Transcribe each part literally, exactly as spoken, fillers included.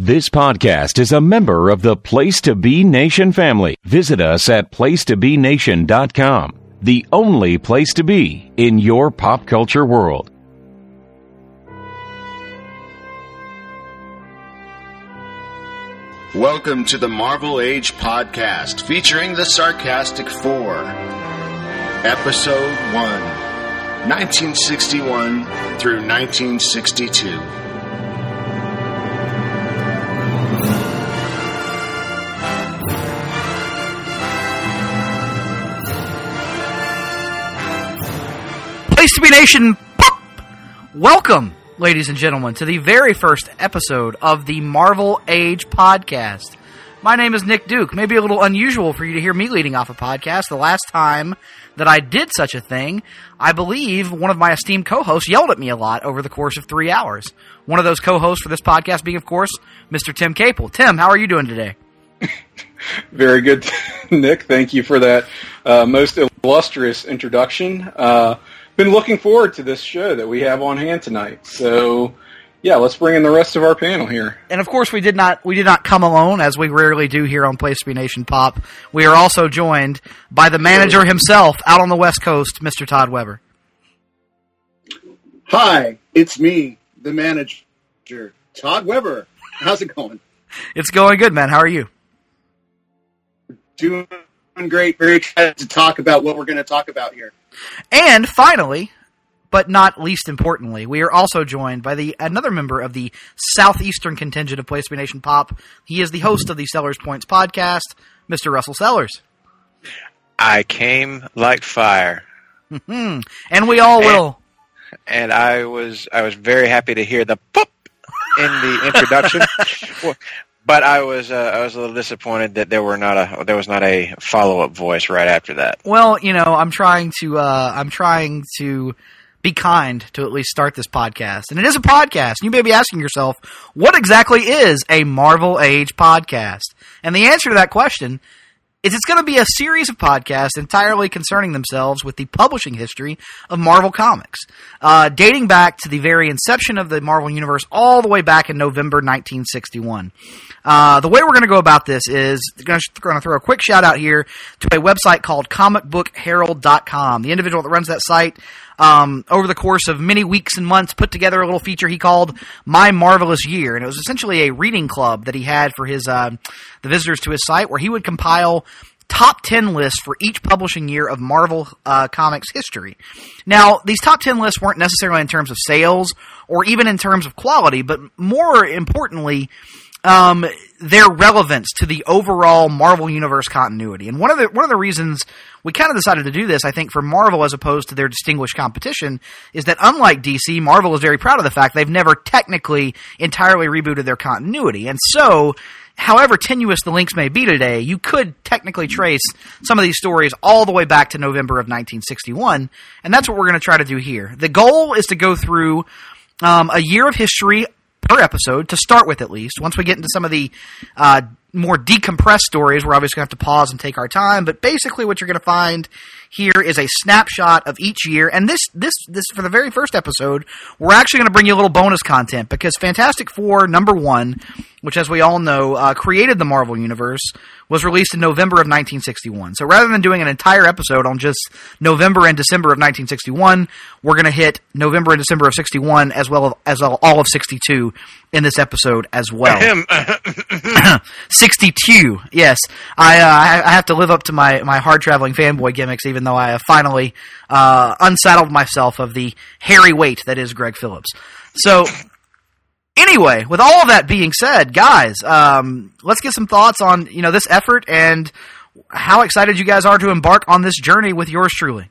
This podcast is a member of the Place to Be Nation family. Visit us at place to be nation dot com, the only place to be in your pop culture world. Welcome to the Marvel Age podcast featuring the Sarcastic Four. Episode one, nineteen sixty-one through nineteen sixty-two. Place to Be Nation, pop! Welcome, ladies and gentlemen, to the very first episode of the Marvel Age podcast. My name is Nick Duke. Maybe a little unusual for you to hear me leading off a podcast. The last time that I did such a thing, I believe one of my esteemed co-hosts yelled at me a lot over the course of three hours. One of those co-hosts for this podcast being, of course, Mister Tim Capel. Tim, how are you doing today? Very good, Nick. Thank you for that uh, most illustrious introduction. Uh, been looking forward to this show that we have on hand tonight. So, yeah, let's bring in the rest of our panel here. And of course, we did not we did not come alone, as we rarely do here on Place to Be Nation Pop. We are also joined by the manager himself out on the West Coast, Mister Todd Weber. Hi, it's me, the manager, Todd Weber. How's it going? It's going good, man. How are you? Doing great. Very excited to talk about what we're going to talk about here. And finally, but not least importantly, we are also joined by the another member of the southeastern contingent of Place to Be Nation Pop. He is the host of the Sellers Points podcast, Mister Russell Sellers. I came like fire. And we all and, will. And I was I was very happy to hear the pop in the introduction. But I was uh, I was a little disappointed that there were not a there was not a follow up voice right after that. Well, you know, I'm trying to uh, I'm trying to be kind to at least start this podcast, and it is a podcast. You may be asking yourself, what exactly is a Marvel Age podcast? And the answer to that question is it's going to be a series of podcasts entirely concerning themselves with the publishing history of Marvel Comics, uh, dating back to the very inception of the Marvel Universe all the way back in November nineteen sixty-one. Uh, the way we're going to go about this is going to throw a quick shout out here to a website called comic book herald dot com. The individual that runs that site, um, over the course of many weeks and months, put together a little feature he called My Marvelous Year. And it was essentially a reading club that he had for his uh, the visitors to his site, where he would compile top ten lists for each publishing year of Marvel uh, Comics history. Now, these top ten lists weren't necessarily in terms of sales or even in terms of quality, but more importantly, Um, their relevance to the overall Marvel Universe continuity. And one of the one of the reasons we kind of decided to do this, I think, for Marvel as opposed to their distinguished competition, is that unlike D C, Marvel is very proud of the fact they've never technically entirely rebooted their continuity. And so, however tenuous the links may be today, you could technically trace some of these stories all the way back to November of nineteen sixty-one, and that's what we're going to try to do here. The goal is to go through um, a year of history per episode, to start with at least. Once we get into some of the uh, more decompressed stories, we're obviously going to have to pause and take our time, but basically what you're going to find here is a snapshot of each year, and this, this, this for the very first episode, we're actually going to bring you a little bonus content, because Fantastic Four number one, which as we all know, uh, created the Marvel Universe, was released in November of nineteen sixty-one. So rather than doing an entire episode on just November and December of nineteen sixty-one, we're going to hit November and December of sixty-one, as well as all of sixty-two in this episode as well. sixty-two, yes. I, uh, I have to live up to my, my hard-traveling fanboy gimmicks, even though I have finally uh, unsaddled myself of the hairy weight that is Greg Phillips. So, anyway, with all of that being said, guys, um, let's get some thoughts on, you know, this effort and how excited you guys are to embark on this journey with yours truly.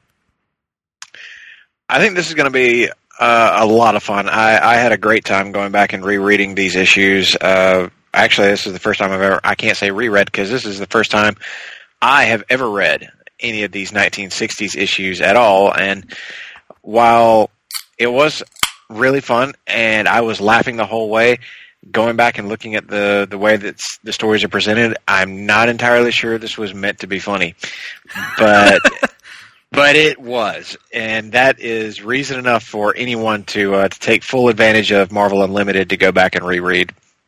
I think this is going to be uh, a lot of fun. I, I had a great time going back and rereading these issues. Uh, actually, this is the first time I've ever, I can't say reread, because this is the first time I have ever read any of these nineteen sixties issues at all. And while it was really fun and I was laughing the whole way, going back and looking at the, the way that the stories are presented, I'm not entirely sure this was meant to be funny. But but it was. And that is reason enough for anyone to uh, to take full advantage of Marvel Unlimited to go back and reread.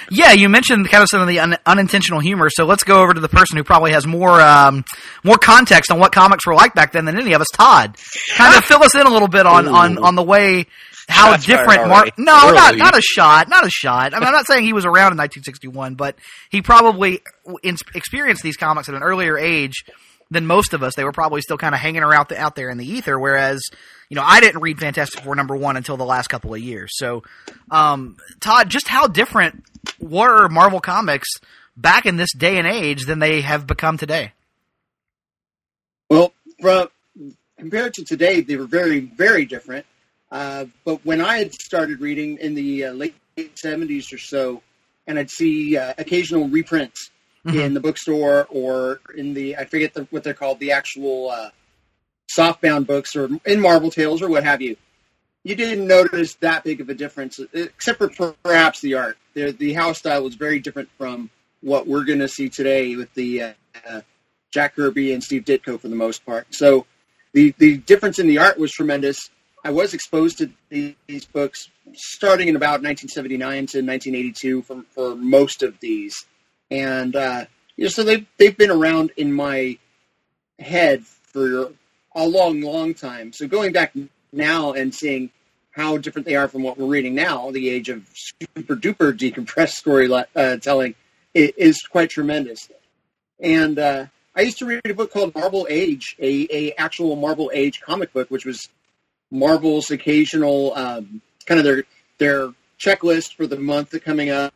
Yeah, you mentioned kind of some of the un- unintentional humor, so let's go over to the person who probably has more um, more context on what comics were like back then than any of us. Todd, kind of fill us in a little bit on, on, on the way how Shots different. Mar- no, not not a shot, not a shot. I mean, I'm not saying he was around in nineteen sixty-one, but he probably in- experienced these comics at an earlier age than most of us. They were probably still kind of hanging around the, out there in the ether, whereas, you know, I didn't read Fantastic Four number one until the last couple of years. So, um, Todd, just how different were Marvel Comics back in this day and age than they have become today? Well, from, compared to today, they were very, very different. Uh, but when I had started reading in the uh, late seventies or so, and I'd see uh, occasional reprints mm-hmm. in the bookstore or in the, I forget the, what they're called, the actual uh, softbound books or in Marvel Tales or what have you, you didn't notice that big of a difference, except for perhaps the art. The, the house style was very different from what we're going to see today with the uh, uh, Jack Kirby and Steve Ditko for the most part. So the, the difference in the art was tremendous. I was exposed to these books starting in about nineteen seventy-nine to nineteen eighty-two for, for most of these. And, uh, you know, so they've, they've been around in my head for a long, long time. So going back now and seeing how different they are from what we're reading now, the age of super duper decompressed story uh, telling, it is quite tremendous. And uh, I used to read a book called Marvel Age, a, a actual Marvel Age comic book, which was Marvel's occasional um, kind of their their checklist for the month coming up,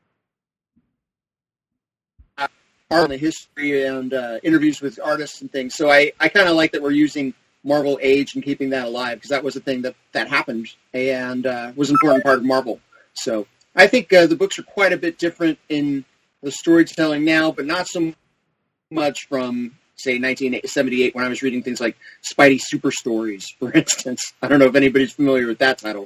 on the history and uh, interviews with artists and things. So I, I kind of like that we're using Marvel Age and keeping that alive, because that was a thing that, that happened and uh, was an important part of Marvel. So I think uh, the books are quite a bit different in the storytelling now, but not so much from, say, nineteen seventy-eight when I was reading things like Spidey Super Stories, for instance. I don't know if anybody's familiar with that title.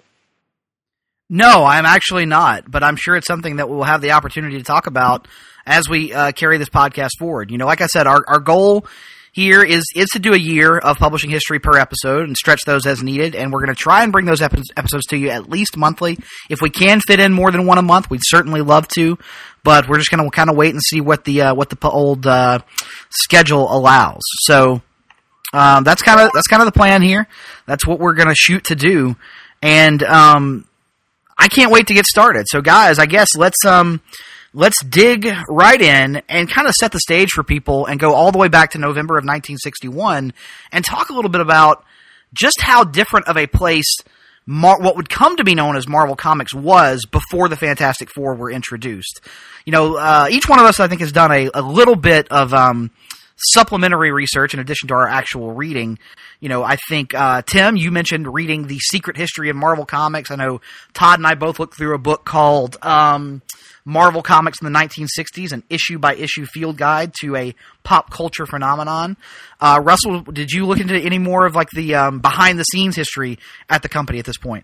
No, I'm actually not, but I'm sure it's something that we'll have the opportunity to talk about as we uh, carry this podcast forward. You know, like I said, our, our goal here is, is to do a year of publishing history per episode and stretch those as needed, and we're going to try and bring those epi- episodes to you at least monthly. If we can fit in more than one a month, we'd certainly love to, but we're just going to kind of wait and see what the uh, what the old uh, schedule allows. So um, that's kind of that's kind of the plan here. That's what we're going to shoot to do, and um, I can't wait to get started. So, guys, I guess let's um. Let's dig right in and kind of set the stage for people and go all the way back to November of nineteen sixty-one and talk a little bit about just how different of a place Mar- what would come to be known as Marvel Comics was before the Fantastic Four were introduced. You know, uh, each one of us, I think, has done a, a little bit of um, supplementary research in addition to our actual reading. You know, I think, uh, Tim, you mentioned reading The Secret History of Marvel Comics. I know Todd and I both looked through a book called Um, Marvel Comics in the nineteen sixties, an issue-by-issue field guide to a pop culture phenomenon. Uh, Russell, did you look into any more of like the um, behind-the-scenes history at the company at this point?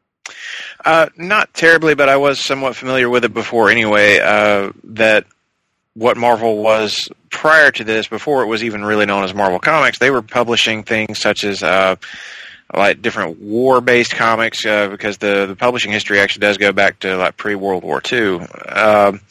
Uh, not terribly, but I was somewhat familiar with it before anyway, uh, that what Marvel was prior to this, before it was even really known as Marvel Comics, they were publishing things such as uh, like different war-based comics, uh, because the, the publishing history actually does go back to like pre-World War Two. Um,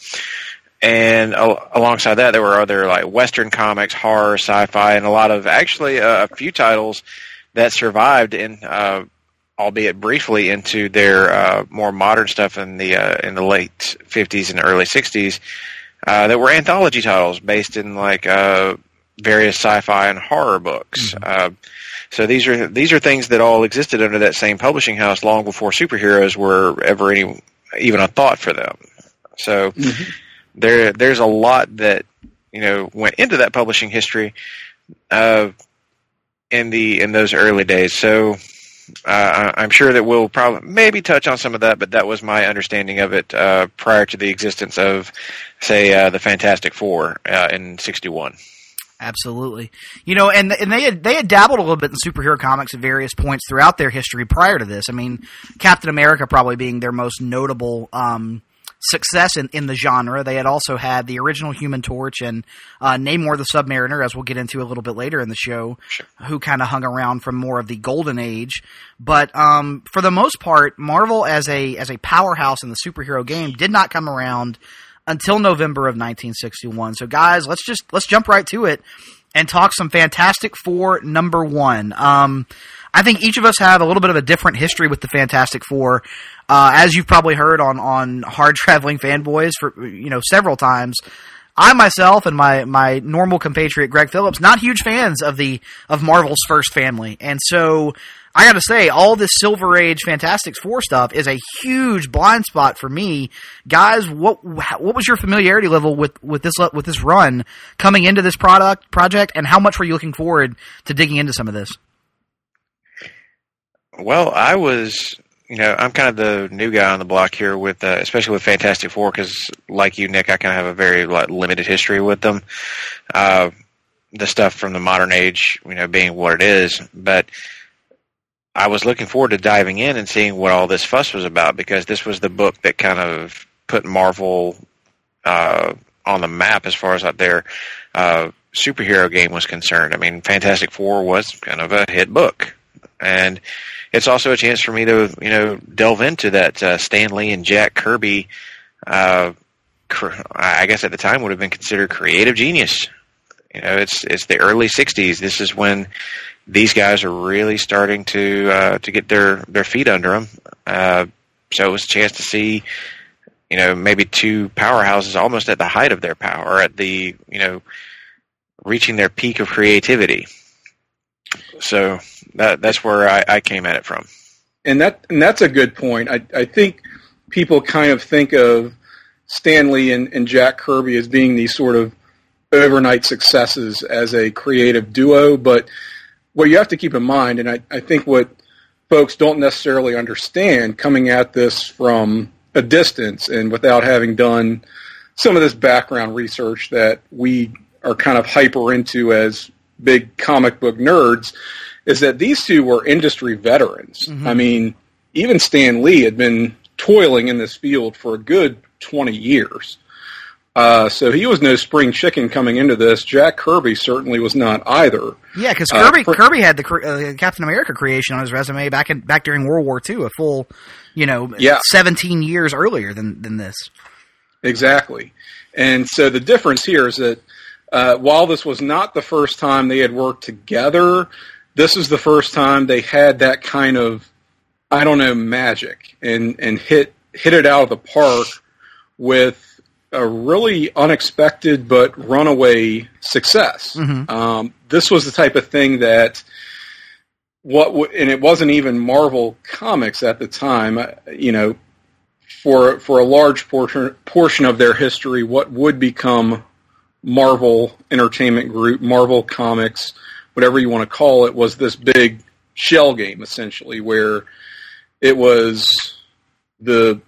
and al- alongside that, there were other like Western comics, horror, sci-fi, and a lot of actually uh, a few titles that survived in, uh, albeit briefly, into their uh, more modern stuff in the uh, in the late fifties and early sixties. Uh, that were anthology titles based in like uh, various sci-fi and horror books. Mm-hmm. Uh, so these are these are things that all existed under that same publishing house long before superheroes were ever any even a thought for them. So mm-hmm. there there's a lot that you know went into that publishing history uh, in the in those early days. So. Uh, I'm sure that we'll probably maybe touch on some of that, but that was my understanding of it uh, prior to the existence of, say, uh, the Fantastic Four uh, in sixty-one. Absolutely, you know, and and they had they had dabbled a little bit in superhero comics at various points throughout their history prior to this. I mean, Captain America probably being their most notable um, success in, in the genre. They had also had the original Human Torch and uh, Namor the Submariner, as we'll get into a little bit later in the show, sure. who kind of hung around from more of the golden age. But um, for the most part, Marvel as a as a powerhouse in the superhero game did not come around until November of nineteen sixty-one. So guys, let's just let's jump right to it and talk some Fantastic Four number one. Um, I think each of us have a little bit of a different history with the Fantastic Four. Uh, as you've probably heard on, on Hard Traveling Fanboys for, you know, several times, I myself and my, my normal compatriot Greg Phillips, not huge fans of the, of Marvel's first family. And so I gotta say, all this Silver Age Fantastic Four stuff is a huge blind spot for me. Guys, what, what was your familiarity level with, with this, with this run coming into this product, project, and how much were you looking forward to digging into some of this? Well, I was, you know, I'm kind of the new guy on the block here with, uh, especially with Fantastic Four, because like you, Nick, I kind of have a very like, limited history with them. Uh, the stuff from the modern age, you know, being what it is, but I was looking forward to diving in and seeing what all this fuss was about, because this was the book that kind of put Marvel uh, on the map as far as like their uh, superhero game was concerned. I mean, Fantastic Four was kind of a hit book, and it's also a chance for me to, you know, delve into that uh, Stan Lee and Jack Kirby. Uh, cr- I guess at the time would have been considered creative genius. You know, it's it's the early sixties. This is when these guys are really starting to uh, to get their, their feet under them. Uh, so it was a chance to see, you know, maybe two powerhouses almost at the height of their power, at the, you know, reaching their peak of creativity. So that that's where I, I came at it from. And that and that's a good point. I, I think people kind of think of Stan Lee and, and Jack Kirby as being these sort of overnight successes as a creative duo, but what you have to keep in mind, and I, I think what folks don't necessarily understand coming at this from a distance and without having done some of this background research that we are kind of hyper into as big comic book nerds, is that these two were industry veterans. Mm-hmm. I mean, even Stan Lee had been toiling in this field for a good twenty years. Uh, so he was no spring chicken coming into this. Jack Kirby certainly was not either. Yeah, because Kirby uh, for, Kirby had the uh, Captain America creation on his resume back in back during World War Two, a full, you know, yeah. seventeen years earlier than than this. Exactly. And so the difference here is that uh, while this was not the first time they had worked together, this is the first time they had that kind of, I don't know, magic and, and hit hit it out of the park with a really unexpected but runaway success. Mm-hmm. Um, this was the type of thing that what, w- and it wasn't even Marvel Comics at the time. You know, for for a large portion portion of their history, what would become Marvel Entertainment Group, Marvel Comics, whatever you want to call it, was this big shell game essentially, where it was the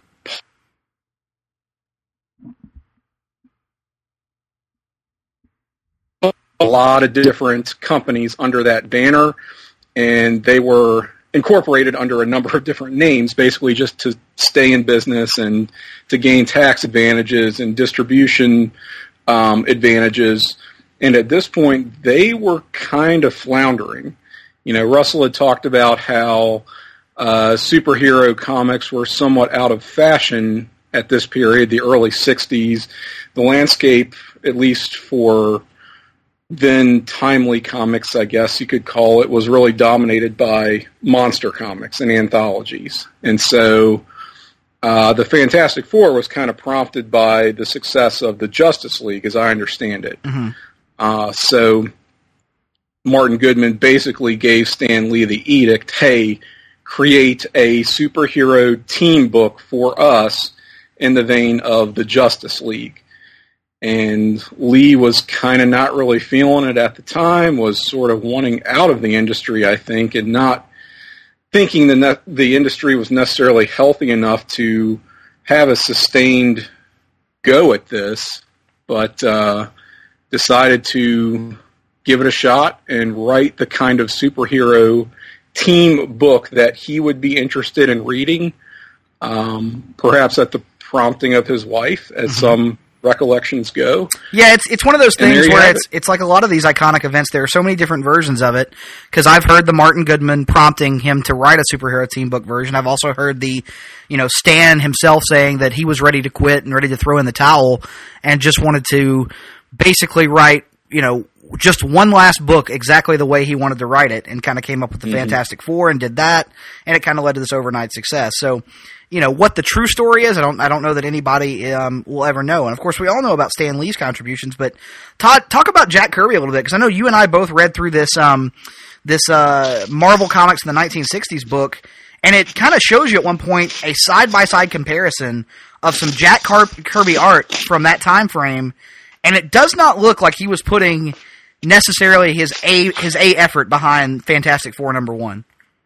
a lot of different companies under that banner, and they were incorporated under a number of different names, basically just to stay in business and to gain tax advantages and distribution um, advantages. And at this point, they were kind of floundering. You know, Russell had talked about how uh, superhero comics were somewhat out of fashion at this period, the early sixties. The landscape, at least for then timely comics, I guess you could call it, was really dominated by monster comics and anthologies. And so uh, the Fantastic Four was kind of prompted by the success of the Justice League, as I understand it. Mm-hmm. Uh, so Martin Goodman basically gave Stan Lee the edict, hey, create a superhero team book for us in the vein of the Justice League. And Lee was kind of not really feeling it at the time, was sort of wanting out of the industry, I think, and not thinking the ne- the industry was necessarily healthy enough to have a sustained go at this, but uh, decided to give it a shot and write the kind of superhero team book that he would be interested in reading, um, perhaps at the prompting of his wife, as mm-hmm. some recollections go. Yeah, it's it's one of those things where it's it. it's like a lot of these iconic events. There are so many different versions of it, because I've heard the Martin Goodman prompting him to write a superhero team book version. I've also heard the, you know, Stan himself saying that he was ready to quit and ready to throw in the towel and just wanted to basically write, you know, just one last book exactly the way he wanted to write it, and kind of came up with the mm-hmm. Fantastic Four and did that, and it kind of led to this overnight success. So, you know, what the true story is, I don't I don't know that anybody um, will ever know. And, of course, we all know about Stan Lee's contributions. But, Todd, talk about Jack Kirby a little bit, because I know you and I both read through this um, this uh, Marvel Comics in the nineteen sixties book, and it kind of shows you at one point a side-by-side comparison of some Jack Kirby art from that time frame, and it does not look like he was putting necessarily his A his A effort behind Fantastic Four number one.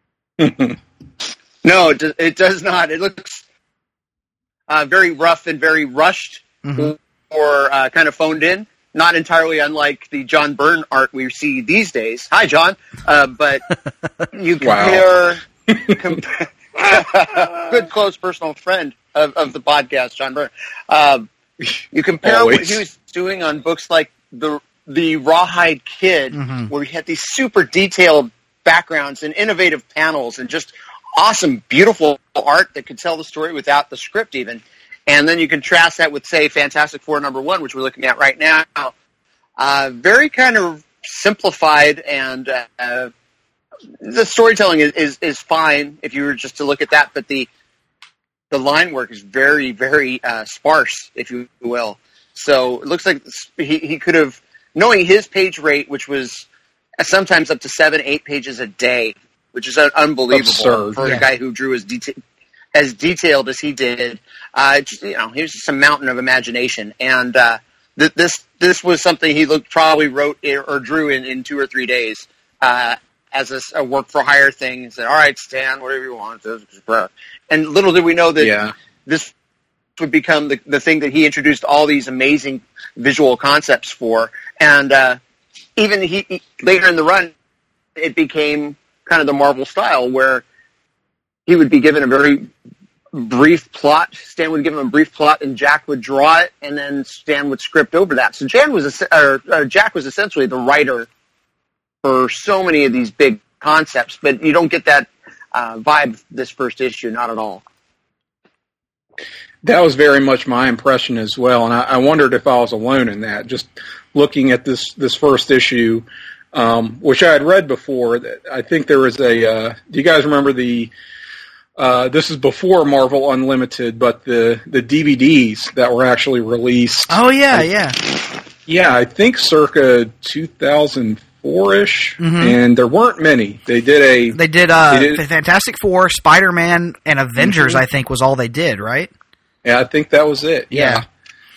No, it, do, it does not. It looks uh, very rough and very rushed, mm-hmm. or uh, kind of phoned in. Not entirely unlike the John Byrne art we see these days. Hi, John. Uh, but you compare... compare good, close personal friend of, of the podcast, John Byrne. Um, you compare Always. what he was doing on books like the the Rawhide Kid, mm-hmm. where he had these super detailed backgrounds and innovative panels and just awesome, beautiful art that could tell the story without the script even. And then you contrast that with, say, Fantastic Four number one, which we're looking at right now. Uh, very kind of simplified, and uh, the storytelling is, is, is fine if you were just to look at that, but the the line work is very, very uh, sparse, if you will. So it looks like he, he could have, knowing his page rate, which was sometimes up to seven, eight pages a day, which is unbelievable Absurd, for yeah. a guy who drew as, deta- as detailed as he did. Uh, just, you know, he was just a mountain of imagination, and uh, th- this this was something he looked probably wrote or drew in, in two or three days uh, as a, a work for hire thing. He said, "All right, Stan, whatever you want." And little did we know that yeah. this would become the, the thing that he introduced all these amazing visual concepts for. And uh, even he, he later in the run, it became kind of the Marvel style, where he would be given a very brief plot. Stan would give him a brief plot, and Jack would draw it, and then Stan would script over that. So Jan was, or, or Jack was essentially the writer for so many of these big concepts, but you don't get that uh, vibe this first issue, not at all. That was very much my impression as well, and I, I wondered if I was alone in that. Just looking at this this first issue, um, which I had read before, that I think there was a. Uh, do you guys remember the? Uh, this is before Marvel Unlimited, but the the D V Ds that were actually released. Oh yeah, I, yeah, yeah. I think circa two thousand four ish, mm-hmm. and there weren't many. They did a. They did. Uh, they did, Fantastic Four, Spider-Man, and Avengers. Mm-hmm. I think was all they did, right? Yeah, I think that was it. Yeah. yeah.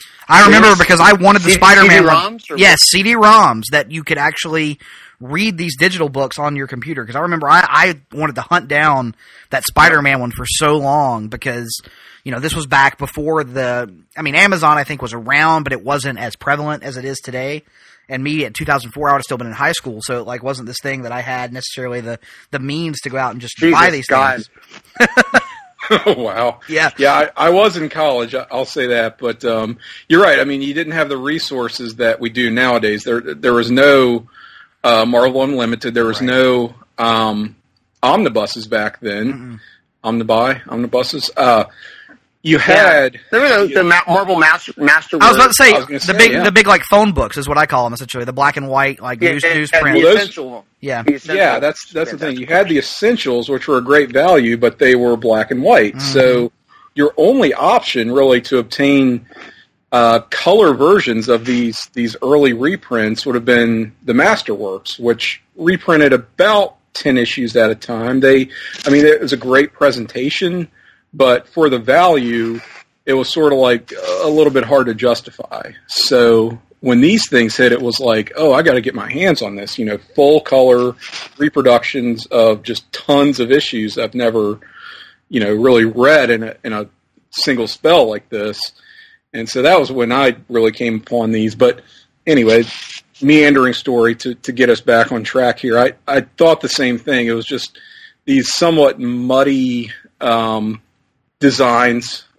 I remember because I wanted the C- Spider-Man C D ROMs? one. Yes, C D ROMs that you could actually read these digital books on your computer. Because I remember I, I wanted to hunt down that Spider-Man one for so long, because, you know, this was back before the... I mean, Amazon, I think, was around, but it wasn't as prevalent as it is today. And me, in two thousand four, I would have still been in high school, so it like wasn't this thing that I had necessarily the, the means to go out and just Jesus buy these God. things. Oh, wow. Yeah. Yeah, I, I was in college, I'll say that. But um, you're right. I mean, you didn't have the resources that we do nowadays. There there was no uh, Marvel Unlimited. There was right. no um, omnibuses back then. Mm-mm. Omnibuy, omnibuses. Uh, you had... Yeah. There were the, the Ma- Marvel Master Master. I was about to say, the say, big yeah. the big like phone books is what I call them, essentially. The black and white, like yeah, news, and, newsprint. And the well, essential. Yeah. The essential. Yeah, that's that's the thing. You had the essentials, which were a great value, but they were black and white. Mm-hmm. So your only option, really, to obtain uh, color versions of these these early reprints would have been the Masterworks, which reprinted about ten issues at a time. They, I mean, it was a great presentation, but for the value, it was sort of like a little bit hard to justify. So when these things hit, it was like, oh, I got to get my hands on this. You know, full color reproductions of just tons of issues I've never, you know, really read in a, in a single spell like this. And so that was when I really came upon these. But anyway, meandering story to, to get us back on track here. I, I thought the same thing. It was just these somewhat muddy um, designs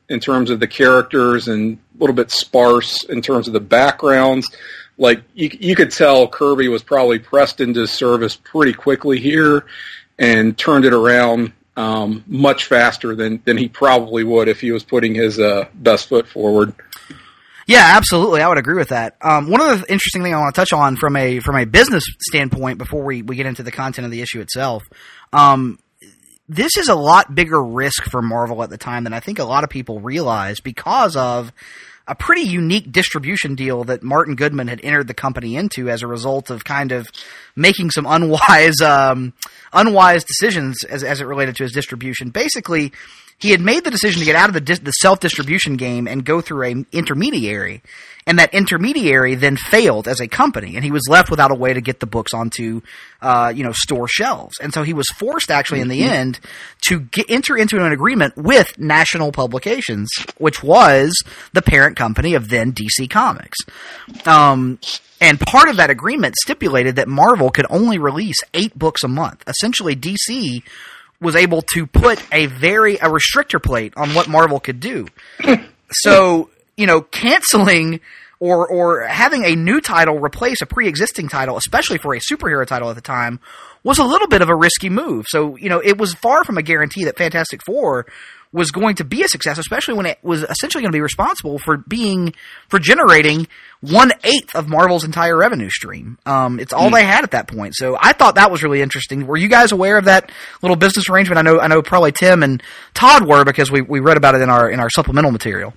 in terms of the characters and a little bit sparse in terms of the backgrounds. Like, you, you could tell Kirby was probably pressed into service pretty quickly here and turned it around um, much faster than, than he probably would if he was putting his uh, best foot forward. Yeah, absolutely. I would agree with that. Um, one of the interesting things I want to touch on from a from a business standpoint before we, we get into the content of the issue itself, um, this is a lot bigger risk for Marvel at the time than I think a lot of people realize because of a pretty unique distribution deal that Martin Goodman had entered the company into as a result of kind of making some unwise um, unwise decisions as, as it related to his distribution. Basically, he had made the decision to get out of the, dis- the self-distribution game and go through an intermediary, and that intermediary then failed as a company, and he was left without a way to get the books onto, uh, you know, store shelves. And so he was forced, actually, in the end, to get, enter into an agreement with National Publications, which was the parent company of then D C Comics. Um, and part of that agreement stipulated that Marvel could only release eight books a month. Essentially, D C was able to put a very a restrictor plate on what Marvel could do. So, you know, canceling or or having a new title replace a pre-existing title, especially for a superhero title at the time, was a little bit of a risky move. So, you know, it was far from a guarantee that Fantastic Four was going to be a success, especially when it was essentially going to be responsible for being for generating one eighth of Marvel's entire revenue stream. Um, it's all mm. they had at that point. So I thought that was really interesting. Were you guys aware of that little business arrangement? I know, I know, probably Tim and Todd were because we we read about it in our in our supplemental material.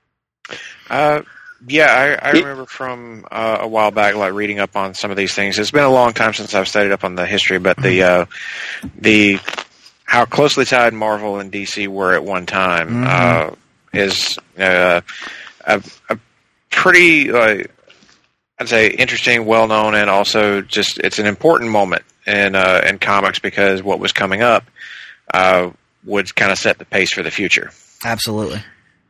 Uh, yeah, I, I remember from uh, a while back, like reading up on some of these things. It's been a long time since I've studied up on the history, but the uh, the how closely tied Marvel and D C were at one time mm-hmm. uh, is uh, a, a pretty, uh, I'd say, interesting, well-known, and also just it's an important moment in uh, in comics because what was coming up uh, would kind of set the pace for the future. Absolutely.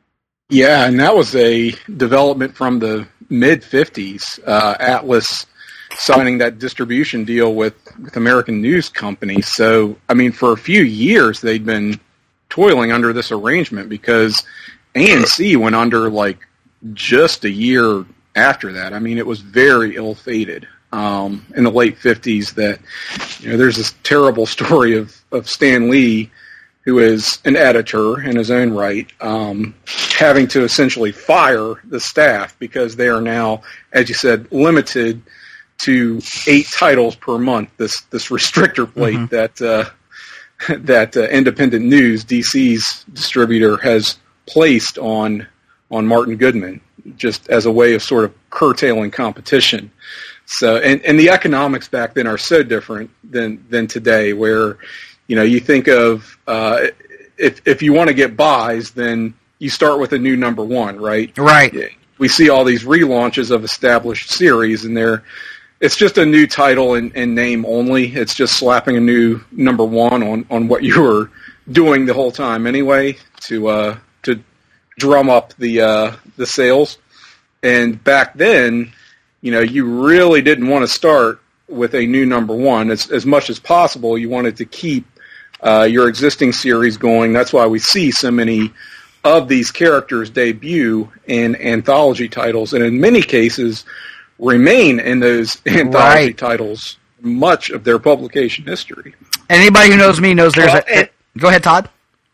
Yeah, and that was a development from the mid-fifties. Uh, Atlas signing that distribution deal with, with American News Company. So, I mean, for a few years, they'd been toiling under this arrangement because A N C went under, like, just a year after that. I mean, it was very ill-fated um, in the late fifties that, you know, there's this terrible story of, of Stan Lee, who is an editor in his own right, um, having to essentially fire the staff because they are now, as you said, limited to eight titles per month. This this restrictor plate mm-hmm. that uh, that uh, Independent News, D C's distributor, has placed on on Martin Goodman, just as a way of sort of curtailing competition. So, and, and the economics back then are so different than than today, where you know, you think of uh, if if you want to get buys, then you start with a new number one, right? Right. We see all these relaunches of established series, and they're it's just a new title and, and name only. It's just slapping a new number one on, on what you were doing the whole time anyway to uh, to drum up the uh, the sales. And back then, you know, you really didn't want to start with a new number one. As as much as possible, you wanted to keep Uh, your existing series going. That's why we see so many of these characters debut in anthology titles, and in many cases remain in those anthology right. titles much of their publication history. Anybody who knows me knows there's well, a... It, go ahead, Todd.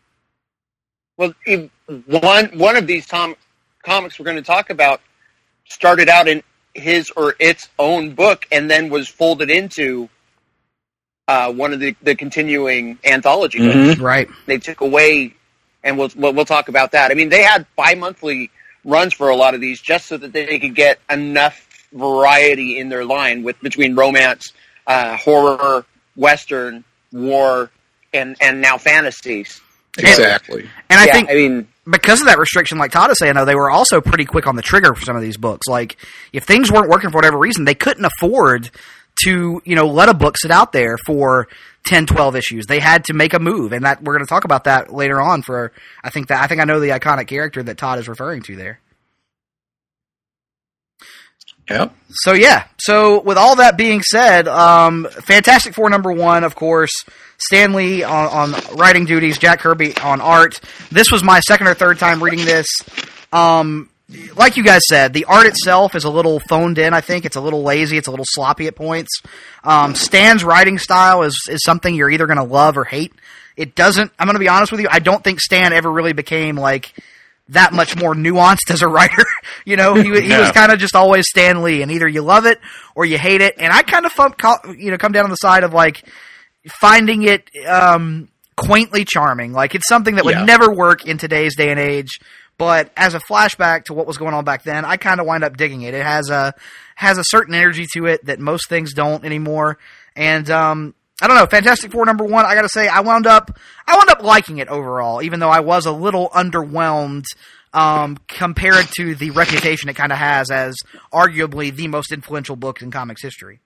Well, it, one one of these tom, comics we're going to talk about started out in his or its own book and then was folded into Uh, one of the, the continuing anthology books. Mm-hmm. Right. They took away, and we'll, we'll we'll talk about that. I mean, they had bi-monthly runs for a lot of these just so that they could get enough variety in their line with between romance, uh, horror, western, war, and, and now fantasies. Exactly. And, and I yeah, think I mean, because of that restriction, like Todd is saying, though, they were also pretty quick on the trigger for some of these books. Like, if things weren't working for whatever reason, they couldn't afford to, you know, let a book sit out there for ten, twelve issues. They had to make a move, and that we're going to talk about that later on for, I think that, I think I know the iconic character that Todd is referring to there. Yep. So yeah. So with all that being said, um, Fantastic Four number one, of course, Stan Lee on, on writing duties, Jack Kirby on art. This was my second or third time reading this. Um, like you guys said, the art itself is a little phoned in. I think it's a little lazy. It's a little sloppy at points. Um, Stan's writing style is is something you're either going to love or hate. It doesn't. I'm going to be honest with you. I don't think Stan ever really became like that much more nuanced as a writer. You know, he, he No. was kind of just always Stan Lee, and either you love it or you hate it. And I kind of, you know, come down on the side of like finding it um, quaintly charming. Like it's something that would Yeah. never work in today's day and age. But as a flashback to what was going on back then, I kind of wind up digging it. It has a has a certain energy to it that most things don't anymore. And um, I don't know, Fantastic Four number one. I got to say, I wound up I wound up liking it overall, even though I was a little underwhelmed um, compared to the reputation it kind of has as arguably the most influential book in comics history.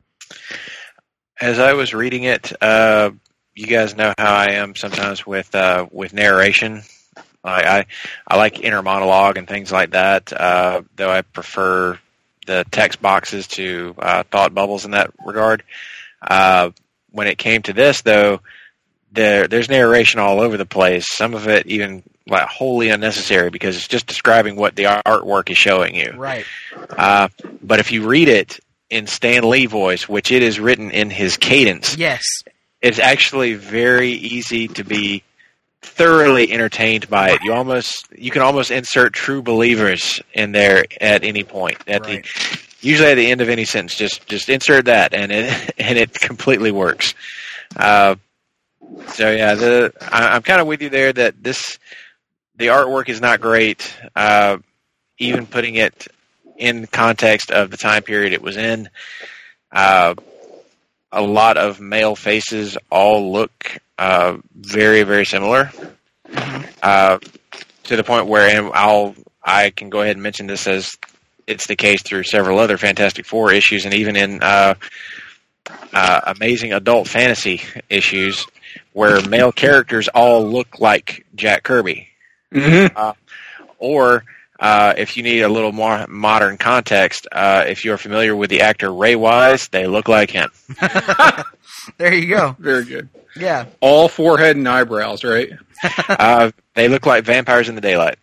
As I was reading it, uh, you guys know how I am sometimes with uh, with narration. I, I I like inner monologue and things like that, uh, though I prefer the text boxes to uh, thought bubbles in that regard. Uh, when it came to this, though, there there's narration all over the place. Some of it even like wholly unnecessary because it's just describing what the artwork is showing you. Right. Uh, but if you read it in Stan Lee voice, which it is written in his cadence, Yes. it's actually very easy to be thoroughly entertained by it. You almost you can almost insert True Believers in there at any point. At Right. the usually at the end of any sentence, just just insert that, and it and it completely works. Uh, so yeah, the I, I'm kind of with you there that this the artwork is not great. Uh, even putting it in context of the time period it was in, uh, a lot of male faces all look uh, very, very similar. Uh, to the point where, and I'll, I can go ahead and mention this as it's the case through several other Fantastic Four issues, and even in uh, uh, Amazing Adult Fantasy issues, where male characters all look like Jack Kirby. Mm-hmm. Uh, or uh, if you need a little more modern context, uh, if you're familiar with the actor Ray Wise, they look like him. There you go. Very good. Yeah. All forehead and eyebrows, right? Uh, they look like vampires in the daylight.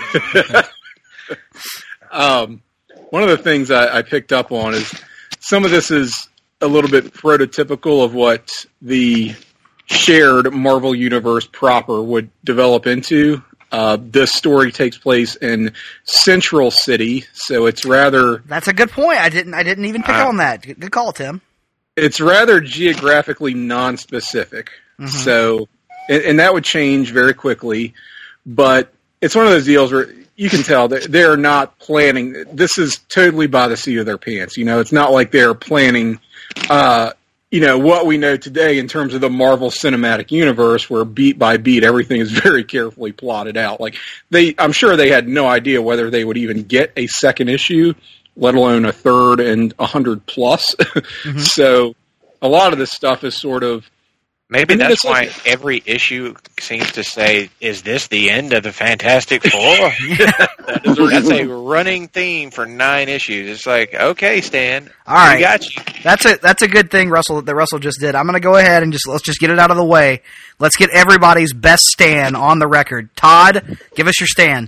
Um, one of the things I, I picked up on is some of this is a little bit prototypical of what the shared Marvel Universe proper would develop into. Uh, this story takes place in Central City, so it's rather That's a good point. I didn't I didn't even pick Uh, on that. Good good call, Tim. it's rather geographically non-specific. So, and, and that would change very quickly. But it's one of those deals where you can tell that they're not planning. This is totally by the seat of their pants. You know, it's not like they're planning, uh, you know, what we know today in terms of the Marvel Cinematic Universe, where beat by beat everything is very carefully plotted out. Like they, I'm sure they had no idea whether they would even get a second issue, let alone a third and a hundred plus. So a lot of this stuff is sort of. Maybe I mean, that's it's why like- every issue seems to say, "Is this the end of the Fantastic Four?" That is- that's a running theme for nine issues. It's like, okay, Stan, All right. we got you. That's a that's a good thing, Russell, that Russell just did. I'm going to go ahead and just let's just get it out of the way. Let's get everybody's best Stan on the record. Todd, give us your Stan.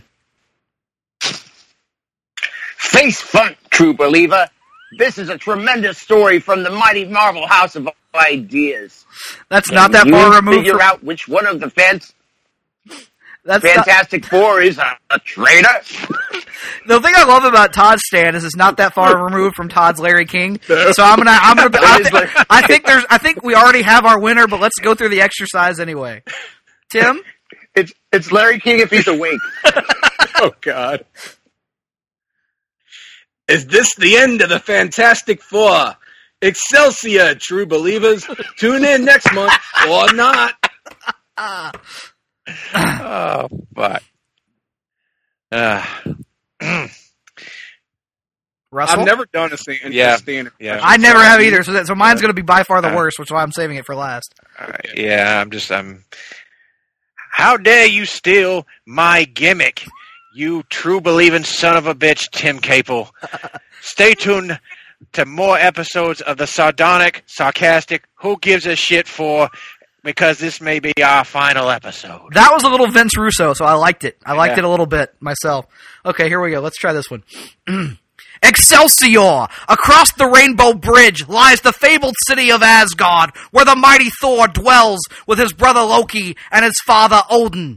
Face front, true believer. This is a tremendous story from the mighty Marvel House of Ideas. That's not that Can far you removed. figure From, out which one of the fans- that's not, Fantastic Four is a, a traitor? the thing I love about Todd's Stan is it's not that far removed from Todd's Larry King. So I'm gonna I'm gonna I, It is th- like- I think there's I think we already have our winner, but let's go through the exercise anyway. Tim, It's it's Larry King if he's awake. Oh, God. Is this the end of the Fantastic Four? Excelsior, true believers. Tune in next month or not. Oh, but uh, Russell. I've never done a, stand, Yeah. a standard. Yeah. I never have either, so that, so mine's going to be by far the Uh, worst, which is why I'm saving it for last. uh, yeah, I'm just I'm. How dare you steal my gimmick? You true believing son of a bitch, Tim Capel. Stay tuned to more episodes of the sardonic, sarcastic, who gives a shit for, because this may be our final episode. That was a little Vince Russo, so I liked it. I liked Yeah. it a little bit myself. Okay, here we go. Let's try this one. Excelsior! Across the Rainbow Bridge lies the fabled city of Asgard, where the mighty Thor dwells with his brother Loki and his father Odin.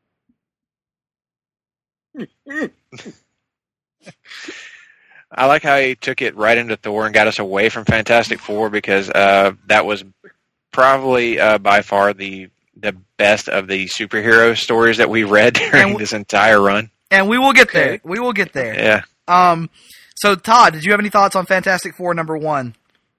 I like how he took it right into Thor and got us away from Fantastic Four, because uh, that was probably uh, by far the the best of the superhero stories that we read during And- this entire run. And we will get there. Okay. We will get there. Yeah. Um, so, Todd, did you have any thoughts on Fantastic Four number one?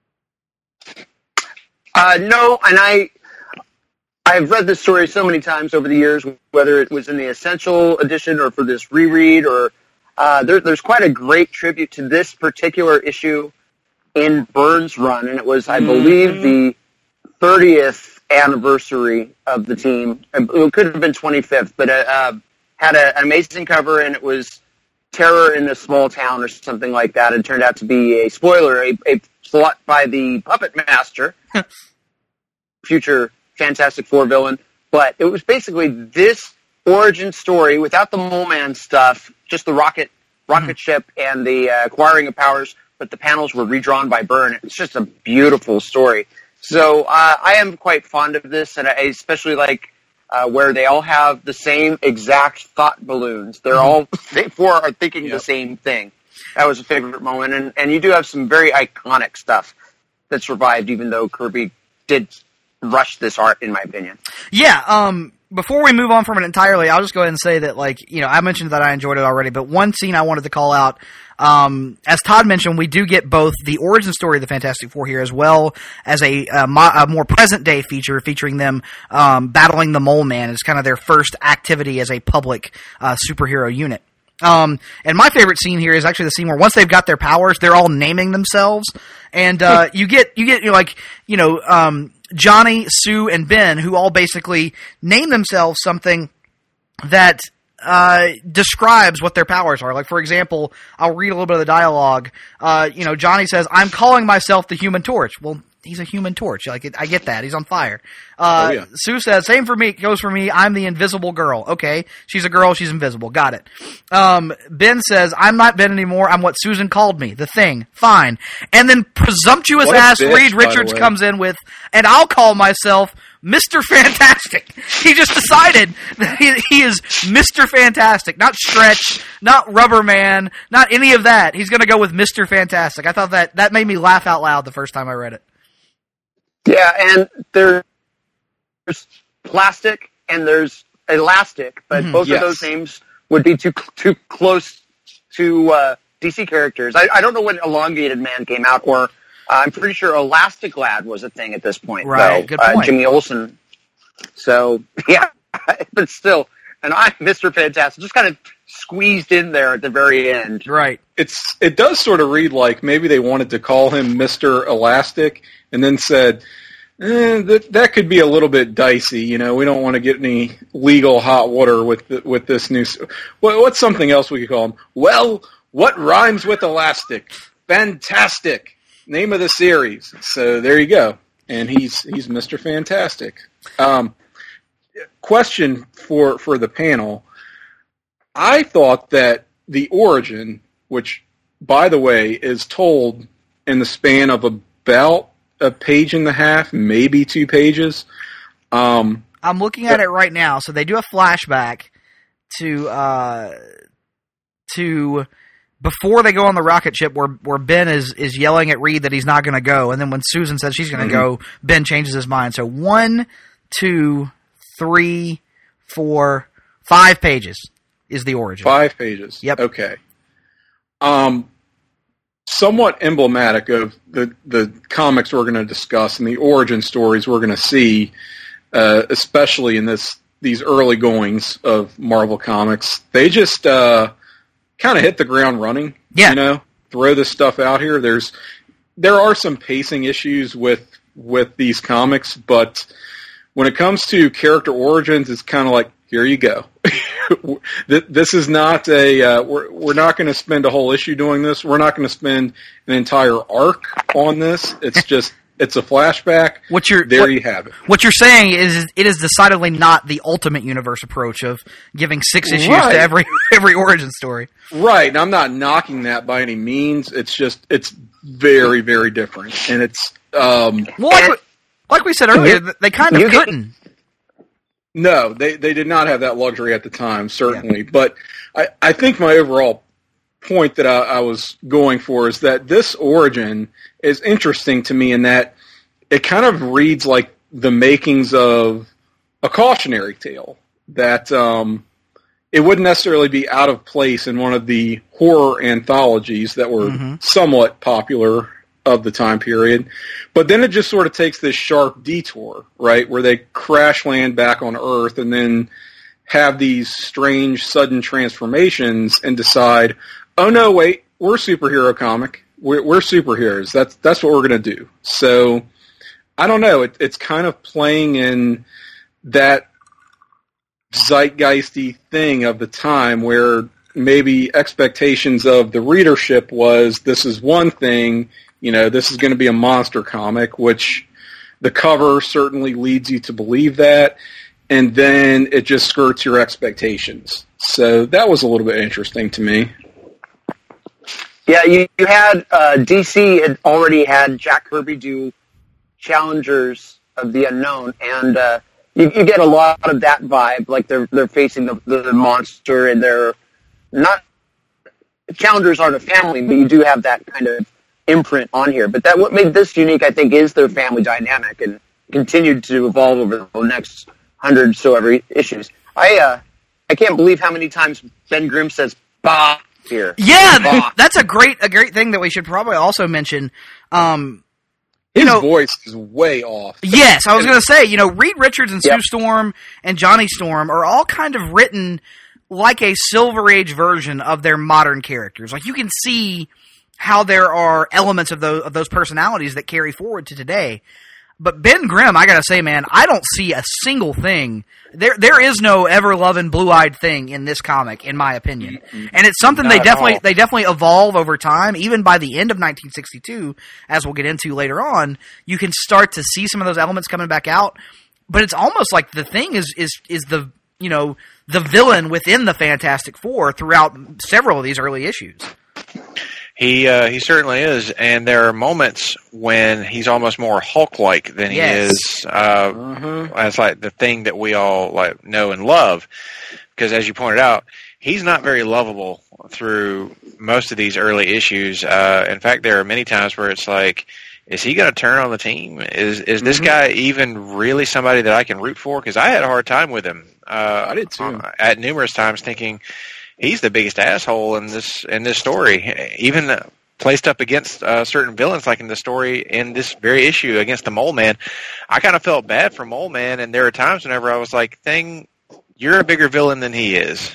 Uh, no, and I, I've read this story so many times over the years, whether it was in the Essential Edition or for this reread, or uh, there, there's quite a great tribute to this particular issue in Byrne's run, and it was, I believe, the thirtieth anniversary of the team. It could have been twenty-fifth, but it uh, had a, an amazing cover, and it was Terror in a Small Town or something like that. It turned out to be a spoiler, a, a plot by the Puppet Master, future Fantastic Four villain. But it was basically this origin story without the Mole Man stuff, just the rocket rocket mm-hmm. ship and the uh, acquiring of powers, but the panels were redrawn by Byrne. It's just a beautiful story. So uh, I am quite fond of this, and I especially like Uh, where they all have the same exact thought balloons. They're all, they four are thinking yep. the same thing. That was a favorite moment. And, and you do have some very iconic stuff that survived, even though Kirby did rush this art, in my opinion. Yeah, um, before we move on from it entirely, I'll just go ahead and say that, like, you know, I mentioned that I enjoyed it already, but one scene I wanted to call out, um, as Todd mentioned, we do get both the origin story of the Fantastic Four here, as well as a, a, mo- a more present-day feature featuring them um, battling the Mole Man. It's kind of their first activity as a public uh, superhero unit. Um, and my favorite scene here is actually the scene where once they've got their powers, they're all naming themselves, and uh, you get you get you know, like you know um, Johnny, Sue, and Ben, who all basically name themselves something that uh, describes what their powers are. Like, for example, I'll read a little bit of the dialogue. Uh, you know, Johnny says, "I'm calling myself the Human Torch." Well, he's a Human Torch. Like, I get that. He's on fire. Uh, oh, yeah. Sue says, "Same for me. Goes for me. I'm the Invisible Girl." Okay, she's a girl. She's invisible. Got it. Um, Ben says, "I'm not Ben anymore. I'm what Susan called me. The Thing." Fine. And then presumptuous ass bitch, Reed Richards comes in with, "And I'll call myself Mister Fantastic." He just decided that he, he is Mister Fantastic, not Stretch, not Rubber Man, not any of that. He's going to go with Mister Fantastic. I thought that that made me laugh out loud the first time I read it. Yeah, and there's plastic and there's elastic, but mm-hmm. both yes. of those names would be too too close to uh, D C characters. I, I don't know when Elongated Man came out, or uh, I'm pretty sure Elastic Lad was a thing at this point. Right, though. good point. Uh, Jimmy Olsen. So, yeah, but still, and I'm Mister Fantastic, just kind of squeezed in there at the very end. Right. It's It does sort of read like maybe they wanted to call him Mister Elastic, and then said, eh, that that could be a little bit dicey. You know, we don't want to get any legal hot water with the, with this new. What, what's something else we could call him? Well, what rhymes with elastic? Fantastic. Name of the series. So there you go. And he's he's Mister Fantastic. Um, question for for the panel. I thought that the origin, which by the way is told in the span of about a page and a half, maybe two pages. Um, I'm looking at it right now. So they do a flashback to uh, to before they go on the rocket ship, where where Ben is, is yelling at Reed that he's not going to go, and then when Susan says she's going to mm-hmm. go, Ben changes his mind. So one, two, three, four, five pages is the origin. Five pages. Yep. Okay. Um. Somewhat emblematic of the, the comics we're going to discuss and the origin stories we're going to see, uh, especially in this these early goings of Marvel Comics. They just uh, kind of hit the ground running. Yeah. You know, throw this stuff out here. There's there are some pacing issues with with these comics, but when it comes to character origins, it's kind of like, here you go. this is not a. Uh, we're we're not going to spend a whole issue doing this. We're not going to spend an entire arc on this. It's just it's a flashback. What you're there what, you have it. What you're saying is it is decidedly not the Ultimate Universe approach of giving six issues Right. to every every origin story. Right, and I'm not knocking that by any means. It's just it's very very different, and it's um. Well, like, we- like we said earlier, they kind of You get- couldn't. No, they, they did not have that luxury at the time, certainly. Yeah. But I, I think my overall point that I, I was going for is that this origin is interesting to me in that it kind of reads like the makings of a cautionary tale. That um, it wouldn't necessarily be out of place in one of the horror anthologies that were Mm-hmm. somewhat popular of the time period. But then it just sort of takes this sharp detour, right, where they crash land back on Earth and then have these strange sudden transformations and decide, oh no, wait, we're a superhero comic. We're, we're superheroes. That's that's what we're going to do. So I don't know. It, it's kind of playing in that zeitgeisty thing of the time where maybe expectations of the readership was this is one thing. You know, this is going to be a monster comic, which the cover certainly leads you to believe that, and then it just skirts your expectations. So that was a little bit interesting to me. Yeah, you, you had uh, D C had already had Jack Kirby do Challengers of the Unknown, and uh, you, you get a lot of that vibe. Like they're they're facing the, the monster, and they're not Challengers aren't a family, but you do have that kind of imprint on here. But that what made this unique, I think, is their family dynamic and continued to evolve over the next hundred so every issues. I uh, I can't believe how many times Ben Grimm says "bah" here. Yeah, Bah. that's a great a great thing that we should probably also mention. Um, His know- voice is way off. Yes, I was going to say, you know, Reed Richards and Yep. Sue Storm and Johnny Storm are all kind of written like a Silver Age version of their modern characters. Like, you can see how there are elements of those of those personalities that carry forward to today. But Ben Grimm, I gotta say, man, I don't see a single thing. There, there is no ever-loving, blue-eyed thing in this comic, in my opinion. And it's something Not they at definitely all. they definitely evolve over time. Even by the end of nineteen sixty-two, as we'll get into later on, you can start to see some of those elements coming back out. But it's almost like the Thing is is is the you know the villain within the Fantastic Four throughout several of these early issues. He uh, he certainly is, and there are moments when he's almost more Hulk-like than he Yes. is. Uh, Uh-huh. As like the Thing that we all like know and love, because as you pointed out, he's not very lovable through most of these early issues. Uh, in fact, there are many times where it's like, is he going to turn on the team? Is is this Mhm. guy even really somebody that I can root for? Because I had a hard time with him. Uh, I did too. uh, At numerous times, thinking he's the biggest asshole in this in this story, even uh, placed up against uh, certain villains, like in the story in this very issue against the Mole Man. I kind of felt bad for Mole Man, and there are times whenever I was like, "Thing, you're a bigger villain than he is."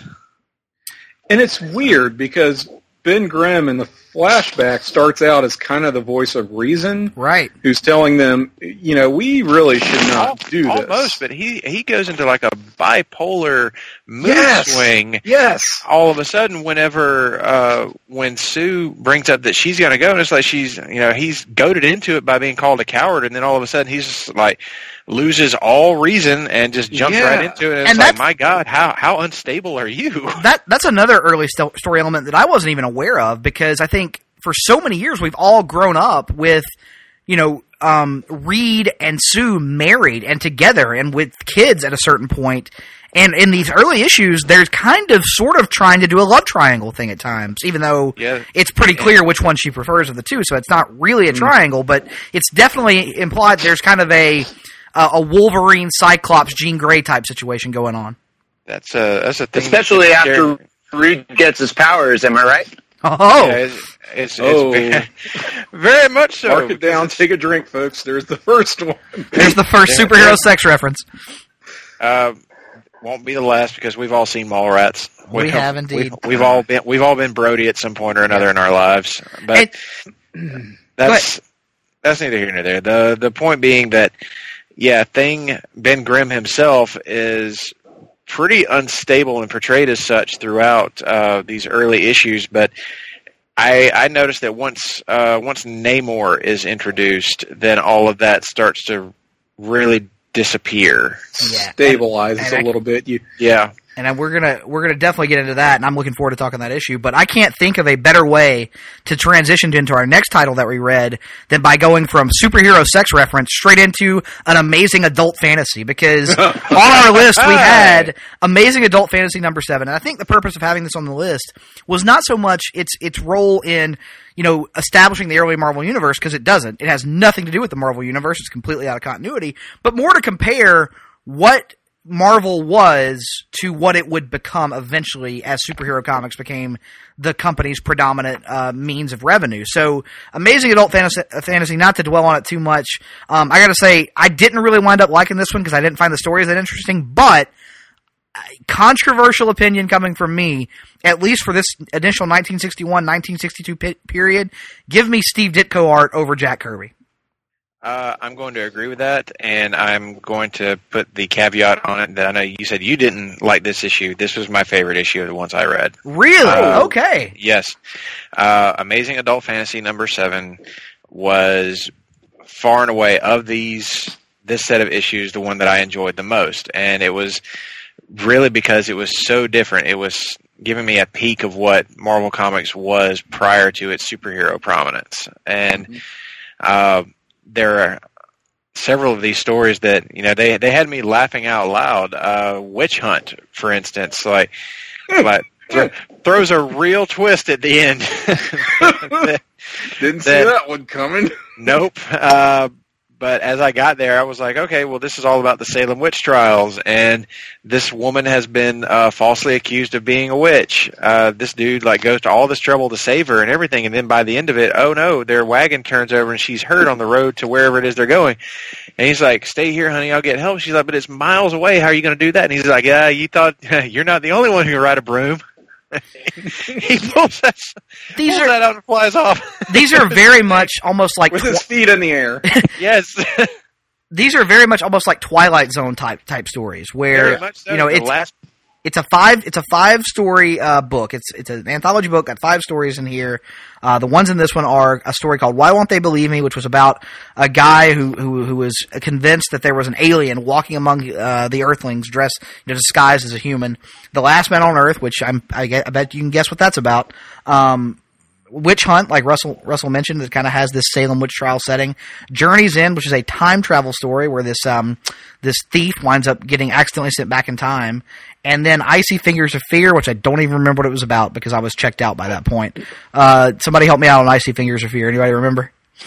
And it's weird because Ben Grimm in the flashback starts out as kind of the voice of reason, Right. who's telling them, you know, we really should not do this. Almost, but he he goes into like a bipolar mood Yes. swing. Yes. All of a sudden, whenever uh, when Sue brings up that she's going to go, and it's like she's, you know, he's goaded into it by being called a coward, and then all of a sudden he's just like loses all reason and just jumps Yeah. right into it. And, And it's like, that's- my God, how how unstable are you? That that's another early sto- story element that I wasn't even aware of, because I think for so many years we've all grown up with, you know, um, Reed and Sue married and together and with kids at a certain point. And in these early issues, there's kind of sort of trying to do a love triangle thing at times, even though Yeah. it's pretty clear which one she prefers of the two. So it's not really a triangle, but it's definitely implied there's kind of a uh, a Wolverine, Cyclops, Jean Grey type situation going on. That's a that's a thing. Especially that- after Reed gets his powers, am I right? Oh, Yeah, it's it's, it's Oh. very, very much so. Mark it down. Take a drink, folks. There's the first one. there's the first Yeah. superhero sex reference. Uh, won't be the last because we've all seen Mallrats. We have indeed. We've, we've all been we've all been Brody at some point or another in our lives. But that's that's neither here nor there. The the point being that yeah, Thing Ben Grimm himself is pretty unstable and portrayed as such throughout uh, these early issues, but I, I noticed that once uh, once Namor is introduced, then all of that starts to really disappear. Yeah. Stabilizes And- and I- a little bit. You Yeah. And we're gonna we're gonna definitely get into that, and I'm looking forward to talking that issue. But I can't think of a better way to transition into our next title that we read than by going from superhero sex reference straight into an amazing adult fantasy. Because on our list we had amazing adult fantasy number seven, and I think the purpose of having this on the list was not so much its its role in, you know, establishing the early Marvel Universe, because it doesn't. It has nothing to do with the Marvel Universe. It's completely out of continuity. But more to compare what Marvel was to what it would become eventually as superhero comics became the company's predominant uh, means of revenue. So, Amazing Adult Fantasy, fantasy not to dwell on it too much, um, I gotta say, I didn't really wind up liking this one because I didn't find the stories that interesting, but controversial opinion coming from me, at least for this initial nineteen sixty-one nineteen sixty-two pe- period, give me Steve Ditko art over Jack Kirby. Uh, I'm going to agree with that, and I'm going to put the caveat on it that I know you said you didn't like this issue. This was my favorite issue of the ones I read. Really? Uh, Okay. Yes. Uh, Amazing Adult Fantasy number seven was far and away of these, this set of issues, the one that I enjoyed the most. And it was really because it was so different. It was giving me a peek of what Marvel Comics was prior to its superhero prominence. And, mm-hmm. uh, there are several of these stories that, you know, they they had me laughing out loud. Uh, Witch Hunt, for instance, like, like th- throws a real twist at the end. didn't see that, that one coming. Nope. Uh, but as I got there, I was like, okay, well, this is all about the Salem witch trials, and this woman has been uh, falsely accused of being a witch. Uh, this dude like goes to all this trouble to save her and everything, and then by the end of it, oh no, their wagon turns over and she's hurt on the road to wherever it is they're going. And he's like, stay here, honey, I'll get help. She's like, but it's miles away. How are you going to do that? And he's like, yeah, you thought you're not the only one who can ride a broom. he pulls that, These pulls are that out and flies off. these are very much almost like with tw- his feet in the air. Yes. these are very much almost like Twilight Zone type type stories where Very much so. you know The it's last it's a five it's a five story uh, book. It's it's an anthology book. Got five stories in here. Uh, the ones in this one are a story called Why Won't They Believe Me, which was about a guy who who, who was convinced that there was an alien walking among uh, the Earthlings, dressed, you know, disguised as a human. The Last Man on Earth, which I'm I, get, I bet you can guess what that's about. Um, Witch Hunt, like Russell Russell mentioned, that kind of has this Salem witch trial setting. Journey's End, which is a time travel story where this um this thief winds up getting accidentally sent back in time. And then Icy Fingers of Fear, which I don't even remember what it was about because I was checked out by that point. Uh, somebody help me out on Icy Fingers of Fear. Anybody remember?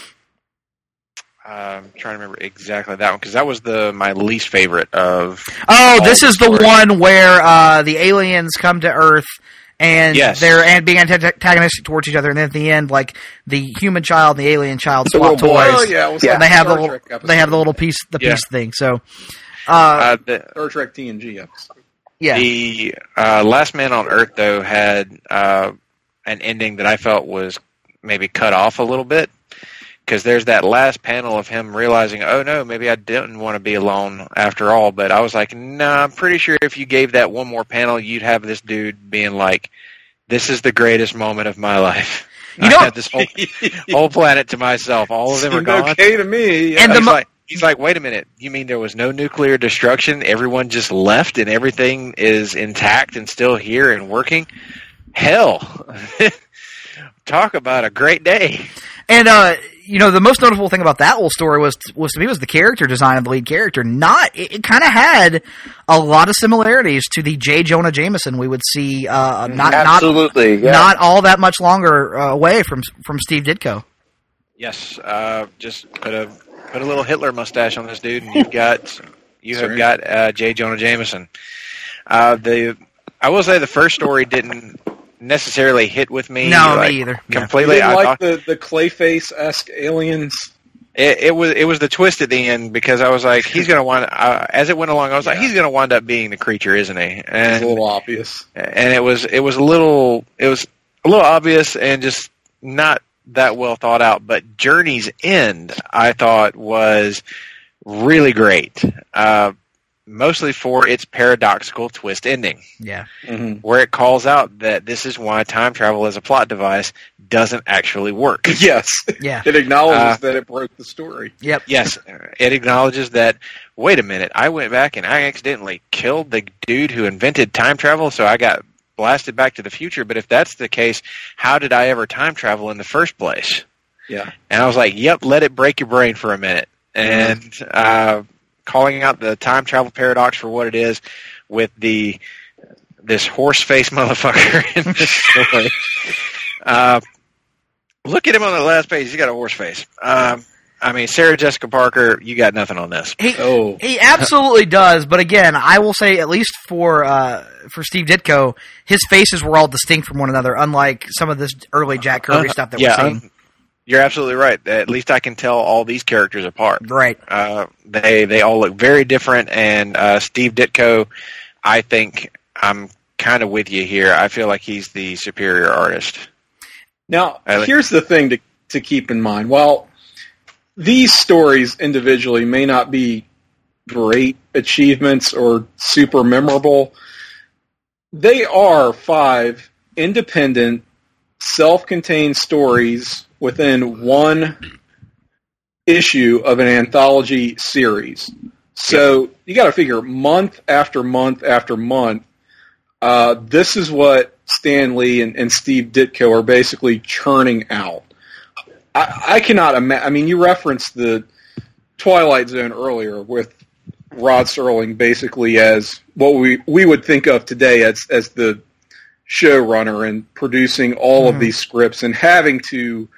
Uh, I'm trying to remember exactly that one because that was the my least favorite of. Oh, all this the is the stories. one where uh, the aliens come to Earth and Yes. they're and being antagonistic towards each other, and then at the end, like the human child and the alien child The swap little boy. toys. Oh, yeah, it was and like they have the Star little Trek episode. they have the little piece the Yeah. piece thing. So, uh, Uh, the, Star Trek T N G episode. yeah, The uh, Last Man on Earth, though, had uh, an ending that I felt was maybe cut off a little bit. Because there's that last panel of him realizing, oh no, maybe I didn't want to be alone after all. But I was like, nah, I'm pretty sure if you gave that one more panel, you'd have this dude being like, this is the greatest moment of my life. You know- I had this whole, whole planet to myself. All of them are Seemed gone. okay to me. And he's, the mo- like, he's like, wait a minute. You mean there was no nuclear destruction? Everyone just left and everything is intact and still here and working? Hell. Talk about a great day. and uh, you know the most notable thing about that whole story was was to me was the character design of the lead character. Not it, it kind of had a lot of similarities to the J. Jonah Jameson we would see. Uh, not Absolutely, not yeah. not all that much longer uh, away from from Steve Ditko. Yes, uh, just put a put a little Hitler mustache on this dude, and you've got you have Sure. got uh, J. Jonah Jameson. Uh, the I will say the first story didn't necessarily hit with me. No, like, me either. Yeah. Completely. You didn't I like thought the, the Clayface-esque aliens? it, it was it was the twist at the end because I was like, he's gonna wind. Uh, as it went along, I was like, Yeah. he's gonna wind up being the creature, isn't he? It's And a little obvious. and it was it was a little it was a little obvious and just not that well thought out. But Journey's End, I thought, was really great. Uh, mostly for its paradoxical twist ending, Yeah. Mm-hmm. where it calls out that this is why time travel as a plot device doesn't actually work. Yes. Yeah. It acknowledges Uh, that it broke the story. Yep. Yes, it acknowledges that, wait a minute, I went back and I accidentally killed the dude who invented time travel, so I got blasted back to the future. But if that's the case, how did I ever time travel in the first place? Yeah. And I was like, yep, let it break your brain for a minute. And uh, calling out the time travel paradox for what it is with the this horse-faced motherfucker in this story. uh, look at him on the last page. He's got a horse face. Um, I mean, Sarah Jessica Parker, you got nothing on this. He, Oh. he absolutely does, but again, I will say, at least for uh, for Steve Ditko, his faces were all distinct from one another, unlike some of this early Jack Kirby Uh, stuff that yeah, we're seeing. um, you're absolutely right. At least I can tell all these characters apart. Right. Uh, they they all look very different, and uh, Steve Ditko, I think I'm kind of with you here. I feel like he's the superior artist. Now, I like- here's the thing to, to keep in mind. While these stories individually may not be great achievements or super memorable, they are five independent, self-contained stories within one issue of an anthology series. So you got to figure month after month after month, uh, this is what Stan Lee and, and Steve Ditko are basically churning out. I, I cannot imagine. I mean, you referenced the Twilight Zone earlier with Rod Serling basically as what we, we would think of today as, as the showrunner and producing all Mm-hmm. of these scripts and having to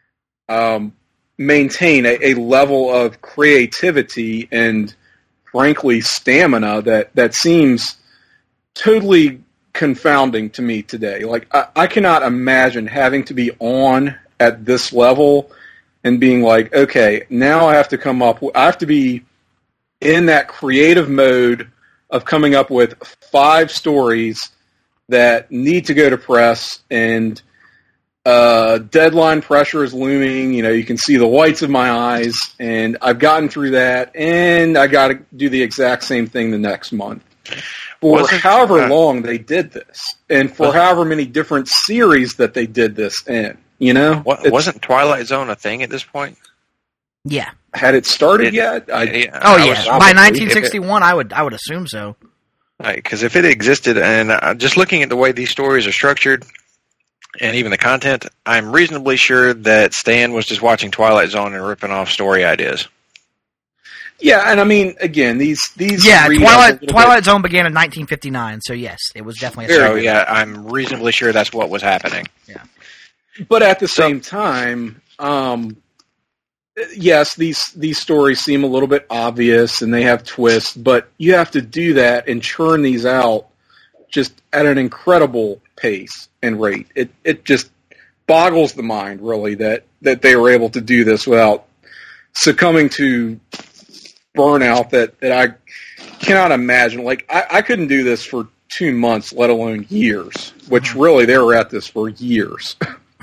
um, maintain a, a level of creativity and, frankly, stamina that, that seems totally confounding to me today. Like, I, I cannot imagine having to be on at this level and being like, okay, now I have to come up, I have to be in that creative mode of coming up with five stories that need to go to press, and uh, deadline pressure is looming. You know, you can see the whites of my eyes, and I've gotten through that, and I got to do the exact same thing the next month. For Wasn't- however uh, long they did this, and for Wasn't- however many different series that they did this in, you know, What, It's- wasn't Twilight Zone a thing at this point? Yeah. had it started It- yet? I, Yeah, Oh I yeah. was- By nineteen sixty-one, I would I would assume so. Because if it existed, and uh, just looking at the way these stories are structured, and even the content, I'm reasonably sure that Stan was just watching Twilight Zone and ripping off story ideas. yeah, and I mean, again, these these Yeah, read a Twilight little Twilight Zone began in nineteen fifty-nine, so yes, it was definitely a So series. yeah, I'm reasonably sure that's what was happening. bit, but at the same time, um, yes, these these stories seem a little bit obvious and they have twists, but you have to do that and churn these out just at an incredible pace and rate. It it just boggles the mind, really, that that they were able to do this without succumbing to burnout that, that I cannot imagine. Like, I, I couldn't do this for two months, let alone years, which really they were at this for years.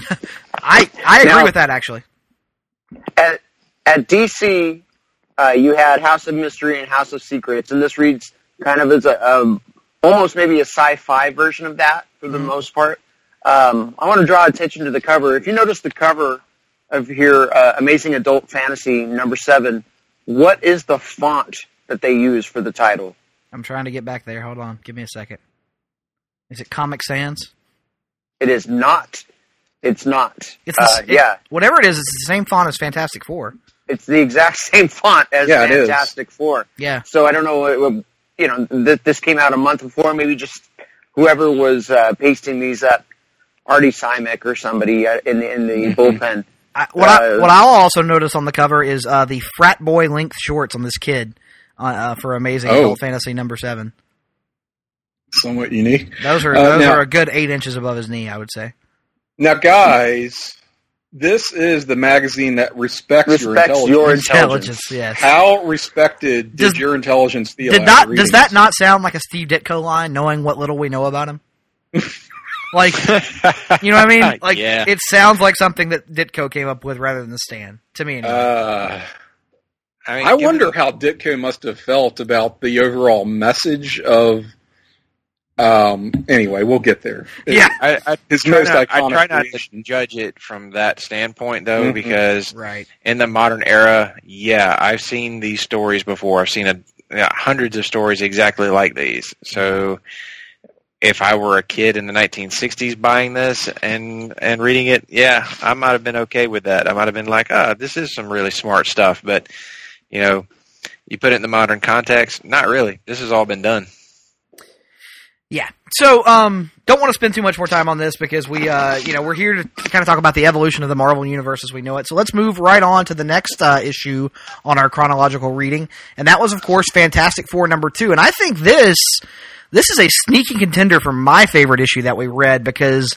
I I agree Now- with that actually. At, at D C, uh, you had House of Mystery and House of Secrets, and this reads kind of as a um, almost maybe a sci-fi version of that for the most part. Um, I want to draw attention to the cover. If you notice the cover of your uh, Amazing Adult Fantasy number seven, what is the font that they use for the title? I'm trying to get back there. Hold on. Give me a second. Is it Comic Sans? It is not. It's not. It's the, uh, it- yeah. Whatever it is, it's the same font as Fantastic Four. It's the exact same font as Yeah, it is. Fantastic Four. Yeah. So I don't know, what- what- you know, th- this came out a month before. Maybe just whoever was uh, pasting these up, Artie Simek or somebody uh, in the in the bullpen. I, what I Uh, what I'll also notice on the cover is uh, the frat boy length shorts on this kid uh, uh, for Amazing Oh. Adult Fantasy number seven. Somewhat unique. Those are Uh, those now- are a good eight inches above his knee, I would say. Now, guys, this is the magazine that respects, Respects your your intelligence. intelligence. yes. How respected did Does- your intelligence feel? Did after not reading does that this? not sound like a Steve Ditko line? Knowing what little we know about him, like you know what I mean? Like Yeah. it sounds like something that Ditko came up with rather than Stan. To me, anyway. Uh, I, mean, I wonder how Ditko must have felt about the overall message of. Um. Anyway, we'll get there. Yeah. I, I, His try most not, I iconic try not creation. to judge it from that standpoint, though, Mm-hmm. because Right. in the modern era, yeah, I've seen these stories before. I've seen a, yeah, hundreds of stories exactly like these. So if I were a kid in the nineteen sixties buying this and, and reading it, yeah, I might have been okay with that. I might have been like, ah, this is some really smart stuff. But, you know, you put it in the modern context, not really. This has all been done. Yeah. So, um, don't want to spend too much more time on this because we, uh, you know, we're here to kind of talk about the evolution of the Marvel Universe as we know it. So let's move right on to the next uh, issue on our chronological reading, and that was, of course, Fantastic Four number two. And I think this, this is a sneaky contender for my favorite issue that we read because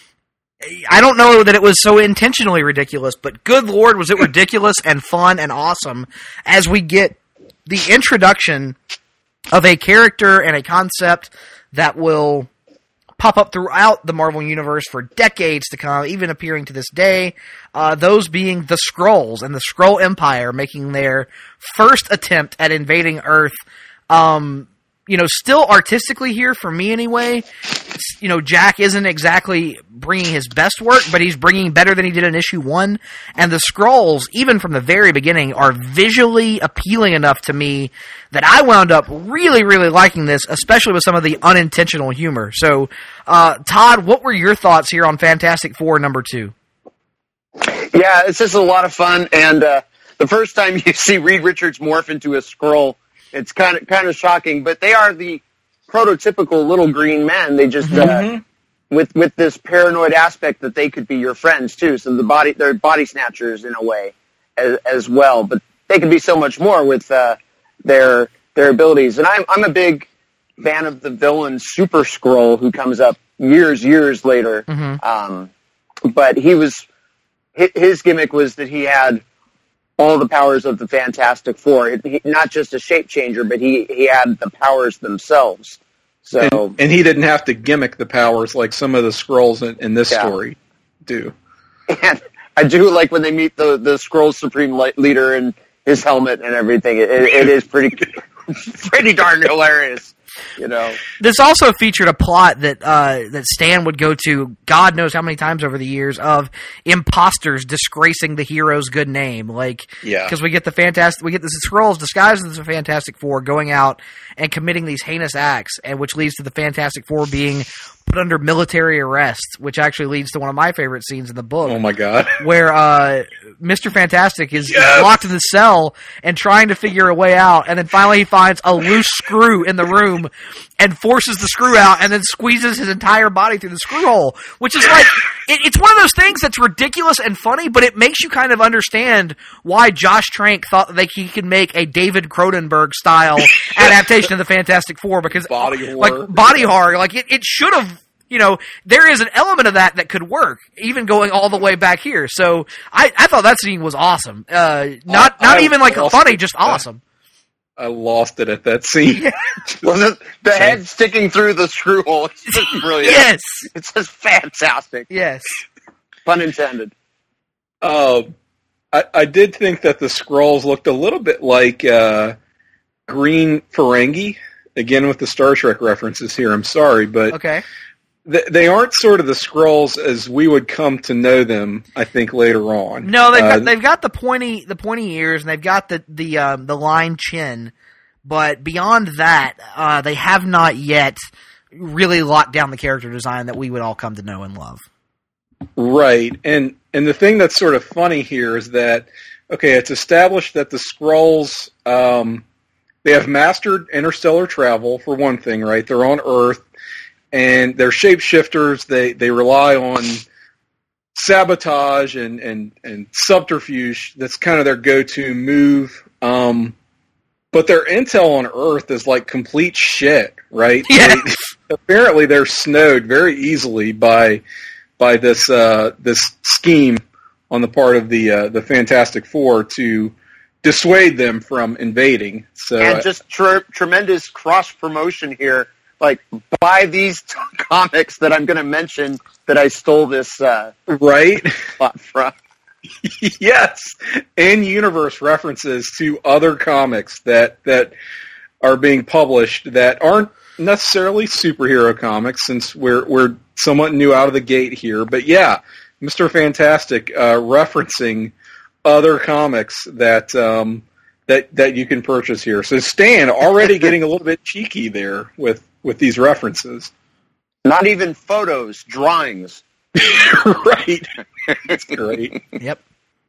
I don't know that it was so intentionally ridiculous, but good Lord, was it ridiculous and fun and awesome as we get the introduction of a character and a concept that will pop up throughout the Marvel Universe for decades to come, even appearing to this day, uh, those being the Skrulls and the Skrull Empire making their first attempt at invading Earth. Um, you know, still artistically here, for me anyway, you know, Jack isn't exactly bringing his best work, but he's bringing better than he did in issue one. And the Skrulls, even from the very beginning, are visually appealing enough to me that I wound up really, really liking this, especially with some of the unintentional humor. So, uh, Todd, what were your thoughts here on Fantastic Four number two? Yeah, it's just a lot of fun. And uh, the first time you see Reed Richards morph into a Skrull, it's kind of kind of shocking. But they are the prototypical little green men. They just mm-hmm. uh, with with this paranoid aspect that they could be your friends too. So the body, they're body snatchers in a way as, as well. But they can be so much more with uh, their their abilities. And I'm I'm a big fan of the villain Super Skrull who comes up years years later. Mm-hmm. Um, but he was his gimmick was that he had all the powers of the Fantastic Four. It, he, not just a shape changer, but he, he had the powers themselves. So, and, and he didn't have to gimmick the powers like some of the Skrulls in, in this yeah. story do. And I do like when they meet the the Skrull Supreme leader and his helmet and everything. It, it is pretty pretty darn hilarious. You know, this also featured a plot that uh, that Stan would go to God knows how many times over the years of imposters disgracing the hero's good name. Like, yeah, because we get the fantastic, we get the Skrulls disguised as the Fantastic Four going out and committing these heinous acts, and which leads to the Fantastic Four being put under military arrest, which actually leads to one of my favorite scenes in the book. Oh my God! Where uh, Mister Fantastic is, yes! is locked in the cell and trying to figure a way out, and then finally he finds a loose screw in the room and forces the screw out, and then squeezes his entire body through the screw hole, which is like it, it's one of those things that's ridiculous and funny, but it makes you kind of understand why Josh Trank thought that like, he could make a David Cronenberg style adaptation of the Fantastic Four because body horror, like body horror, like it, it should have. You know, there is an element of that that could work, even going all the way back here. So I, I thought that scene was awesome. Uh, not I, not I even like funny, it. just awesome. I lost it at that scene. Well, the, the head sticking through the screw hole is just brilliant. Yes. It's just fantastic. Yes. Pun intended. Uh, I, I did think that the Skrulls looked a little bit like uh, green Ferengi. Again, with the Star Trek references here, I'm sorry, but okay. th- they aren't sort of the Skrulls as we would come to know them, I think, later on. No, they've, uh, got, they've got the pointy the pointy ears, and they've got the the um, the line chin, but beyond that, uh, they have not yet really locked down the character design that we would all come to know and love. Right, and and the thing that's sort of funny here is that, okay, it's established that the Skrulls... Um, They have mastered interstellar travel, for one thing, right? They're on Earth, and they're shapeshifters. They they rely on sabotage and, and, and subterfuge. That's kind of their go-to move. Um, but their intel on Earth is like complete shit, right? Yeah. They, apparently they're snowed very easily by by this uh, this scheme on the part of the uh, the Fantastic Four to dissuade them from invading. So and just tr- tremendous cross promotion here. Like, buy these t- comics that I'm going to mention that I stole this uh, right plot from. Yes, in-universe references to other comics that that are being published that aren't necessarily superhero comics, since we're we're somewhat new out of the gate here. But yeah, Mister Fantastic uh, referencing other comics that um, that that you can purchase here. So Stan already getting a little bit cheeky there with with these references. Not even photos, drawings. Right. That's great. Yep.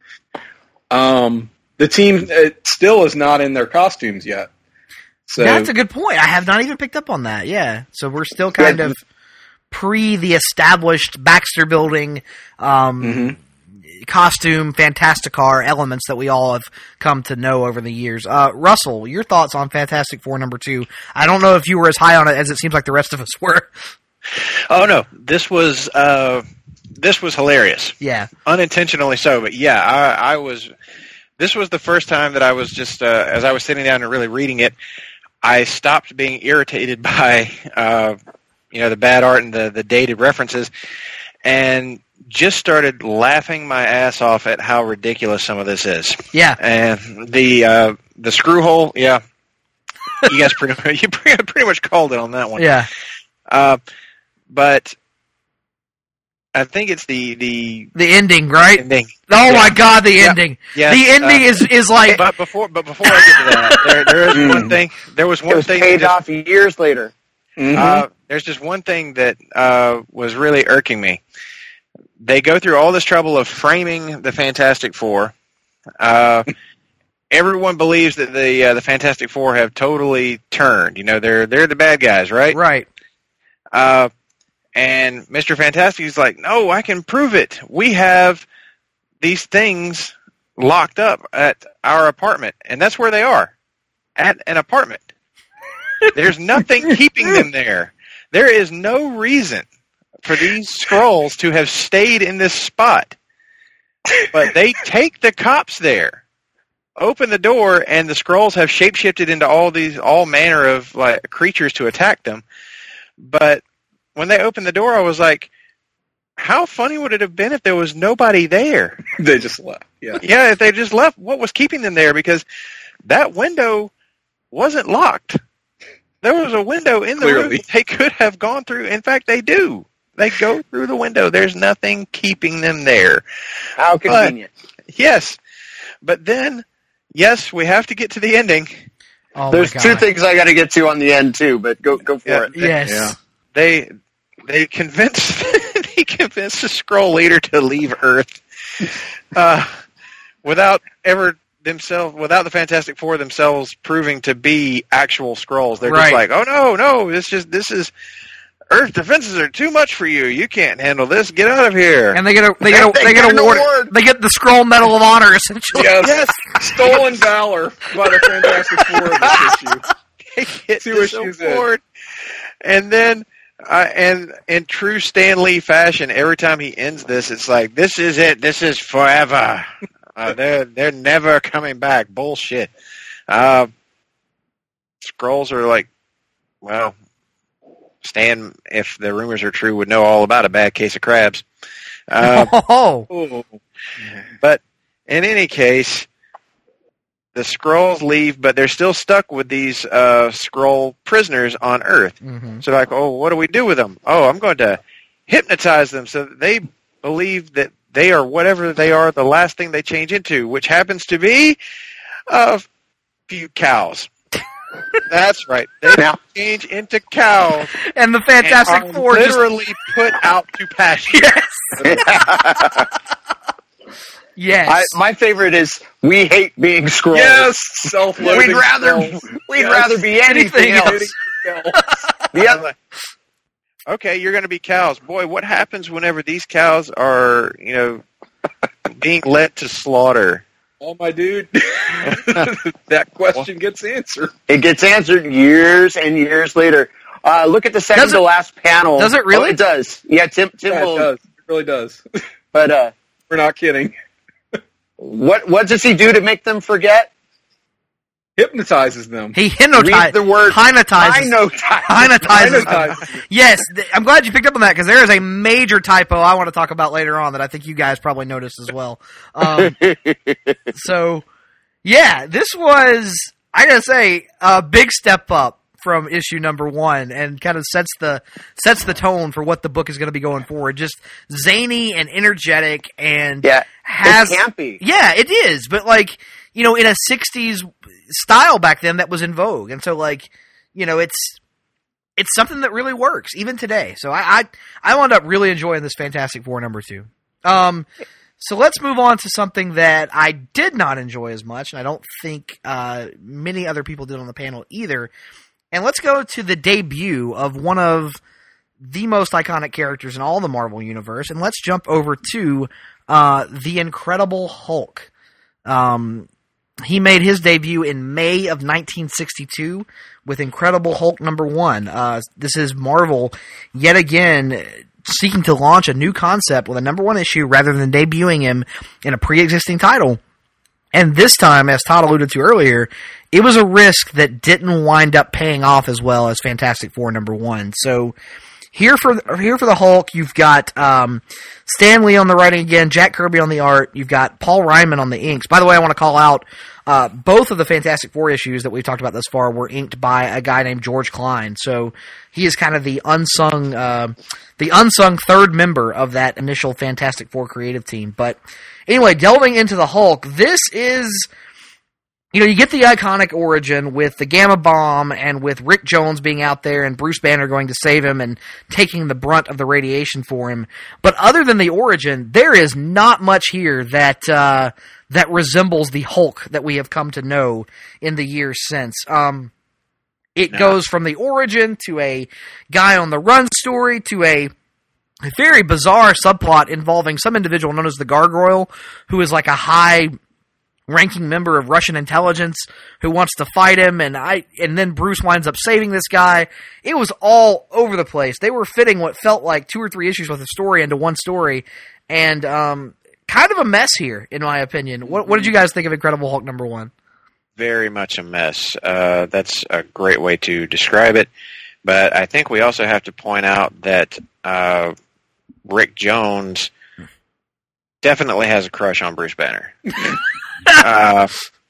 Um, the team uh, still is not in their costumes yet. So That's a good point. I have not even picked up on that. Yeah. So we're still kind Yeah. of pre the established Baxter Building um, Mhm. costume Fantasticar elements that we all have come to know over the years. Uh, Russell, your thoughts on Fantastic Four number two? I don't know if you were as high on it as it seems like the rest of us were. Oh no, this was uh, this was hilarious. Yeah. Unintentionally so, but yeah, I, I was. This was the first time that I was just uh, as I was sitting down and really reading it, I stopped being irritated by uh, you know the bad art and the the dated references, and just started laughing my ass off at how ridiculous some of this is. Yeah. And the uh, the screw hole, yeah, you guys pretty you pretty, pretty much called it on that one. Yeah. Uh, but I think it's the the The ending, right? ending. Oh Yeah. my God, the Yeah. ending. Yes, the ending uh, is, is like, But before, but before I get to that, there, there is one thing. There was It one was thing. paid that just- off years later. Mhm. Uh, there's just one thing that uh, was really irking me. They go through all this trouble of framing the Fantastic Four. Uh, everyone believes that the uh, the Fantastic Four have totally turned. You know, they're they're the bad guys, right? right. Uh, and Mister Fantastic is like, no, I can prove it. We have these things locked up at our apartment, and that's where they are, at an apartment. There's nothing keeping them there. There is no reason for these scrolls to have stayed in this spot. But they take the cops there, open the door, and the scrolls have shapeshifted into all these all manner of like creatures to attack them. But when they opened the door, I was like, how funny would it have been if there was nobody there? They just left. Yeah. Yeah, if they just left, what was keeping them there? Because that window wasn't locked. There was a window in the Clearly. room they could have gone through. In fact, they do. They go through the window. There's nothing keeping them there. How convenient. Yes. But then, yes, we have to get to the ending. Oh There's my two God. things I got to get to on the end too, but go go for Yeah. it. Yes. Yeah. They they convinced they convinced the Skrull leader to leave Earth uh, without ever themselves without the Fantastic Four themselves proving to be actual Skrulls. They're Right. just like, oh no, no, this just this is Earth defenses are too much for you. You can't handle this. Get out of here. And they get a they get a They they get get an award award. they get the Scroll Medal of Honor essentially. Yes. Stolen valor by the Fantastic Four in this issue. Get Two this issues in. award. And then, uh, and in true Stan Lee fashion, every time he ends this, it's like, this is it. This is forever. Uh, they're they're never coming back. Bullshit. Uh, Skrulls are like, well, Stan, if the rumors are true, would know all about a bad case of crabs. Uh, Oh, Oh. But in any case, the Skrulls leave, but they're still stuck with these uh, Skrull prisoners on Earth. Mhm. So like, oh, what do we do with them? Oh, I'm going to hypnotize them so that they believe that they are whatever they are, the last thing they change into, which happens to be a few cows. That's right. They Now- change into cows and the and Fantastic are Four just literally put out to pasture. yes, yes. I, my favorite is we hate being Skrulls. Yes. Self-loathing. We'd rather Skrulls. we'd Yes. rather be anything, Anything else. else. The oth- Okay, you're going to be cows. Boy, what happens whenever these cows are, you know, being led to slaughter? Oh, my dude. That question gets answered. It gets answered years and years later. Uh, look at the second Does it- to last panel. does it really? Oh, it does. Yeah, Tim. Tim Yeah, will. it does. It really does. But uh, We're not kidding. what what does he do to make them forget? hypnotizes them. He hypnotizes. Read the word Hypnotizes. Hypnotizes. Hypnotizes. Yes, th- I'm glad you picked up on that because there is a major typo I want to talk about later on that I think you guys probably noticed as well. Um, so, yeah, this was, I gotta say, a big step up from issue number one, and kind of sets the sets the tone for what the book is going to be going forward. Just zany and energetic, and Yeah, has it's campy. Yeah, it is, but like, you know, in a sixties style back then that was in vogue, and so like, you know, it's it's something that really works even today. So I I, I wound up really enjoying this Fantastic Four number two. Um, so let's move on to something that I did not enjoy as much, and I don't think uh, many other people did on the panel either. And let's go to the debut of one of the most iconic characters in all the Marvel Universe, and let's jump over to uh, the Incredible Hulk. Um, he made his debut in May of nineteen sixty-two with Incredible Hulk number one. Uh, this is Marvel yet again seeking to launch a new concept with a number one issue rather than debuting him in a pre-existing title. And this time, as Todd alluded to earlier, it was a risk that didn't wind up paying off as well as Fantastic Four number one. So here for here for the Hulk, you've got um, Stan Lee on the writing again, Jack Kirby on the art. You've got Paul Ryman on the inks. By the way, I want to call out uh, both of the Fantastic Four issues that we've talked about thus far were inked by a guy named George Klein. So he is kind of the unsung uh, the unsung third member of that initial Fantastic Four creative team. But anyway, delving into the Hulk, this is, you know, you get the iconic origin with the Gamma Bomb and with Rick Jones being out there and Bruce Banner going to save him and taking the brunt of the radiation for him. But other than the origin, there is not much here that uh, that resembles the Hulk that we have come to know in the years since. Um, it no. goes from the origin to a guy on the run story to a A very bizarre subplot involving some individual known as the Gargoyle, who is like a high-ranking member of Russian intelligence who wants to fight him, and I and then Bruce winds up saving this guy. It was all over the place. They were fitting what felt like two or three issues worth of story into one story, and um, kind of a mess here, in my opinion. What, what did you guys think of Incredible Hulk number one? Very much a mess. Uh, that's a great way to describe it. But I think we also have to point out that uh, Rick Jones definitely has a crush on Bruce Banner. uh,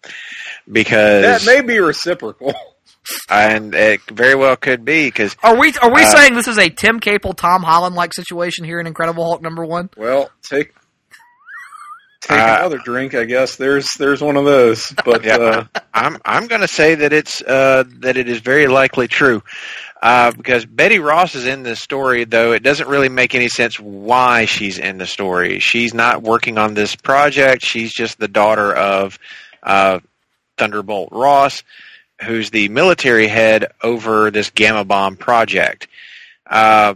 because that may be reciprocal. And it very well could be, because are we are we uh, saying this is a Tim Capel, Tom Holland like situation here in Incredible Hulk number one? Well, take take uh, another drink, I guess. There's there's one of those. But yeah, uh, I'm I'm going to say that it's uh, that it is very likely true. Uh, because Betty Ross is in this story, though it doesn't really make any sense why she's in the story. She's not working on this project. She's just the daughter of uh, Thunderbolt Ross, who's the military head over this Gamma Bomb project. Uh,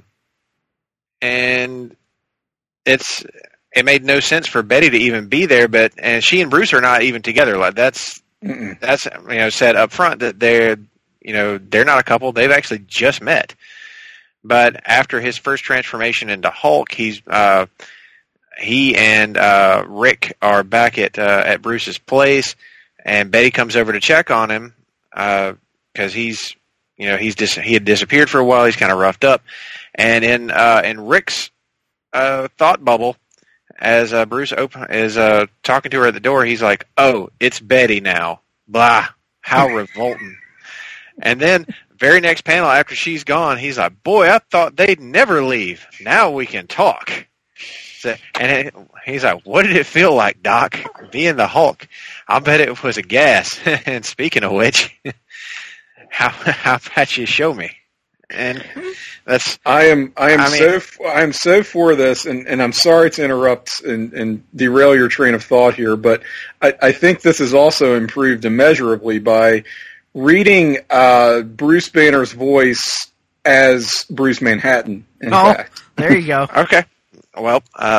and it's it made no sense for Betty to even be there, but and she and Bruce are not even together. Like that's Mm-mm. that's you know said up front that they're You know, they're not a couple. They've actually just met. But after his first transformation into Hulk, he's uh, he and uh, Rick are back at uh, at Bruce's place, and Betty comes over to check on him because uh, he's you know he's dis- he had disappeared for a while. He's kind of roughed up, and in uh, in Rick's uh, thought bubble, as uh, Bruce op- is uh, talking to her at the door, he's like, "Oh, it's Betty now." Blah! How revolting. And then, very next panel, after she's gone, he's like, boy, I thought they'd never leave. Now we can talk. So, and it, he's like, what did it feel like, Doc, being the Hulk? I'll bet it was a gas. And speaking of which, how how about you show me? And that's I am I am I mean, so I am so for this, and, and I'm sorry to interrupt and, and derail your train of thought here, but I, I think this is also improved immeasurably by reading uh, Bruce Banner's voice as Bruce Manhattan, in oh, fact. There you go. Okay. Well, uh,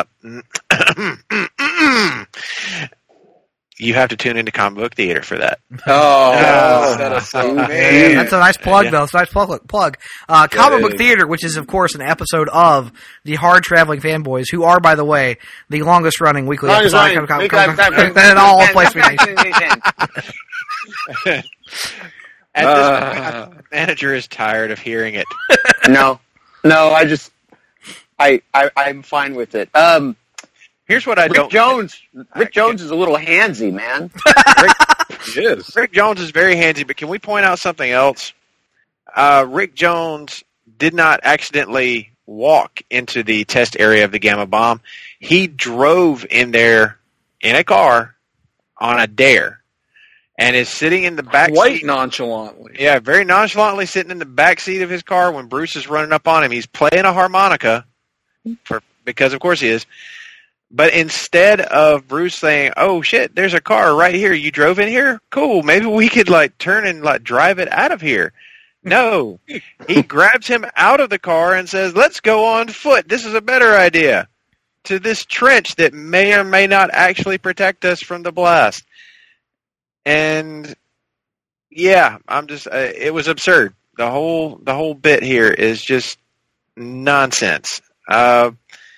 you have to tune into Comic Book Theater for that. Oh, oh that is so man. That's a nice plug, yeah. though. It's a nice plug. plug. Uh, Comic Book Theater, which is, of course, an episode of the Hard Traveling Fanboys, who are, by the way, the longest-running weekly episode of Comic Book Theater. And all of Place Nation. At Uh. this point, the manager is tired of hearing it. No, no, I just, I, I, I'm fine with it. Um, Here's what I Rick don't. Jones, Rick Jones is a little handsy, man. It is. Rick Jones is very handsy, but can we point out something else? Uh, Rick Jones did not accidentally walk into the test area of the Gamma Bomb. He drove in there in a car on a dare and is sitting in the back Quite seat. nonchalantly. Yeah, very nonchalantly sitting in the back seat of his car when Bruce is running up on him. He's playing a harmonica, for because of course he is. But instead of Bruce saying, "Oh shit, there's a car right here. You drove in here? Cool. Maybe we could like turn and like drive it out of here." No, he grabs him out of the car and says, "Let's go on foot. This is a better idea." To this trench that may or may not actually protect us from the blast. And yeah, I'm just. Uh, it was absurd. The whole the whole bit here is just nonsense. Uh,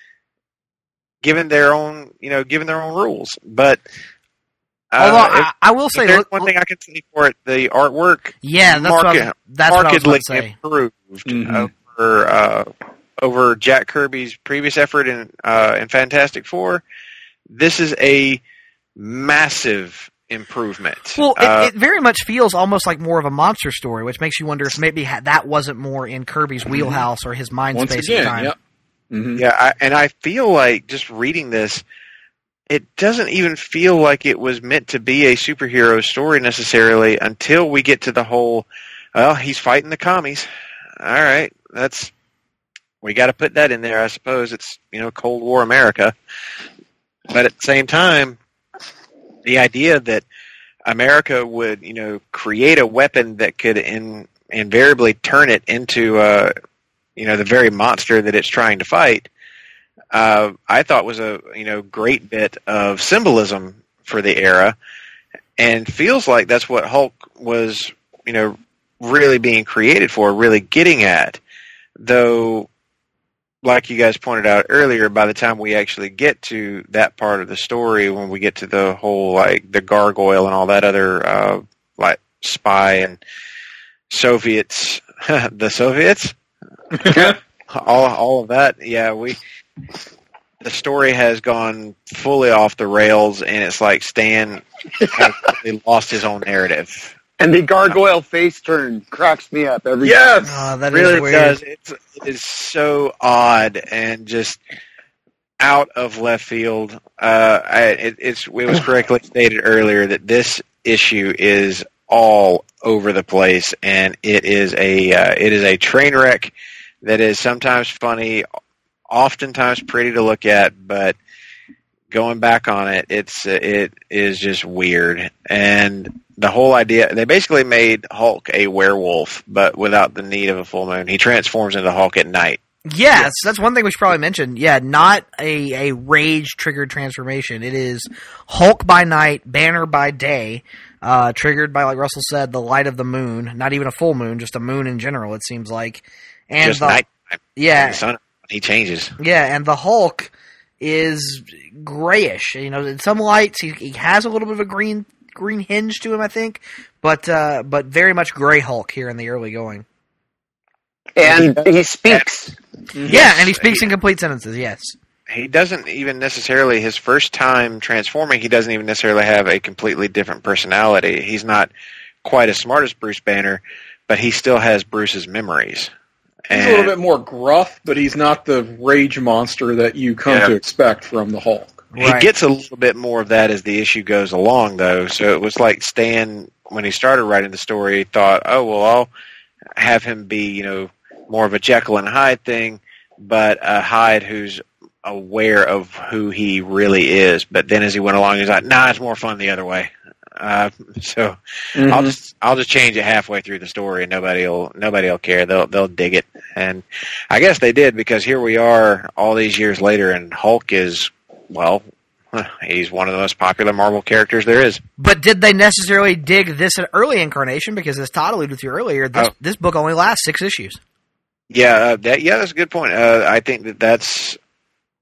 given their own, you know, given their own rules. But uh, Although I, if, I will say, if there's look, one look, thing I can say for it, the artwork, yeah, that's what I was, market, that's what I was markedly about to say. improved Mhm. over uh, over Jack Kirby's previous effort in uh, in Fantastic Four. This is a massive improvement. Well, Uh, it, it very much feels almost like more of a monster story, which makes you wonder if maybe ha- that wasn't more in Kirby's wheelhouse or his mind Once space again, at the time. yep. Mhm. Yeah, I, and I feel like just reading this, it doesn't even feel like it was meant to be a superhero story necessarily until we get to the whole, well, he's fighting the commies. All right, that's we got to put that in there. I suppose it's, you know, Cold War America, but at the same time, the idea that America would, you know, create a weapon that could in, invariably turn it into, uh, you know, the very monster that it's trying to fight, uh, I thought was a, you know, great bit of symbolism for the era, and feels like that's what Hulk was, you know, really being created for, really getting at. Though, like you guys pointed out earlier, by the time we actually get to that part of the story, when we get to the whole, like, the gargoyle and all that other, uh, like, spy and Soviets, the Soviets? all all of that, yeah, we, the story has gone fully off the rails, and it's like Stan has really lost his own narrative. And the gargoyle face turn cracks me up every Yes! Uh, that It really is weird. does. It's, it is so odd and just out of left field. Uh, I, it, it's, it was correctly stated earlier that this issue is all over the place, and it is a uh, it is a train wreck that is sometimes funny, oftentimes pretty to look at, but going back on it, it's it is just weird. And the whole idea, they basically made Hulk a werewolf, but without the need of a full moon. He transforms into Hulk at night. Yes, that's one thing we should probably mention. Yeah, not a, a rage-triggered transformation. It is Hulk by night, Banner by day, uh, triggered by, like Russell said, the light of the moon. Not even a full moon, just a moon in general, it seems like. And just the, nighttime. yeah, The sun, he changes. yeah, and the Hulk is grayish. You know, in some lights, he, he has a little bit of a green green hinge to him, I think, but uh, but very much gray Hulk here in the early going. And he speaks. Yeah, and he speaks in complete sentences, yes. He doesn't even necessarily, his first time transforming, he doesn't even necessarily have a completely different personality. He's not quite as smart as Bruce Banner, but he still has Bruce's memories. He's And- a little bit more gruff, but he's not the rage monster that you come Yeah. to expect from the Hulk. He Right. gets a little bit more of that as the issue goes along, though. So it was like Stan, when he started writing the story, thought, oh, well, I'll have him be, you know, more of a Jekyll and Hyde thing, but a Hyde who's aware of who he really is. But then as he went along, he's like, nah, it's more fun the other way. Uh, so Mm-hmm. I'll just I'll just change it halfway through the story, and nobody'll nobody'll care. They'll they'll dig it, and I guess they did, because here we are all these years later, and Hulk is, well, he's one of the most popular Marvel characters there is. But did they necessarily dig this an early incarnation? Because as Todd alluded to earlier, this, Oh. this book only lasts six issues. Yeah, uh, that yeah, that's a good point. Uh, I think that that's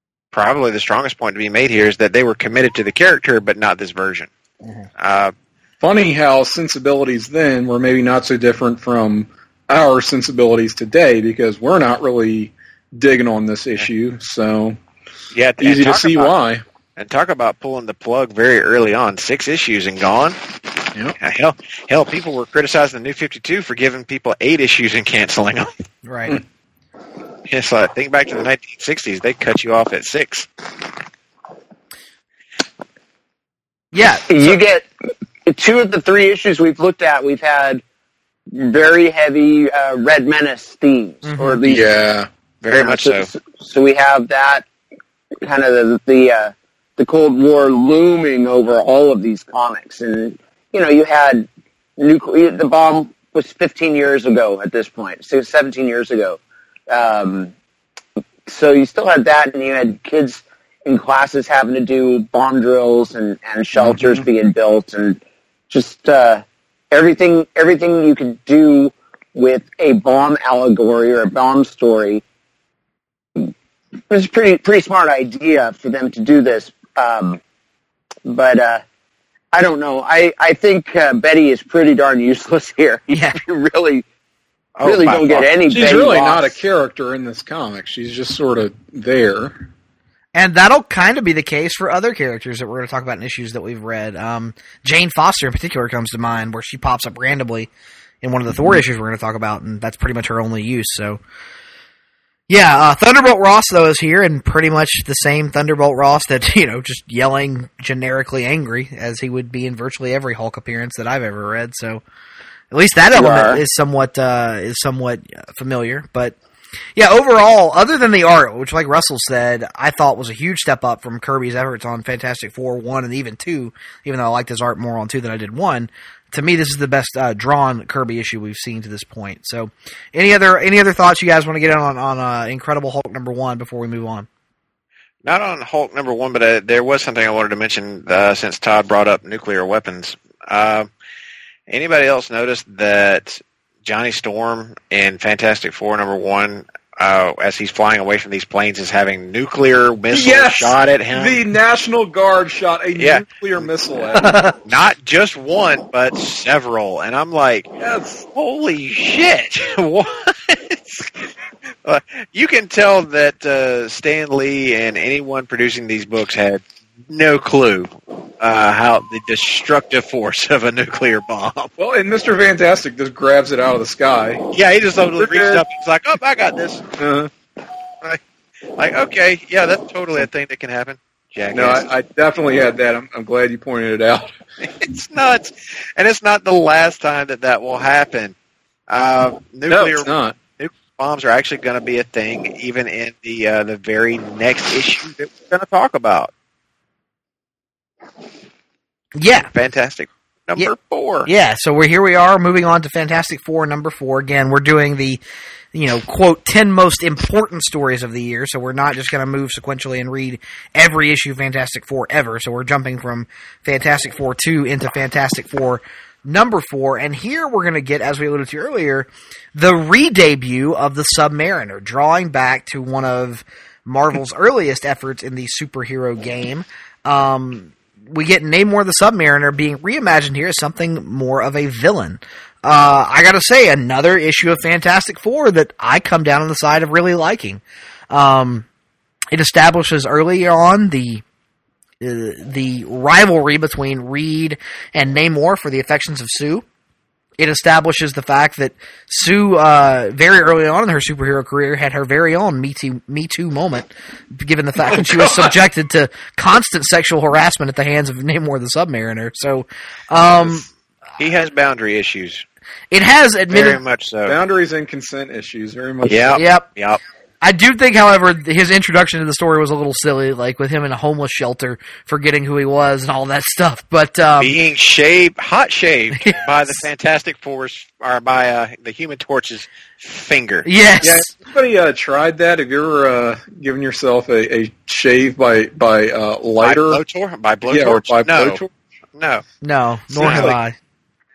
probably the strongest point to be made here, is that they were committed to the character, but not this version. Uh, funny how sensibilities then were maybe not so different from our sensibilities today, because we're not really digging on this issue, so yeah, easy to see about, why. And talk about pulling the plug very early on. Six issues and gone. Yep. Hell, hell, people were criticizing the New fifty-two for giving people eight issues and canceling them. Right. It's like, think back to the nineteen sixties. They cut you off at six. Yeah. You get two of the three issues we've looked at. We've had very heavy uh, Red Menace themes, Mm-hmm. or at least Yeah, very much so. so. So we have that kind of the the, uh, the Cold War looming over all of these comics, and you know, you had nuclear. The bomb was fifteen years ago at this point, so seventeen years ago. Um, so you still had that, and you had kids in classes having to do bomb drills and, and shelters mm-hmm. being built, and just uh, everything everything you could do with a bomb allegory or a bomb story. It was a pretty pretty smart idea for them to do this, um, but uh, I don't know. I I think uh, Betty is pretty darn useless here. Yeah, you really. Oh, really don't get any. She's Betty really Ross. not a character in this comic. She's just sort of there. And that'll kind of be the case for other characters that we're going to talk about in issues that we've read. Um, Jane Foster in particular comes to mind, where she pops up randomly in one of the Thor issues we're going to talk about, and that's pretty much her only use. So, yeah, uh, Thunderbolt Ross, though, is here, and pretty much the same Thunderbolt Ross that, you know, just yelling generically angry, as he would be in virtually every Hulk appearance that I've ever read, so... At least that element are. is somewhat uh, is somewhat familiar, but yeah. Overall, other than the art, which, like Russell said, I thought was a huge step up from Kirby's efforts on Fantastic Four one and even two. Even though I liked his art more on two than I did one, to me this is the best uh, drawn Kirby issue we've seen to this point. So, any other any other thoughts you guys want to get on on uh, Incredible Hulk number one before we move on? Not on Hulk number one, but uh, there was something I wanted to mention uh, since Todd brought up nuclear weapons. Uh, Anybody else notice that Johnny Storm in Fantastic Four number one, uh, as he's flying away from these planes, is having nuclear missiles yes! shot at him? The National Guard shot a yeah. nuclear missile at him. Not just one, but several. And I'm like, yes. holy shit! What? uh, you can tell that uh, Stan Lee and anyone producing these books had no clue uh, how the destructive force of a nuclear bomb. Well, and Mister Fantastic just grabs it out of the sky. Yeah, he just totally reached up. He's like, "Oh, I got this." Uh-huh. Like, like, okay, yeah, that's totally a thing that can happen. Jackass. No, I, I definitely had that. I'm, I'm glad you pointed it out. It's nuts, and it's not the last time that that will happen. Uh, nuclear, no, it's not. Nuclear bombs are actually going to be a thing, even in the uh, the very next issue that we're going to talk about. Yeah. Fantastic. Number yeah. four. Yeah, so we're here we are moving on to Fantastic Four number four. Again, we're doing the, you know, quote, ten most important stories of the year, so we're not just going to move sequentially and read every issue of Fantastic Four ever. So we're jumping from Fantastic Four two into Fantastic Four number four, and here we're going to get, as we alluded to earlier, the re-debut of the Submariner, drawing back to one of Marvel's earliest efforts in the superhero game. Um, we get Namor the Submariner being reimagined here as something more of a villain. Uh, I gotta say, another issue of Fantastic Four that I come down on the side of really liking. Um, it establishes early on the uh, the rivalry between Reed and Namor for the affections of Sue. It establishes the fact that Sue, uh, very early on in her superhero career, had her very own Me Too, Me Too moment, given the fact oh, that she God. was subjected to constant sexual harassment at the hands of Namor the Submariner. So, um, he has boundary issues. It has admitted very much so. Boundaries and consent issues, very much. Yep. So. Yep. Yep. I do think, however, his introduction to the story was a little silly, like with him in a homeless shelter, forgetting who he was and all that stuff. But um, being shaved, hot shaved yes. by the Fantastic Four's, or by uh, the Human Torch's finger. Yes. Yeah. Anybody uh, tried that? Have you ever uh, given yourself a, a shave by by uh, lighter? By blowtorch? By blowtorch? Yeah, or by no. blowtorch? No. No, nor have like, I.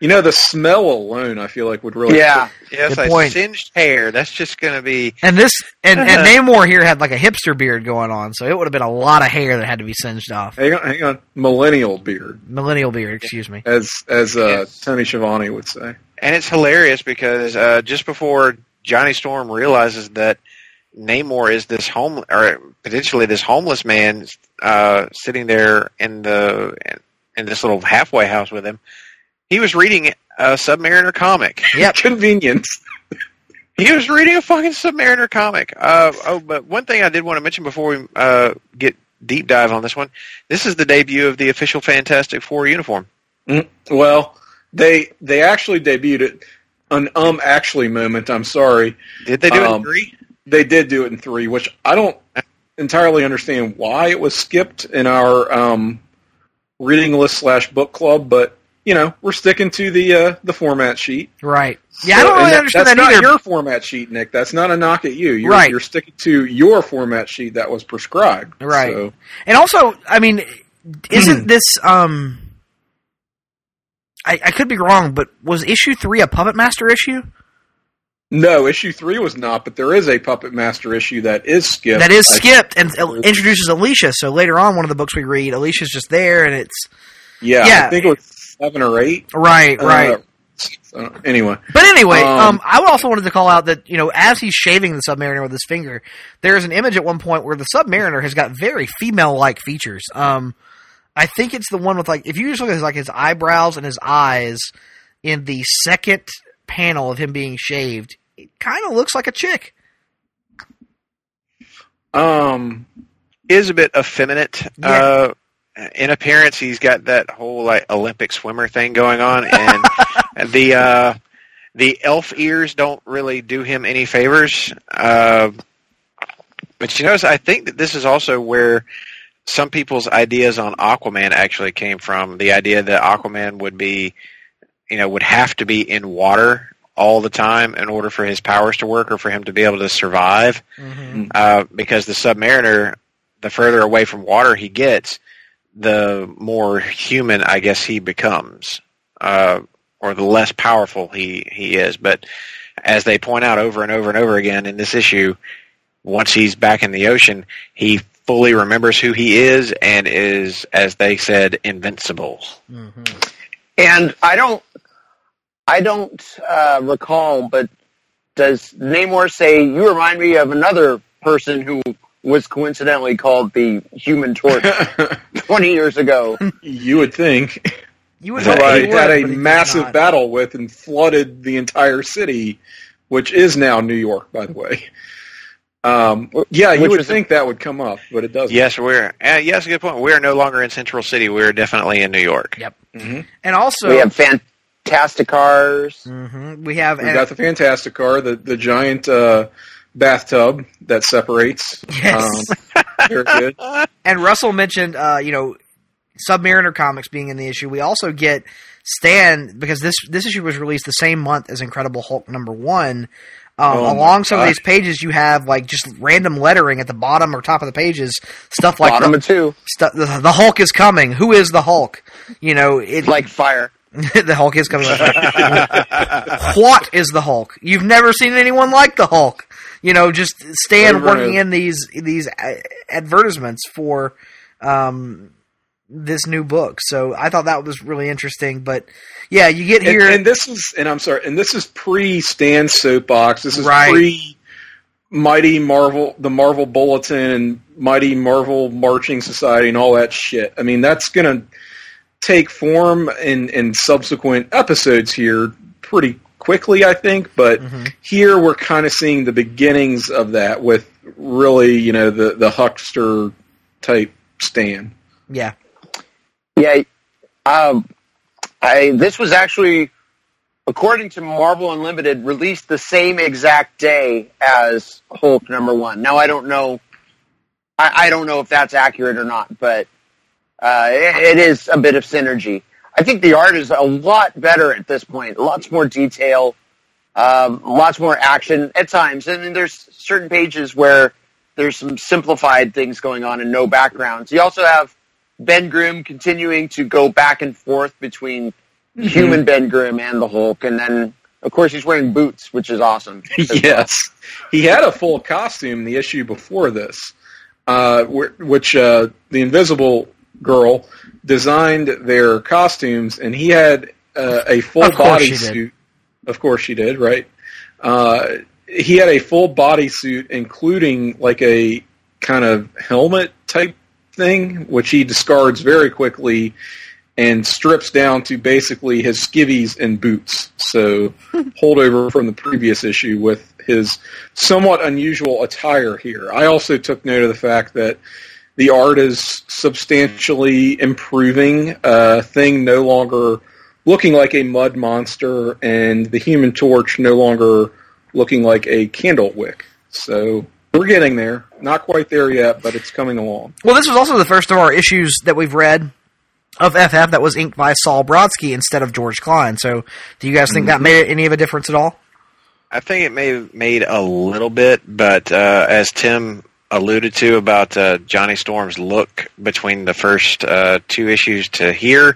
You know, the smell alone, I feel like would really. Yeah. Yeah, it's Good like point. singed hair. That's just going to be. And this and, and Namor here had like a hipster beard going on, so it would have been a lot of hair that had to be singed off. Hang on, hang on. Millennial beard, Millennial beard, excuse me. as as uh, Yes. Tony Schiavone would say. And it's hilarious because uh, just before Johnny Storm realizes that Namor is this home or potentially this homeless man uh, sitting there in the in this little halfway house with him, he was reading a Submariner comic. Yep. Convenience. He was reading a fucking Submariner comic. Uh, oh, but one thing I did want to mention before we uh, get deep dive on this one, this is the debut of the official Fantastic Four uniform. Mm, well, they they actually debuted it. An um actually moment. I'm sorry. Did they do it in Um, three? They did do it in three, which I don't entirely understand why it was skipped in our um, reading list slash book club, but you know we're sticking to the uh, the format sheet. Right. Yeah, I So- don't really and that- understand that's that not either. your format sheet, Nick. That's not a knock at you. You're, Right. You're sticking to your format sheet that was prescribed. Right. So, And also, I mean, isn't this um I, I could be wrong, but was issue three a Puppet Master issue? no, issue three was not, but there is a Puppet Master issue that is skipped. That is I- skipped and uh, introduces Alicia. So later on, one of the books we read, Alicia's just there, and it's Yeah, Yeah. I think it was seven or eight. right, right. Uh, uh, anyway. But anyway, um, Um, I also wanted to call out that, you know, as he's shaving the Submariner with his finger, there is an image at one point where the Submariner has got very female-like features. Um, I think it's the one with, like, if you just look at his, like, his eyebrows and his eyes in the second panel of him being shaved, it kind of looks like a chick. Um, Is a bit effeminate. Yeah. Uh, in appearance, he's got that whole like Olympic swimmer thing going on, and the uh, the elf ears don't really do him any favors. Uh, but you notice, I think that this is also where some people's ideas on Aquaman actually came from. The idea that Aquaman would be, you know, would have to be in water all the time in order for his powers to work or for him to be able to survive. Mm-hmm. Uh, because the Submariner, the further away from water he gets, the more human, I guess, he becomes, uh, or the less powerful he, he is. But as they point out over and over and over again in this issue, once he's back in the ocean, he fully remembers who he is and is, as they said, invincible. Mm-hmm. And I don't, I don't uh, recall, but does Namor say, you remind me of another person who was coincidentally called the Human Torch twenty years ago? you would think. You would Who hope I he would, had but a he does massive not. battle with and flooded the entire city, which is now New York, by the way. Um, yeah, you Which would was- think that would come up, but it doesn't. Yes, we're. Uh, yes, good point. We are no longer in Central City. We are definitely in New York. Yep. Mm-hmm. And also, We have Fantastic Cars. mhm, we have, We've and- got the Fantastic Car, the, the giant uh, bathtub that separates. Yes. Um, very good. And Russell mentioned, uh, you know, Submariner comics being in the issue. We also get Stan, because this this issue was released the same month as Incredible Hulk number one. Um, Oh my along some of God. these pages, you have like just random lettering at the bottom or top of the pages, stuff like Bottom the, of two. stu- the, the Hulk is coming. Who is the Hulk? You know, it, Like fire. the Hulk is coming. What is the Hulk? You've never seen anyone like the Hulk. You know, just Stan Over working and- in these these uh, advertisements for um, this new book. So I thought that was really interesting. But yeah, you get And, here. and this is, and I'm sorry, and this is pre Stan Soapbox. This is Right. pre Mighty Marvel, the Marvel Bulletin, and Mighty Marvel Marching Society, and all that shit. I mean, that's going to take form in, in subsequent episodes here pretty quickly, I think. But Mhm. here we're kind of seeing the beginnings of that with really, you know, the, the huckster type Stan. yeah, Yeah. Um, I, this was actually, according to Marvel Unlimited, released the same exact day as Hulk number one. Now, I don't know, I, I don't know if that's accurate or not, but uh, it, it is a bit of synergy. I think the art is a lot better at this point. Lots more detail, um, lots more action at times. And then there's certain pages where there's some simplified things going on and no backgrounds. You also have Ben Grimm continuing to go back and forth between mm-hmm. human Ben Grimm and the Hulk, and then of course he's wearing boots, which is awesome. Yes, he had a full costume the issue before this, uh, which uh, the Invisible Girl designed their costumes, and he had uh, a full body suit. Of course she did, right? Uh, he had a full body suit, including like a kind of helmet type thing, which he discards very quickly and strips down to basically his skivvies and boots. So holdover from the previous issue with his somewhat unusual attire here. I also took note of the fact that the art is substantially improving. Uh, Thing no longer looking like a mud monster, and the Human Torch no longer looking like a candle wick. So we're getting there. Not quite there yet, but it's coming along. Well, this was also the first of our issues that we've read of F F that was inked by Saul Brodsky instead of George Klein. So do you guys think mm-hmm. that made any of a difference at all? I think it may have made a little bit, but uh, as Tim alluded to about uh, Johnny Storm's look between the first uh, two issues to here,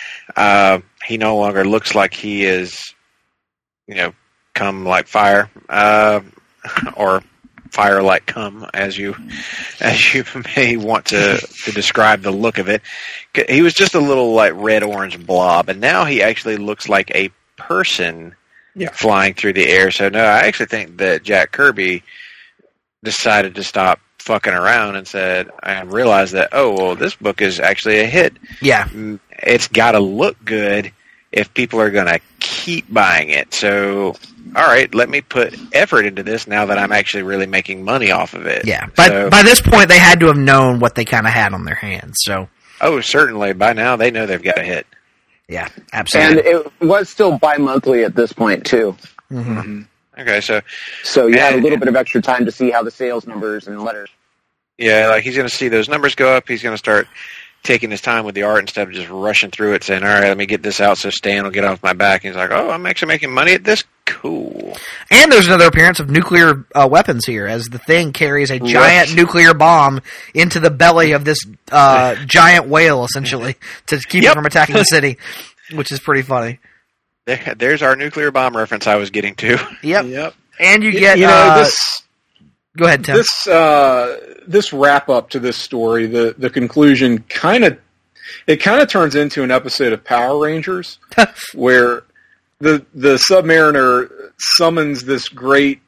uh, he no longer looks like he is, you know, come like fire, uh, or fire like come, as you as you may want to, to describe the look of it. He was just a little like red-orange blob, and now he actually looks like a person yeah. flying through the air. So no, I actually think that Jack Kirby decided to stop fucking around and said, I realized that, oh, well, this book is actually a hit. Yeah. It's got to look good if people are going to keep buying it. So, all right, let me put effort into this now that I'm actually really making money off of it. Yeah. By, so, by this point, they had to have known what they kind of had on their hands. So. Oh, certainly. By now, they know they've got a hit. Yeah, absolutely. And it was still bi-monthly at this point, too. Mm-hmm. Mm-hmm. Okay, so... So you and, had a little bit of extra time to see how the sales numbers and letters... Yeah, like he's going to see those numbers go up. He's going to start taking his time with the art instead of just rushing through it, saying, all right, let me get this out so Stan will get off my back. And he's like, oh, I'm actually making money at this? Cool. And there's another appearance of nuclear uh, weapons here, as the Thing carries a giant right. nuclear bomb into the belly of this uh, giant whale, essentially, to keep yep. it from attacking the city, which is pretty funny. There, there's our nuclear bomb reference I was getting to. Yep. Yep. And you get... You know, uh, this... Go ahead, Tim. This uh, this wrap up to this story, the the conclusion, kind of it kind of turns into an episode of Power Rangers, where the the Submariner summons this great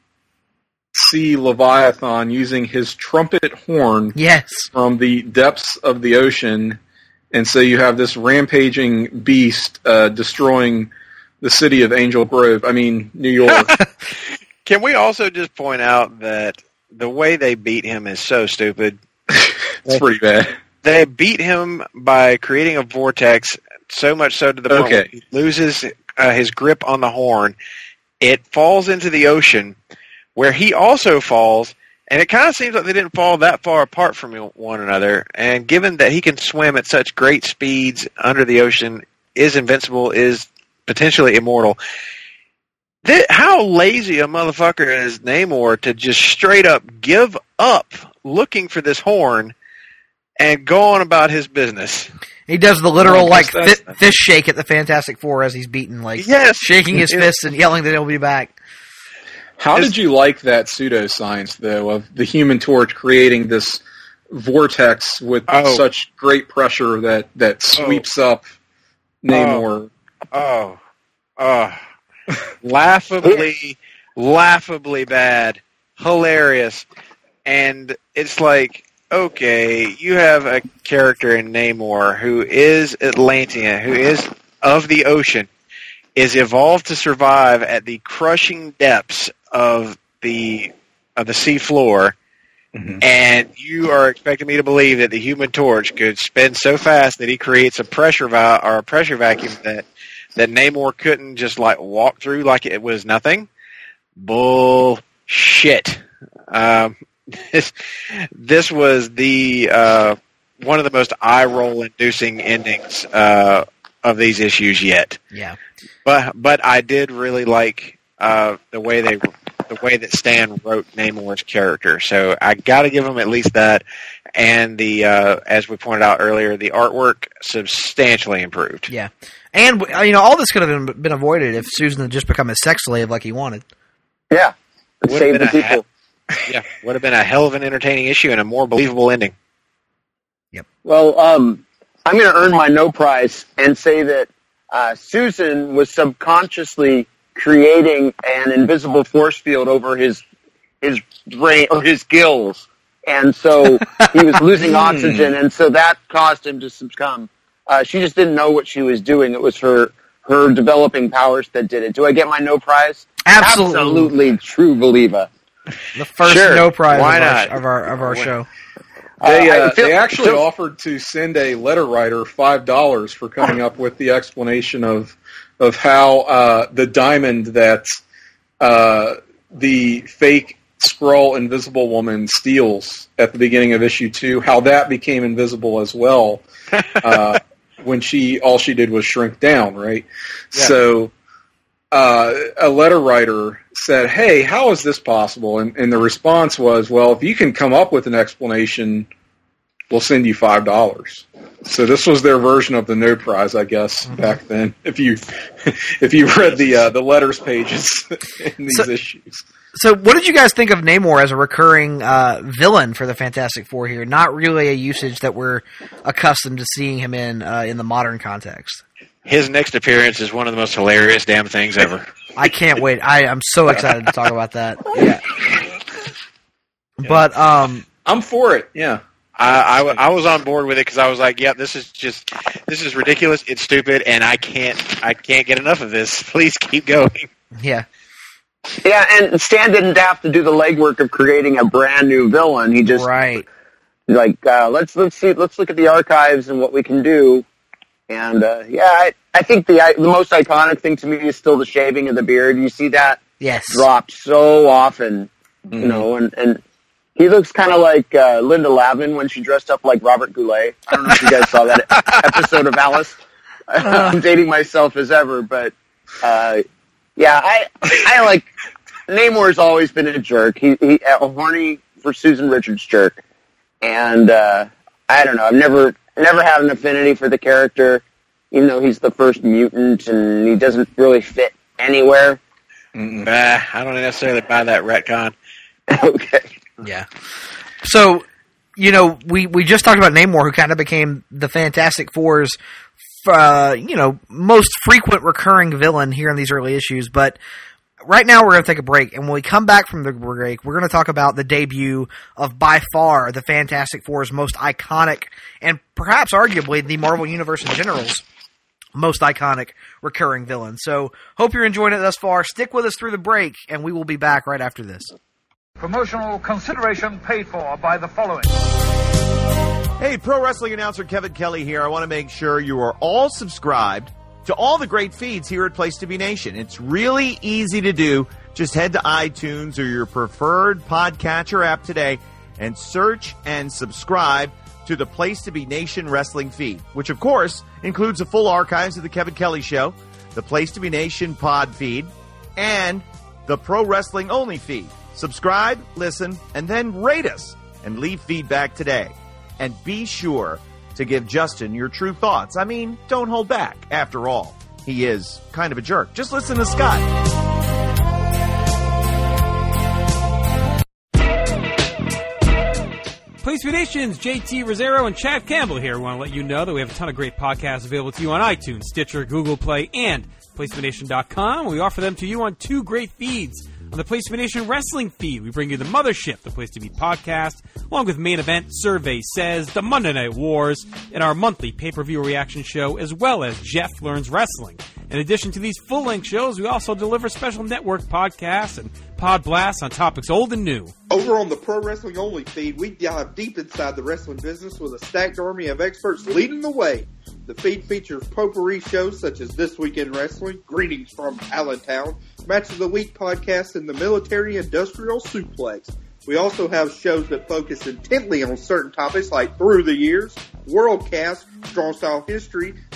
sea leviathan using his trumpet horn yes. from the depths of the ocean, and so you have this rampaging beast uh, destroying the city of Angel Grove. I mean, New York. Can we also just point out that the way they beat him is so stupid? It's pretty bad. They beat him by creating a vortex, so much so to the point okay. where he loses uh, his grip on the horn. It falls into the ocean, where he also falls, and it kind of seems like they didn't fall that far apart from one another. And given that he can swim at such great speeds under the ocean, is invincible, is potentially immortal, Th- how lazy a motherfucker is Namor to just straight up give up looking for this horn and go on about his business. He does the literal, I like, guess fi- fist shake at the Fantastic Four as he's beaten, like, yes. shaking his fists and yelling that he'll be back. How did you like that pseudoscience, though, of the Human Torch creating this vortex with oh. such great pressure that, that sweeps oh. up Namor? Oh. Oh. oh. laughably, laughably bad, hilarious, and it's like, okay, you have a character in Namor who is Atlantean, who is of the ocean, is evolved to survive at the crushing depths of the of the sea floor, mm-hmm. and you are expecting me to believe that the Human Torch could spin so fast that he creates a pressure va- or a pressure vacuum that. that Namor couldn't just, like, walk through like it was nothing? Bullshit. Um, this, this was the, uh, one of the most eye-roll-inducing endings, uh, of these issues yet. Yeah. But, but I did really like, uh, the way they, the way that Stan wrote Namor's character. So I gotta give him at least that. And the, uh, as we pointed out earlier, the artwork substantially improved. Yeah. And, you know, all this could have been, been avoided if Susan had just become a sex slave like he wanted. Yeah. Save the people. Yeah, would have been a hell of an entertaining issue and a more believable ending. Yep. Well, um, I'm going to earn my no prize and say that uh, Susan was subconsciously creating an invisible force field over his his brain or his gills, and so he was losing oxygen, and so that caused him to succumb. Uh, she just didn't know what she was doing. It was her her developing powers that did it. Do I get my no prize? Absolutely, Absolutely true believer. The first Sure. no prize Why of, not? Our, of our of our show. They, Uh, I uh, feel- they actually so- offered to send a letter writer five dollars for coming up with the explanation of of how uh, the diamond that uh, the fake Skrull Invisible Woman steals at the beginning of issue two, how that became invisible as well uh, when she all she did was shrink down, right? Yeah. So uh, a letter writer said, "Hey, how is this possible?" And, and the response was, "Well, if you can come up with an explanation, we'll send you five dollars." So this was their version of the no prize, I guess, Mm-hmm. back then. If you if you read the uh, the letters pages in these So- issues. So, what did you guys think of Namor as a recurring uh, villain for the Fantastic Four here? Not really a usage that we're accustomed to seeing him in uh, in the modern context. His next appearance is one of the most hilarious damn things ever. I can't wait. I am so excited to talk about that. Yeah. But um, I'm for it. Yeah. I, I, I was on board with it because I was like, "Yeah, this is just this is ridiculous. It's stupid, and I can't I can't get enough of this. Please keep going." yeah, Yeah, and Stan didn't have to do the legwork of creating a brand new villain. He just right. like uh, let's let's see let's look at the archives and what we can do. And uh, yeah, I, I think the I, the most iconic thing to me is still the shaving of the beard. You see that Yes. dropped so often, you know, and and he looks kind of like uh, Linda Lavin when she dressed up like Robert Goulet. I don't know if you guys saw that episode of Alice. I'm dating myself as ever, but uh, yeah, I I like Namor's always been a jerk. He he a horny for Susan Richards jerk, and uh, I don't know. I've never never had an affinity for the character, even though he's the first mutant and he doesn't really fit anywhere. Bah, I don't necessarily buy that retcon. Okay. Yeah. So, you know, we, we just talked about Namor, who kind of became the Fantastic Four's, uh, you know, most frequent recurring villain here in these early issues. But right now we're going to take a break. And when we come back from the break, we're going to talk about the debut of, by far, the Fantastic Four's most iconic and perhaps arguably the Marvel Universe in general's most iconic recurring villain. So, hope you're enjoying it thus far. Stick with us through the break, and we will be back right after this. Promotional consideration paid for by the following. Hey, pro wrestling announcer Kevin Kelly here. I want to make sure you are all subscribed to all the great feeds here at Place to Be Nation. It's really easy to do. Just head to iTunes or your preferred podcatcher app today and search and subscribe to the Place to Be Nation wrestling feed, which of course includes the full archives of the Kevin Kelly Show, the Place to Be Nation pod feed, and the Pro Wrestling Only feed. Subscribe, listen, and then rate us and leave feedback today. And be sure to give Justin your true thoughts. I mean, don't hold back. After all, he is kind of a jerk. Just listen to Scott. Place to Be Nation's J T Rosero and Chad Campbell here. We want to let you know that we have a ton of great podcasts available to you on iTunes, Stitcher, Google Play, and place to be nation dot com. We offer them to you on two great feeds. On the Place to Be Nation wrestling feed, we bring you the Mothership, the Place to Be podcast, along with Main Event, Survey Says, the Monday Night Wars, and our monthly pay-per-view reaction show, as well as Jeff Learns Wrestling. In addition to these full-length shows, we also deliver special network podcasts and pod blasts on topics old and new. Over on the Pro Wrestling Only feed, we dive deep inside the wrestling business with a stacked army of experts leading the way. The feed features potpourri shows such as This Week in Wrestling, Greetings from Allentown, Match of the Week podcasts, and the Military Industrial Suplex. We also have shows that focus intently on certain topics like Through the Years, Worldcast, Strong Style History,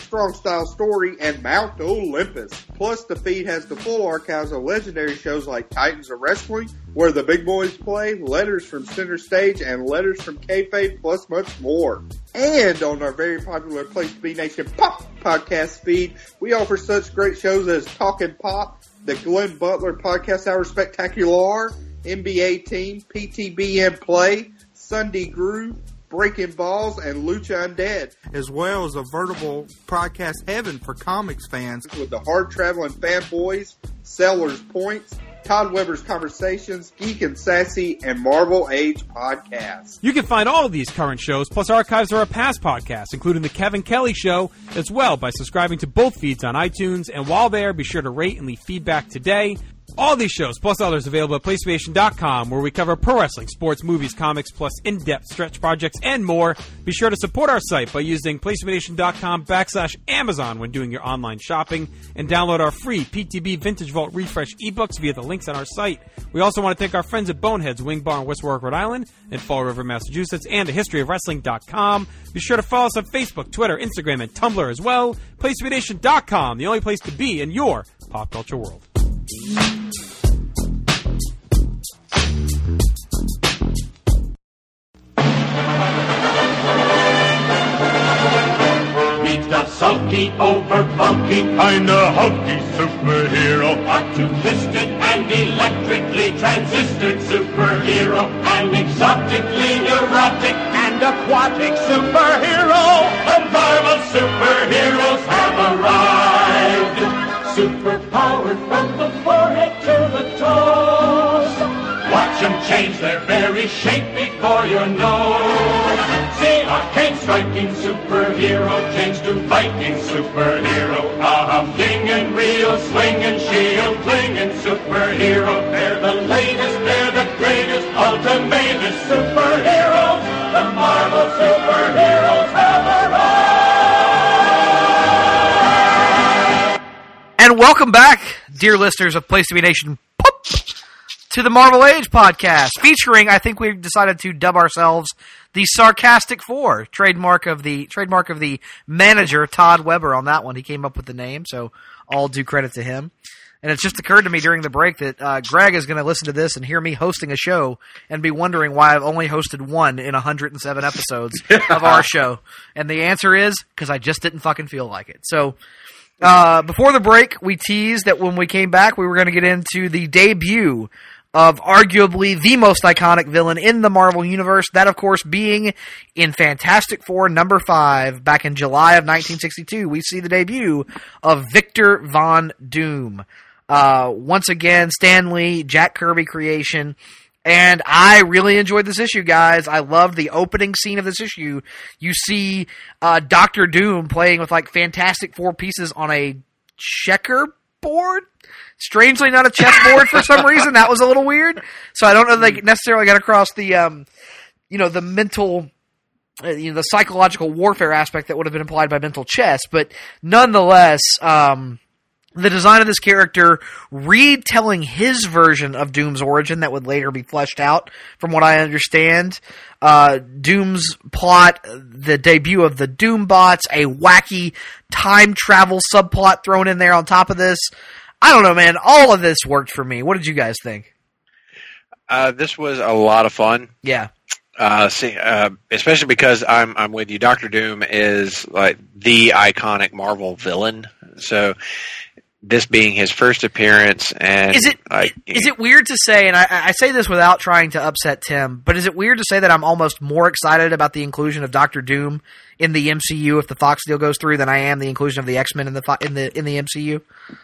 Strong Style Story, and Mount Olympus. Plus, the feed has the full archives of legendary shows like Titans of Wrestling, Where the Big Boys Play, Letters from Center Stage, and Letters from Kayfabe, plus much more. And on our very popular Place to Be Nation Pop podcast feed, we offer such great shows as Talkin' Pop, the Glenn Butler Podcast Hour Spectacular, N B A Team, P T B M Play, Sunday Groove, Breaking Balls, and Lucha Undead, as well as a veritable podcast heaven for comics fans with the hard traveling fanboys, Sellers Points, Todd Weber's Conversations, Geek and Sassy, and Marvel Age Podcasts. You can find all of these current shows, plus archives of our past podcasts, including The Kevin Kelly Show, as well by subscribing to both feeds on iTunes. And while there, be sure to rate and leave feedback today. All these shows, plus others, available at PlayStation dot com, where we cover pro wrestling, sports, movies, comics, plus in-depth stretch projects, and more. Be sure to support our site by using PlayStation dot com backslash Amazon when doing your online shopping, and download our free P T B Vintage Vault Refresh ebooks via the links on our site. We also want to thank our friends at Boneheads, Wing Bar in West Warwick, Rhode Island, and Fall River, Massachusetts, and a history of wrestling dot com. Be sure to follow us on Facebook, Twitter, Instagram, and Tumblr as well. PlayStation dot com, the only place to be in your pop culture world. Meet the sulky, over bulky, kinda hulky superhero. A two-fisted and electrically transistored superhero. An exotically neurotic and aquatic superhero. The Marvel superheroes have arrived. Superpowered from the forehead to the toes. Watch them change their very shape before your nose. See a cane-striking superhero change to Viking superhero. A humdinging, real swinging, shield-clinging superhero. They're the latest, they're the greatest, ultimatest superheroes. The Marvel superheroes have arrived. And welcome back, dear listeners of Place to Be Nation, Pop, to the Marvel Age podcast, featuring, I think we've decided to dub ourselves the Sarcastic Four, trademark of the trademark of the manager, Todd Weber, on that one. He came up with the name, so all due credit to him. And it just occurred to me during the break that uh, Greg is going to listen to this and hear me hosting a show and be wondering why I've only hosted one in one hundred seven episodes of our show. And the answer is, because I just didn't fucking feel like it. So... Uh, before the break, we teased that when we came back, we were going to get into the debut of arguably the most iconic villain in the Marvel Universe. That, of course, being in Fantastic Four number five back in July of nineteen sixty-two. We see the debut of Victor Von Doom. Uh, once again, Stan Lee, Jack Kirby creation. And I really enjoyed this issue, guys. I loved the opening scene of this issue. You see uh, Doctor Doom playing with like Fantastic Four pieces on a checkerboard. Strangely, not a chessboard for some reason. That was a little weird. So I don't know if they necessarily got across the, um, you know, the mental, uh, you know, the psychological warfare aspect that would have been implied by mental chess. But nonetheless, um, the design of this character, retelling his version of Doom's origin that would later be fleshed out, from what I understand. Uh, Doom's plot, the debut of the Doombots, a wacky time travel subplot thrown in there on top of this. I don't know, man. All of this worked for me. What did you guys think? Uh, this was a lot of fun. Yeah. Uh, see, uh, especially because I'm I'm with you. Doctor Doom is like the iconic Marvel villain. So this being his first appearance, and is it like, is it weird to say? And I, I say this without trying to upset Tim, but is it weird to say that I'm almost more excited about the inclusion of Doctor Doom in the M C U if the Fox deal goes through than I am the inclusion of the X-Men in the in the in the M C U?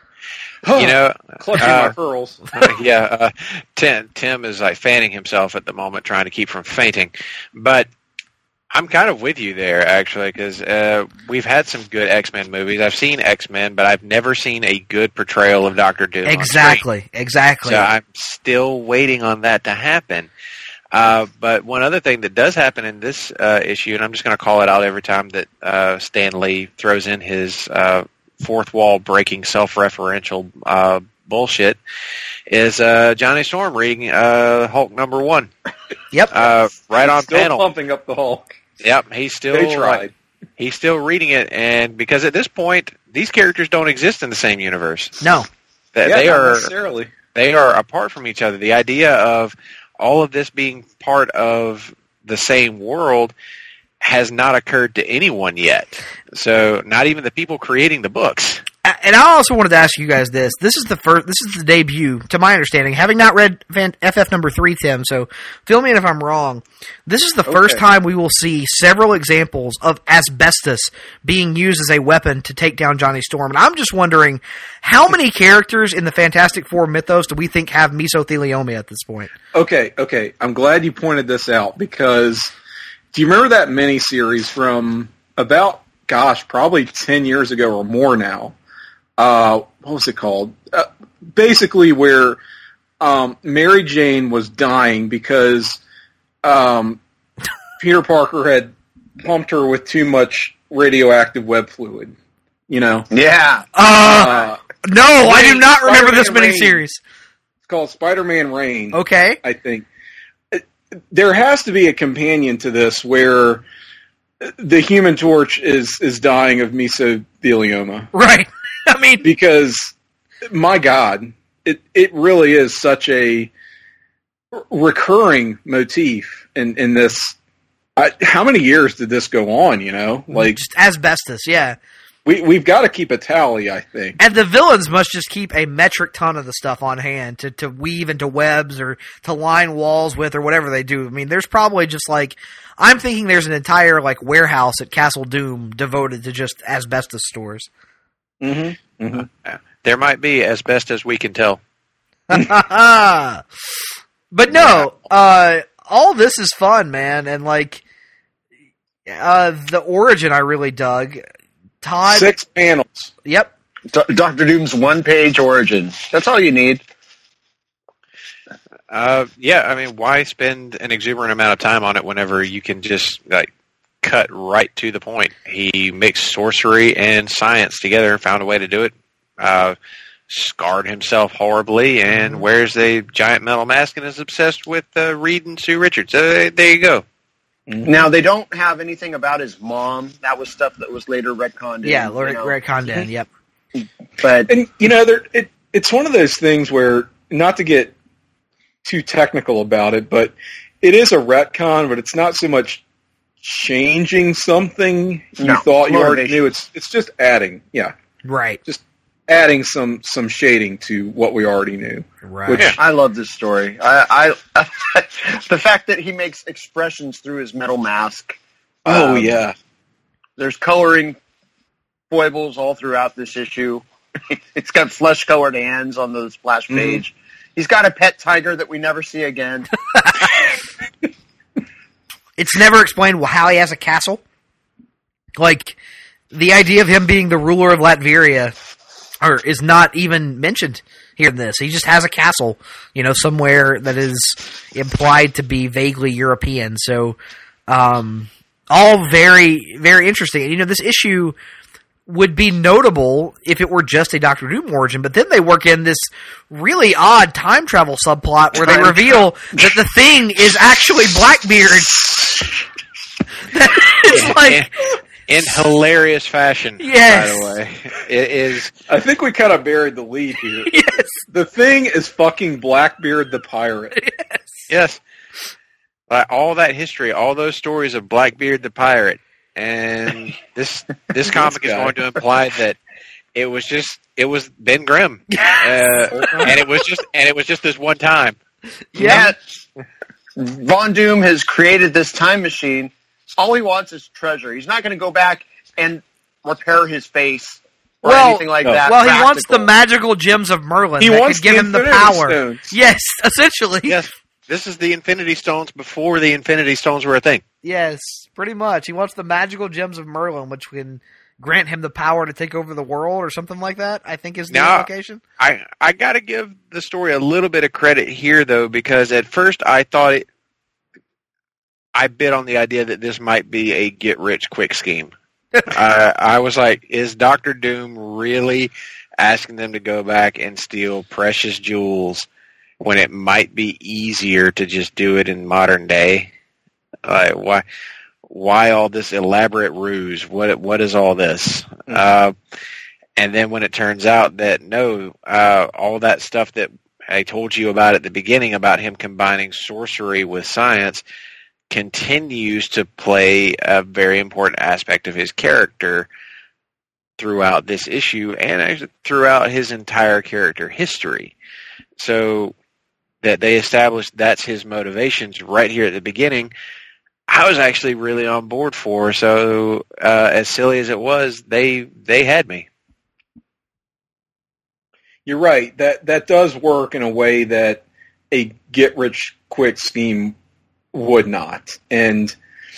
You know, clutching uh, my pearls. yeah, uh, Tim, Tim is like fanning himself at the moment, trying to keep from fainting. But I'm kind of with you there, actually, because uh, we've had some good X-Men movies. I've seen X-Men, but I've never seen a good portrayal of Doctor Doom. Exactly, exactly. So I'm still waiting on that to happen. Uh, but one other thing that does happen in this uh, issue, and I'm just going to call it out every time that uh, Stan Lee throws in his uh, fourth wall breaking, self-referential uh, bullshit, is uh, Johnny Storm reading uh, Hulk number one. Yep. Uh, right on still panel. Pumping up the Hulk. Yep, he's still They tried. Like, he's still reading it, and because at this point, these characters don't exist in the same universe. No. They, yeah, they not are necessarily. They are apart from each other. The idea of all of this being part of the same world has not occurred to anyone yet. So not even the people creating the books. And I also wanted to ask you guys this. This is the first. This is the debut, to my understanding. Having not read F F number three, Tim, so fill me in if I'm wrong. This is the okay. first time we will see several examples of asbestos being used as a weapon to take down Johnny Storm. And I'm just wondering, how many characters in the Fantastic Four mythos do we think have mesothelioma at this point? Okay, okay. I'm glad you pointed this out, because do you remember that miniseries from about, gosh, probably ten years ago or more now? Uh, what was it called? Uh, basically where um, Mary Jane was dying because um, Peter Parker had pumped her with too much radioactive web fluid. You know? Yeah. Uh, uh, no, Rain, I do not remember this miniseries. It's called Spider-Man Reign. Okay. I think. There has to be a companion to this where the Human Torch is, is dying of mesothelioma. Right. I mean, because my God, it it really is such a recurring motif in in this. I, how many years did this go on? You know, like just asbestos. Yeah, we we've got to keep a tally, I think. And the villains must just keep a metric ton of the stuff on hand to to weave into webs or to line walls with or whatever they do. I mean, there's probably just like I'm thinking there's an entire like warehouse at Castle Doom devoted to just asbestos stores. Mm-hmm. Mm-hmm. There might be, as best as we can tell. But no, uh, all this is fun, man, and like uh, the origin I really dug. Todd, six panels. Yep. D- Doctor Doom's one-page origin. That's all you need. Uh, yeah, I mean, why spend an exuberant amount of time on it whenever you can just like cut right to the point? He mixed sorcery and science together and found a way to do it. Uh, scarred himself horribly and wears a giant metal mask and is obsessed with uh, Reed and Sue Richards. Uh, there you go. Now, they don't have anything about his mom. That was stuff that was later retconned in. Yeah, Lord, you know. retconned in, yep. But, and, you know, there, it, it's one of those things where, not to get too technical about it, but it is a retcon, but it's not so much changing something you no, thought you already motivation. knew. It's it's just adding, yeah, right. Just adding some some shading to what we already knew. Right. Which, yeah, I love this story. I, I the fact that he makes expressions through his metal mask. Oh um, yeah. There's coloring foibles all throughout this issue. It's got flesh-colored hands on the splash page. Mm-hmm. He's got a pet tiger that we never see again. It's never explained how he has a castle. Like, the idea of him being the ruler of Latveria or is not even mentioned here in this. He just has a castle, you know, somewhere that is implied to be vaguely European. So, um, all very, very interesting. And, you know, this issue would be notable if it were just a Doctor Doom origin, but then they work in this really odd time travel subplot where they reveal that the Thing is actually Blackbeard. It's like... In, in hilarious fashion, yes. by the way. It is... I think we kind of buried the lead here. Yes. The Thing is fucking Blackbeard the pirate. Yes. Yes. Like, all that history, all those stories of Blackbeard the pirate, and this this comic is going to imply that it was just it was Ben Grimm, uh, and it was just and it was just this one time. Yeah, Von Doom has created this time machine. All he wants is treasure. He's not going to go back and repair his face or well, anything like no. that. Well, practical. he wants the magical gems of Merlin he that wants could give the him the Infinity power. Stones. Yes, essentially. Yes, this is the Infinity Stones before the Infinity Stones were a thing. Yes, pretty much. He wants the magical gems of Merlin, which can grant him the power to take over the world or something like that, I think is the now, implication. I, I got to give the story a little bit of credit here, though, because at first I thought it, I bid on the idea that this might be a get-rich-quick scheme. uh, I was like, is Doctor Doom really asking them to go back and steal precious jewels when it might be easier to just do it in modern day? Like, why why all this elaborate ruse? What what is all this? Mm-hmm. Uh, and then when it turns out that no, uh, all that stuff that I told you about at the beginning about him combining sorcery with science continues to play a very important aspect of his character throughout this issue and actually throughout his entire character history. So that they established that's his motivations right here at the beginning, I was actually really on board for. So uh, as silly as it was, they they had me. You're right. That that does work in a way that a get-rich-quick scheme would not. And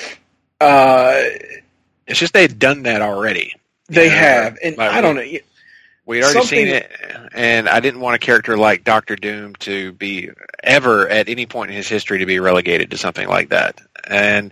uh, it's just they've done that already. They you know, have. And like, I don't know. We'd already Something, seen it, and I didn't want a character like Doctor Doom to be ever, at any point in his history, to be relegated to something like that. And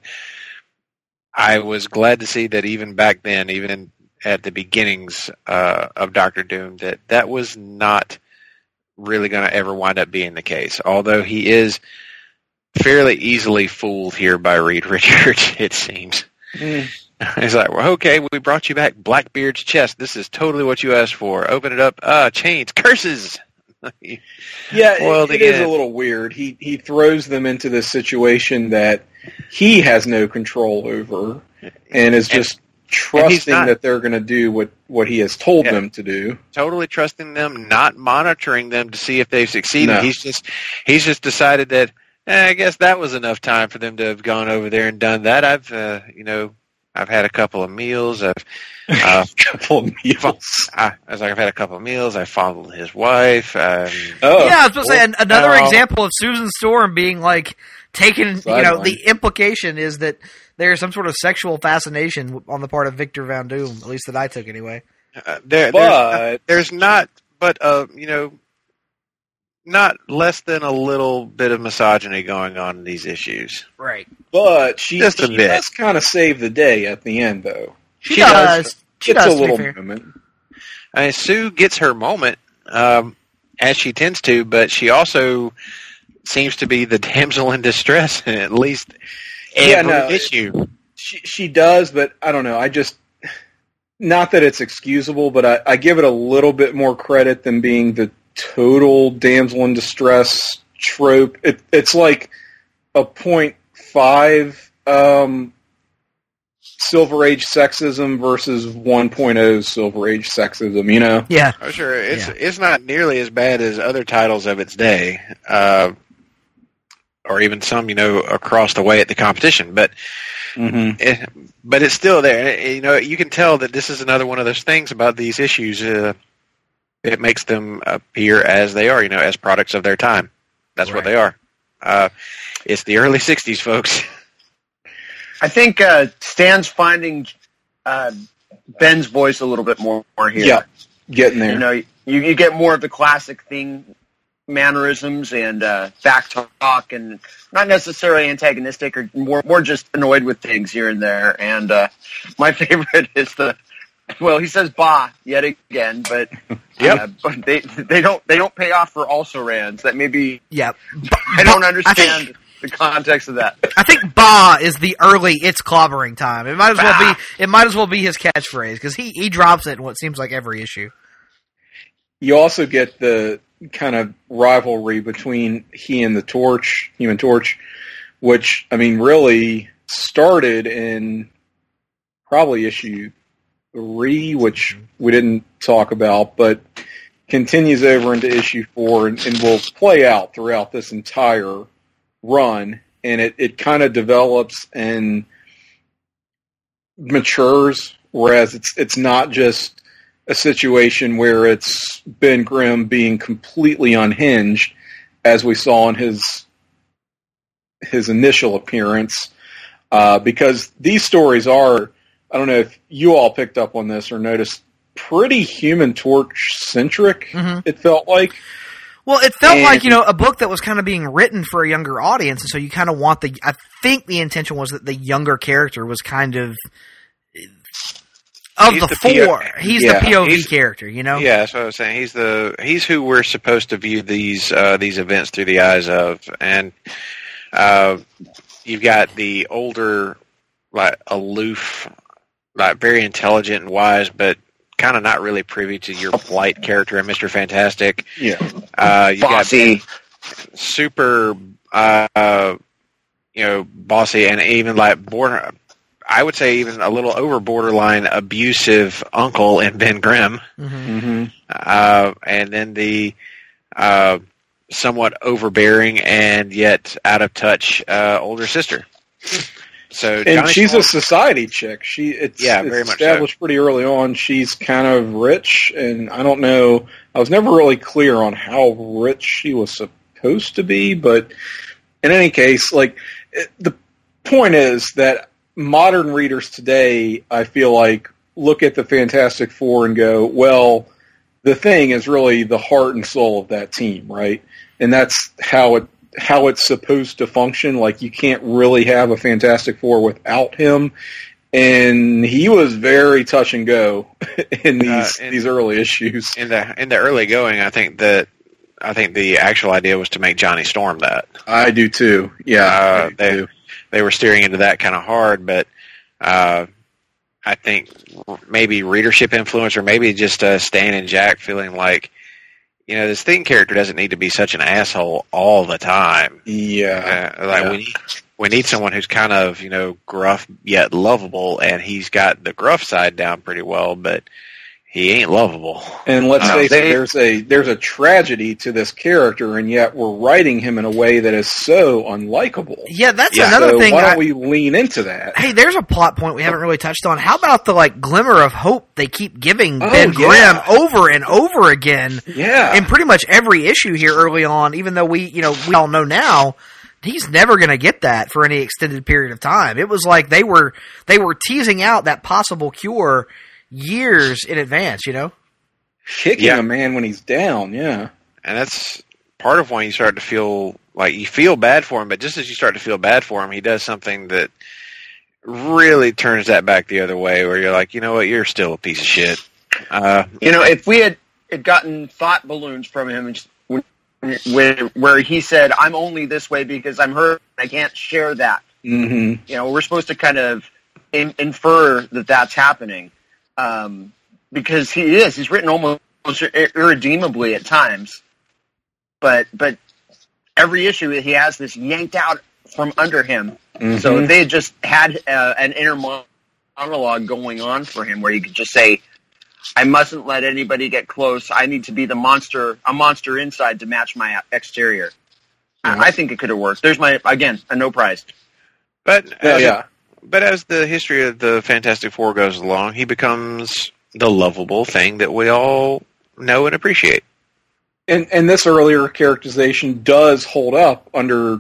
I was glad to see that even back then, even in, at the beginnings uh, of Doctor Doom, that that was not really going to ever wind up being the case. Although he is fairly easily fooled here by Reed Richards, it seems. Mm. He's like, well, okay, we brought you back Blackbeard's chest. This is totally what you asked for. Open it up. Ah, chains, curses. Yeah, it, it is a little weird. He he throws them into this situation that he has no control over and is just and, trusting and that they're going to do what, what he has told yeah, them to do. Totally trusting them, not monitoring them to see if they've succeeded. No. He's just he's just decided that, eh, I guess that was enough time for them to have gone over there and done that. I've, uh, you know, I've had a couple of meals. I've uh, a couple of meals. I, I was like, I've had a couple of meals. I fondled his wife. Um, oh, yeah, I was supposed to say another uh, example of Susan Storm being like taken. You know, line. The implication is that there's some sort of sexual fascination on the part of Victor Von Doom, at least that I took anyway. Uh, there, but there's, there's not, but uh, you know, not less than a little bit of misogyny going on in these issues. Right. But she, Just a she bit. does kind of save the day at the end, though. She, she does. does. She it's does, a little moment. I mean, Sue gets her moment, um, as she tends to, but she also seems to be the damsel in distress in at least every yeah, no, issue. She, she does, but I don't know. I just... Not that it's excusable, but I, I give it a little bit more credit than being the total damsel in distress trope. It, it's like a point five um, Silver Age sexism versus one point oh Silver Age sexism, you know? Yeah. Oh, sure. It's yeah. it's not nearly as bad as other titles of its day, uh, or even some, you know, across the way at the competition. But mm-hmm. it, but it's still there. You know, you can tell that this is another one of those things about these issues. Uh, It makes them appear as they are, you know, as products of their time. That's right. What they are. Uh, it's the early sixties, folks. I think uh, Stan's finding uh, Ben's voice a little bit more, more here. Yeah, getting there. You know, you, you get more of the classic thing, mannerisms and uh, back talk, and not necessarily antagonistic, or more, more just annoyed with things here and there. And uh, my favorite is the... Well, he says "bah" yet again, but yep. uh, but they they don't they don't pay off for also rans. That maybe yeah. I don't understand I think, the context of that. I think "bah" is the early it's clobbering time. It might as bah. well be it might as well be his catchphrase because he, he drops it in what seems like every issue. You also get the kind of rivalry between he and the Torch, Human Torch, which I mean really started in probably issue three, which we didn't talk about, but continues over into issue four and, and will play out throughout this entire run. And it, it kind of develops and matures, whereas it's it's not just a situation where it's Ben Grimm being completely unhinged, as we saw in his his initial appearance, uh, because these stories are, I don't know if you all picked up on this or noticed, pretty Human Torch-centric, mm-hmm. it felt like. Well, it felt and, like, you know, a book that was kind of being written for a younger audience, and so you kind of want the... I think the intention was that the younger character was kind of... Of the, the four, P O, he's yeah, the P O V he's, character, you know? Yeah, that's what I was saying. He's the he's who we're supposed to view these uh, these events through the eyes of. And uh, you've got the older... like aloof, like very intelligent and wise, but kind of not really privy to your plight character in Mister Fantastic. Yeah. Uh, you Bossy. got super, uh, you know, bossy, and even like border. I would say even a little over borderline abusive uncle in Ben Grimm. Mm-hmm. Mm-hmm. Uh, and then the uh, somewhat overbearing and yet out of touch uh, older sister. So And Johnny she's Storm, a society chick. She it's, Yeah, it's very much established pretty early on. She's kind of rich, and I don't know. I was never really clear on how rich she was supposed to be, but in any case, like it, the point is that modern readers today, I feel like, look at the Fantastic Four and go, well, the Thing is really the heart and soul of that team, right? And that's how it how it's supposed to function. Like, you can't really have a Fantastic Four without him. And he was very touch and go in these Uh, in- these early issues. in the in the early going, I think that I think the actual idea was to make Johnny Storm that. I do too. Yeah, Uh, I do they too. they were steering into that kind of hard, but uh, I think maybe readership influence, or maybe just uh, Stan and Jack feeling like, you know, this Thing character doesn't need to be such an asshole all the time. Yeah, Uh, like yeah. we need we need someone who's kind of, you know, gruff yet lovable, and he's got the gruff side down pretty well, but he ain't lovable. And let's Uh, face they- it, there's a there's a tragedy to this character, and yet we're writing him in a way that is so unlikable. Yeah, that's Yeah. another so thing. why don't I- we lean into that? Hey, there's a plot point we haven't really touched on. How about the like glimmer of hope they keep giving Oh, Ben yeah. Grimm over and over again Yeah, in pretty much every issue here early on? Even though we, you know, we all know now he's never going to get that for any extended period of time. It was like they were they were teasing out that possible cure years in advance. You know. kicking Yeah. a man when he's down. Yeah, And that's part of why you start to feel like you feel bad for him, but just as you start to feel bad for him, he does something that really turns that back the other way, where you're like, you know what, you're still a piece of shit. Uh, You know, if we had, had gotten thought balloons from him, and just, when, when, where he said, "I'm only this way because I'm hurt, I can't share that." mm-hmm. You know, we're supposed to kind of in, infer that that's happening, um, because he is. He's written almost irredeemably at times, but but every issue he has this yanked out from under him. Mm-hmm. So if they had just had uh, an inner monologue going on for him, where he could just say, "I mustn't let anybody get close. I need to be the monster, a monster inside to match my exterior." Mm-hmm. I, I think it could have worked. There's my again a no prize. but yeah, as, yeah. but as the history of the Fantastic Four goes along, he becomes the lovable Thing that we all know and appreciate. And and this earlier characterization does hold up under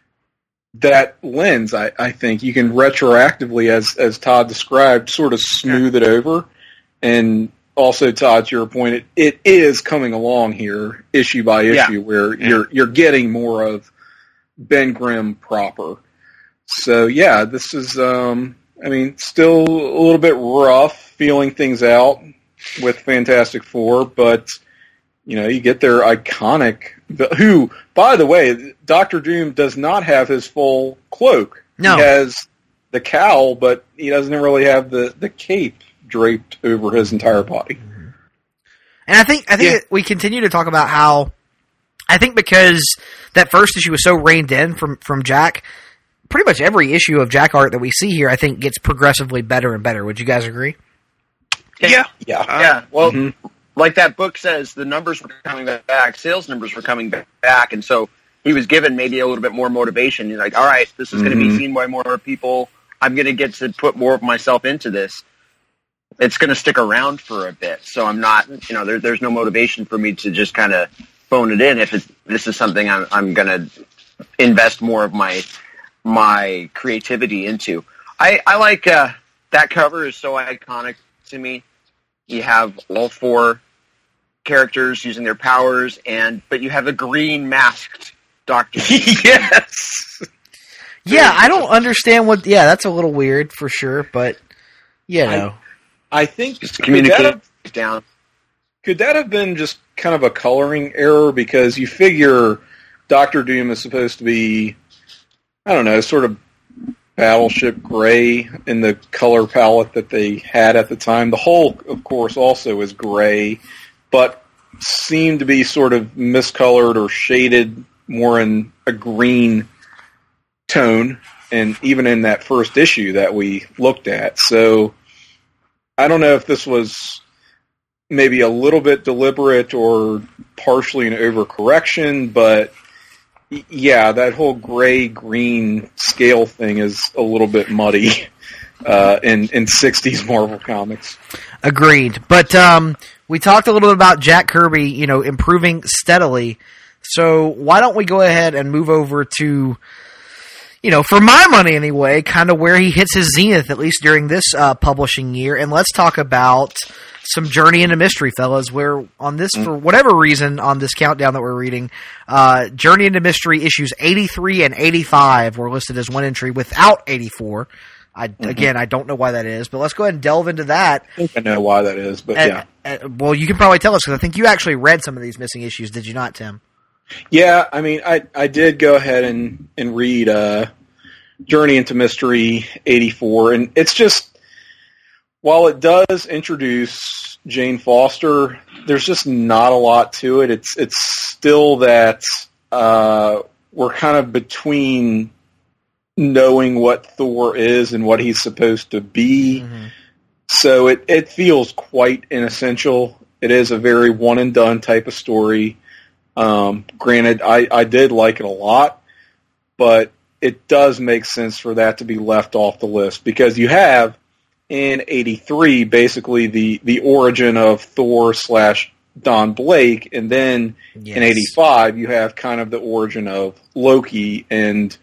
that lens. I, I think you can retroactively, as as Todd described, sort of smooth it over. And also, Todd, to your point, it, it is coming along here, issue by issue, Yeah. where Yeah. you're you're getting more of Ben Grimm proper. So yeah, this is um, I mean, still a little bit rough feeling things out with Fantastic Four, but you know, you get their iconic, who, by the way, Doctor Doom does not have his full cloak. No. He has the cowl, but he doesn't really have the, the cape draped over his entire body. And I think I think Yeah. that we continue to talk about how I think because that first issue was so reined in from from Jack, pretty much every issue of Jack art that we see here, I think, gets progressively better and better. Would you guys agree? Yeah. Yeah. Uh, Yeah, well, Mhm. like that book says, the numbers were coming back, sales numbers were coming back, and so he was given maybe a little bit more motivation. He's like, all right, this is going to be Mhm. seen by more people. I'm going to get to put more of myself into this. It's going to stick around for a bit, so I'm not, you know, there, there's no motivation for me to just kind of phone it in if it's, this is something I'm, I'm going to invest more of my my creativity into. I, I like uh, that cover is so iconic to me. You have all four characters using their powers, and but you have a green masked Doctor. Yes. Yeah, I don't understand what. Yeah, that's a little weird for sure, but you know, I think Just could that, communicate have, down. could that have been just kind of a coloring error? Because you figure Doctor Doom is supposed to be, I don't know, sort of Battleship gray in the color palette that they had at the time. The Hulk, of course, also is gray, but seemed to be sort of miscolored or shaded more in a green tone, and even in that first issue that we looked at. So I don't know if this was maybe a little bit deliberate or partially an overcorrection, but yeah, that whole gray-green scale thing is a little bit muddy uh, in, in sixties Marvel Comics. Agreed. But um, we talked a little bit about Jack Kirby, you know, improving steadily. So why don't we go ahead and move over to, you know, for my money anyway, kind of where he hits his zenith, at least during this uh, publishing year. And let's talk about some Journey into Mystery, fellas, where on this, mm. for whatever reason, on this countdown that we're reading, uh, Journey into Mystery issues eighty-three and eighty-five were listed as one entry without eighty-four. I, mm-hmm. Again, I don't know why that is, but let's go ahead and delve into that. I think I know why that is, but and, yeah. And, well, you can probably tell us, because I think you actually read some of these missing issues, did you not, Tim? Yeah, I mean, I, I did go ahead and, and read uh, Journey into Mystery eighty-four, and it's just, while it does introduce Jane Foster, there's just not a lot to it. It's it's still that uh, we're kind of between knowing what Thor is and what he's supposed to be. Mm-hmm. So it, it feels quite inessential. It is a very one-and-done type of story. Um, granted, I, I did like it a lot, but it does make sense for that to be left off the list, because you have in eighty-three, basically the, the origin of Thor slash Don Blake, and then yes. in eighty-five, you have kind of the origin of Loki and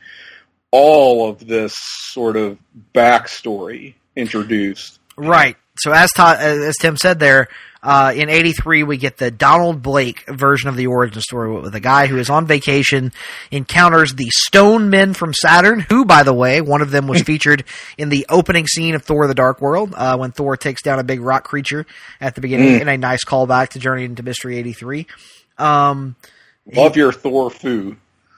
all of this sort of backstory introduced. Right. So as Todd, as Tim said there, uh, in eighty-three we get the Donald Blake version of the origin story with a guy who is on vacation, encounters the Stone Men from Saturn, who, by the way, one of them was featured in the opening scene of Thor the Dark World, uh, when Thor takes down a big rock creature at the beginning, mm. in a nice callback to Journey into Mystery eighty-three. Um, Love he, your Thor food.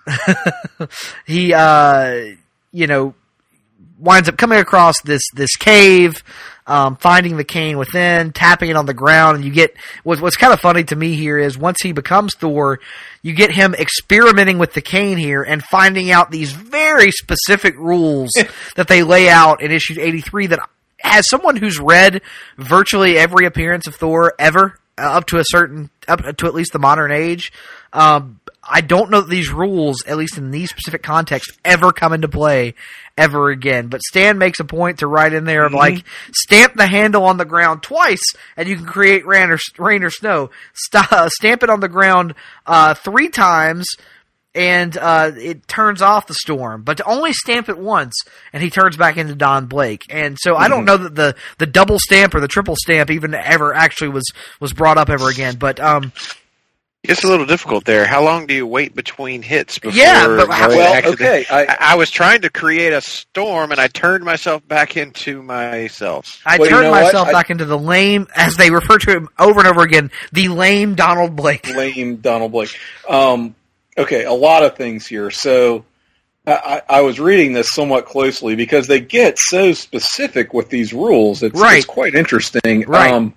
he, uh, you know, winds up coming across this, this cave, um, finding the cane within, tapping it on the ground, and you get, what, what's kind of funny to me here is once he becomes Thor, you get him experimenting with the cane here and finding out these very specific rules that they lay out in issue eighty-three that, as someone who's read virtually every appearance of Thor ever, uh, up to a certain, up to at least the modern age, um, I don't know that these rules, at least in these specific contexts, ever come into play ever again. But Stan makes a point to write in there of, mm-hmm. like, stamp the handle on the ground twice and you can create rain or, rain or snow. St- uh, stamp it on the ground uh, three times and uh, it turns off the storm. But to only stamp it once and he turns back into Don Blake. And so mm-hmm. I don't know that the, the double stamp or the triple stamp even ever actually was, was brought up ever again. But um it's a little difficult there. How long do you wait between hits before? Yeah, but how, well, actually, okay. I, I was trying to create a storm, and I turned myself back into myself. I well, turned you know myself what? back I, into the lame, as they refer to him over and over again, the lame Donald Blake. Lame Donald Blake. Um, okay, a lot of things here. So I, I was reading this somewhat closely because they get so specific with these rules. It's, right. it's quite interesting. Right. Um,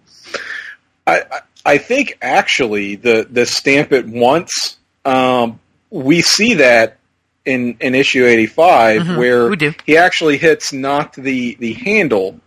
I, I I think actually the, the stamp it once, um, we see that in, in issue eighty-five mm-hmm. where we do. he actually hits not the, the handle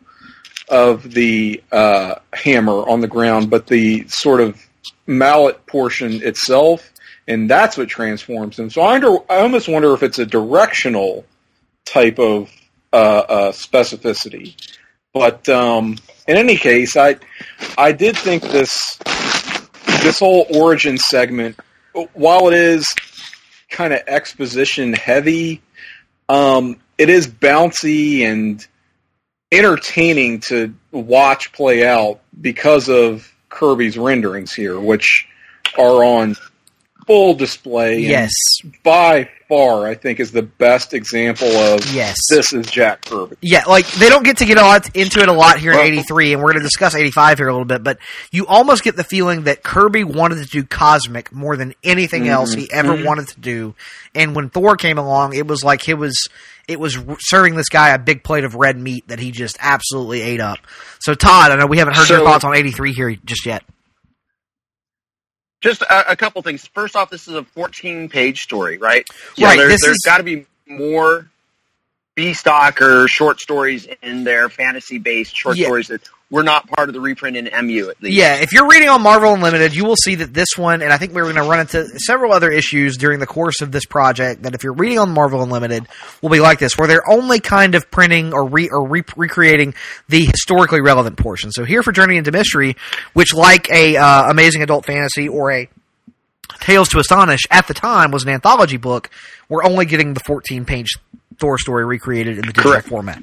of the uh, hammer on the ground, but the sort of mallet portion itself, and that's what transforms him. So I, under, I almost wonder if it's a directional type of uh, uh, specificity. But um, in any case, I I did think this this whole origin segment, while it is kind of exposition heavy, um, it is bouncy and entertaining to watch play out because of Kirby's renderings here, which are on full display. and Yes. By far, I think, is the best example of Yes. this is Jack Kirby. Yeah, like, they don't get to get a lot into it a lot here in eighty-three, and we're going to discuss eighty-five here a little bit, but you almost get the feeling that Kirby wanted to do Cosmic more than anything Mhm. else he ever Mhm. wanted to do, and when Thor came along, it was like it was it was serving this guy a big plate of red meat that he just absolutely ate up. So, Todd, I know we haven't heard your So- thoughts on eighty-three here just yet. Just a, a couple things. First off, this is a fourteen-page story, right? So Right, There's, this there's is- got to be more B-stock or short stories in there, fantasy-based short Yeah. stories that were not part of the reprint in M U, at least. Yeah, if you're reading on Marvel Unlimited, you will see that this one, and I think we're going to run into several other issues during the course of this project, that if you're reading on Marvel Unlimited, will be like this, where they're only kind of printing or, re- or re- recreating the historically relevant portion. So here for Journey into Mystery, which like a uh, Amazing Adult Fantasy or a Tales to Astonish, at the time was an anthology book, we're only getting the fourteen-page Thor story recreated in the digital Correct. format.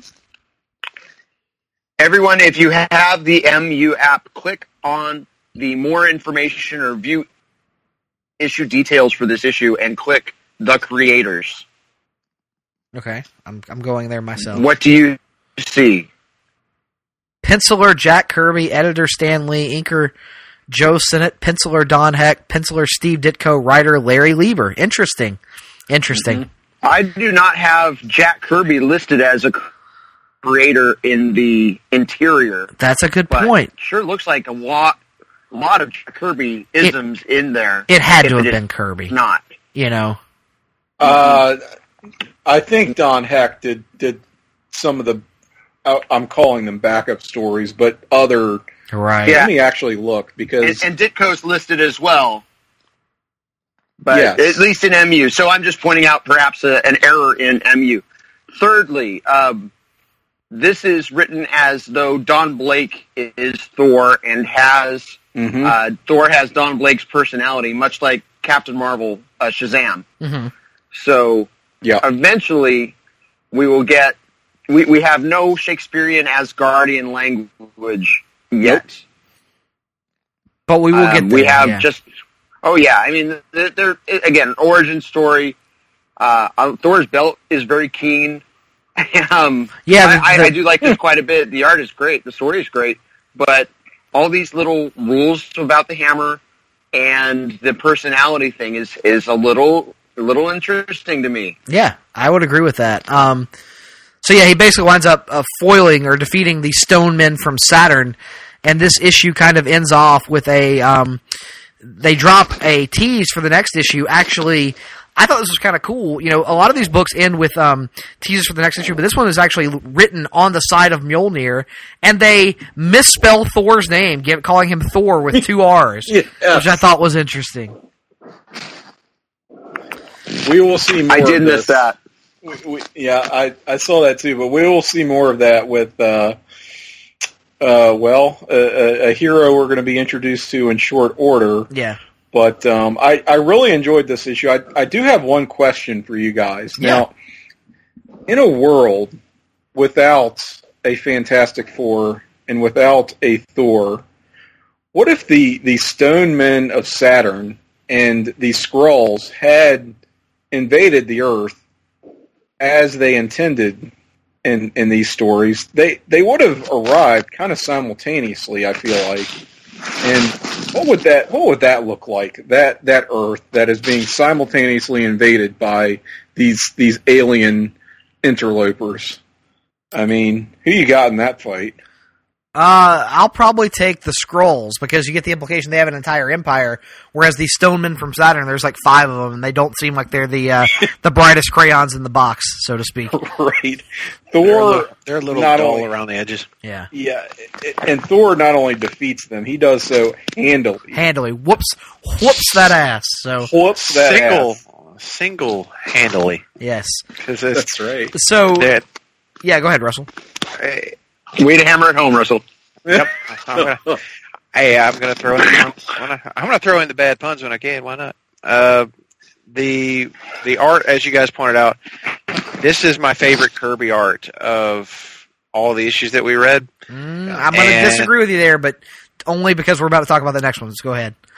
Everyone, if you have the M U app, click on the more information or view issue details for this issue and click the creators. Okay, I'm I'm going there myself. What do you see? Penciler Jack Kirby, editor Stan Lee, inker Joe Sinnott, penciler Don Heck, penciler Steve Ditko, writer Larry Lieber. Interesting. Interesting. I do not have Jack Kirby listed as a creator in the interior. That's a good but point. Sure looks like a lot, a lot of Jack Kirby isms in there. It had if to have is been Kirby. Not. You know. Uh, I think Don Heck did did some of the. I- I'm calling them backup stories, but other. Right. Yeah. Let me actually look because And, and Ditko's listed as well. But Yes. at least in M U. So I'm just pointing out perhaps a, an error in M U. Thirdly, um, this is written as though Don Blake is Thor and has Mhm. uh, Thor has Don Blake's personality, much like Captain Marvel, uh, Shazam. Mm-hmm. So yeah. eventually we will get we, we have no Shakespearean Asgardian language yet. But we will Um, get there. we have yeah. just oh yeah, I mean they're, they're again origin story. Uh, uh, Thor's belt is very keen. um, Yeah, I, the- I, the- I do like this quite a bit. The art is great, the story is great, but all these little rules about the hammer and the personality thing is is a little a little interesting to me. Yeah, I would agree with that. Um, so yeah, he basically winds up uh, foiling or defeating the Stone Men from Saturn, and this issue kind of ends off with a. Um, they drop a tease for the next issue. Actually, I thought this was kind of cool. You know, a lot of these books end with um, teasers for the next issue, but this one is actually written on the side of Mjolnir, and they misspell Thor's name, give, calling him Thor with two R's, Yeah. which I thought was interesting. We will see more I did of miss this. that. We, we, yeah, I, I saw that too, but we will see more of that with, uh, uh, well, a, a hero we're going to be introduced to in short order. Yeah. But um, I, I really enjoyed this issue. I, I do have one question for you guys. Yeah. Now, in a world without a Fantastic Four and without a Thor, what if the, the Stone Men of Saturn and the Skrulls had invaded the Earth as they intended in in these stories? They they would have arrived kind of simultaneously, I feel like. And what would that what would that look like? That that Earth that is being simultaneously invaded by these these alien interlopers. I mean, who you got in that fight? Uh, I'll probably take the Skrulls because you get the implication they have an entire empire, whereas the Stone Men from Saturn, there's like five of them, and they don't seem like they're the uh, the brightest crayons in the box, so to speak. Right. They're a Thor, little, they're a little not dull only- around the edges. Yeah. Yeah, and Thor not only defeats them, he does so handily. Handily. Whoops. Whoops that ass. So. Whoops that single, ass. single handily. Yes. That's right. So. That, Yeah, go ahead, Russell. Way to hammer it home, Russell. Yep. I'm gonna, hey, I'm gonna throw in the puns. Why not? I'm gonna throw in the bad puns when I can. Why not? Uh, the the art, as you guys pointed out, this is my favorite Kirby art of all the issues that we read. Mm, I'm going to And- disagree with you there, but only because we're about to talk about the next one. Let's go ahead.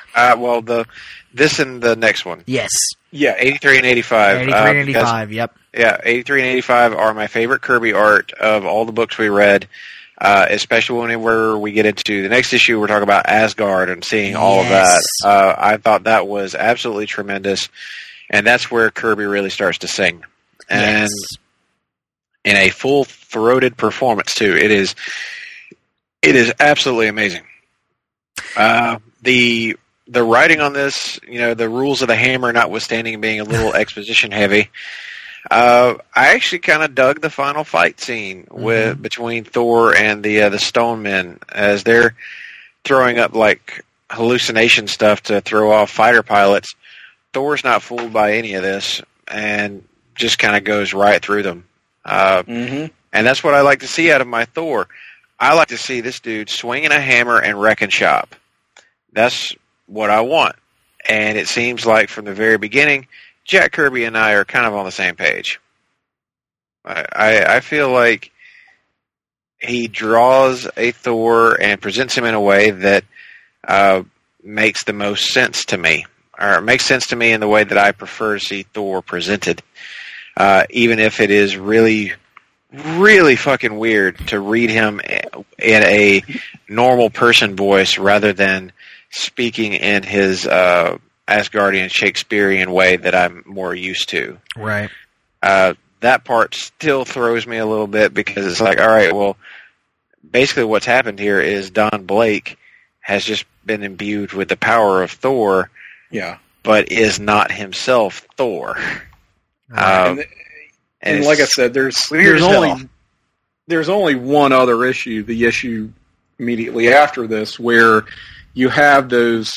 Uh, well, the this and the next one. Yes. Yeah, eighty-three and eighty-five. eighty-three uh, and eighty-five, yep. Yeah, eighty-three and eighty-five are my favorite Kirby art of all the books we read, uh, especially whenever we get into the next issue, we're talking about Asgard and seeing all Yes. of that. Uh, I thought that was absolutely tremendous, and that's where Kirby really starts to sing. And Yes. in a full-throated performance, too. It is, it is absolutely amazing. Uh, the the writing on this, you know, the rules of the hammer notwithstanding being a little exposition heavy, uh, I actually kind of dug the final fight scene with Mm-hmm. between Thor and the uh, the Stone Men as they're throwing up like hallucination stuff to throw off fighter pilots. Thor's not fooled by any of this and just kind of goes right through them. Uh, Mm-hmm. And that's what I like to see out of my Thor. I like to see this dude swinging a hammer and wrecking shop. That's what I want. And it seems like from the very beginning, Jack Kirby and I are kind of on the same page. I, I, I feel like he draws a Thor and presents him in a way that uh, makes the most sense to me. Or makes sense to me in the way that I prefer to see Thor presented. Uh, even if it is really, really fucking weird to read him in a normal person voice rather than speaking in his uh, Asgardian Shakespearean way that I'm more used to. Right. Uh, that part still throws me a little bit because it's like, all right, well, basically what's happened here is Don Blake has just been imbued with the power of Thor, Yeah. but is not himself Thor. Right. Um, and, and like I said, there's weird there's as only hell. there's only one other issue, the issue immediately after this, where you have those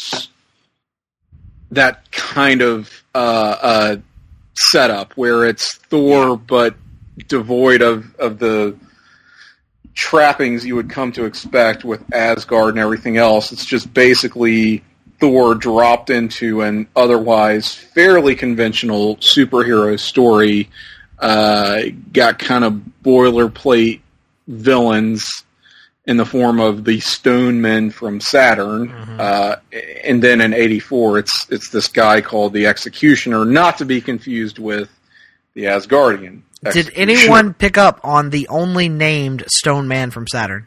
that kind of uh, uh, setup where it's Thor but devoid of, of the trappings you would come to expect with Asgard and everything else. It's just basically Thor dropped into an otherwise fairly conventional superhero story, uh, got kind of boilerplate villains in the form of the Stone Men from Saturn, mm-hmm. uh, and then in eighty-four, it's it's this guy called the Executioner, not to be confused with the Asgardian. Did anyone pick up on the only named Stone Man from Saturn?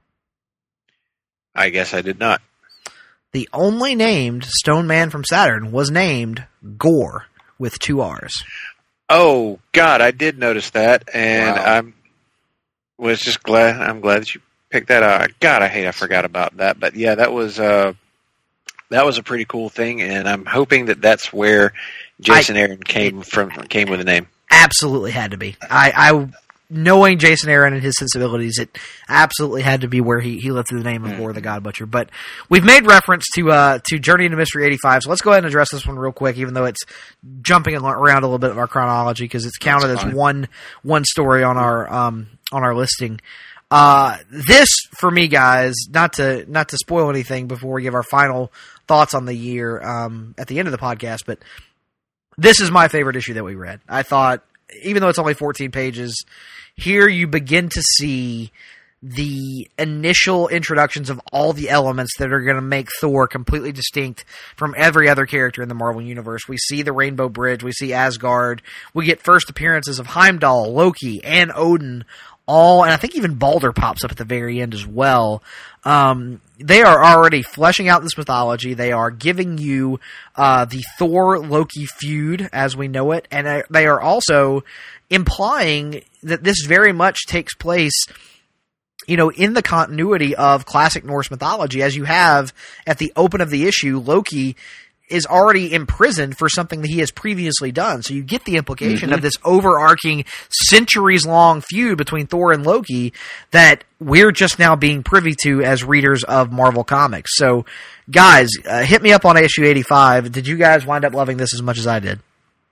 I guess I did not. The only named Stone Man from Saturn was named Gore with two R's. Oh God, I did notice that, and Wow. I'm was just glad. I'm glad that you picked that out. God, I hate I forgot about that, but yeah, that was uh, that was a pretty cool thing, and I'm hoping that that's where Jason I, Aaron came it, from. Came with the name. Absolutely had to be. I, I knowing Jason Aaron and his sensibilities, it absolutely had to be where he, he lifted the name of mm. Gore the God Butcher. But we've made reference to uh, to Journey into Mystery eighty-five, so let's go ahead and address this one real quick, even though it's jumping around a little bit of our chronology because it's counted as one one story on our um, on our listing. Uh, this for me, guys, not to not to spoil anything before we give our final thoughts on the year um, at the end of the podcast, but this is my favorite issue that we read. I thought, even though it's only fourteen pages, here you begin to see the initial introductions of all the elements that are going to make Thor completely distinct from every other character in the Marvel Universe. We see the Rainbow Bridge, we see Asgard, we get first appearances of Heimdall, Loki, and Odin, all, and I think even Balder pops up at the very end as well. Um, they are already fleshing out this mythology. They are giving you uh, the Thor-Loki feud as we know it, and they are also implying that this very much takes place, you know, in the continuity of classic Norse mythology. As you have at the open of the issue, Loki is already imprisoned for something that he has previously done. So you get the implication mm-hmm. of this overarching centuries-long feud between Thor and Loki that we're just now being privy to as readers of Marvel Comics. So, guys, uh, hit me up on issue eighty-five. Did you guys wind up loving this as much as I did?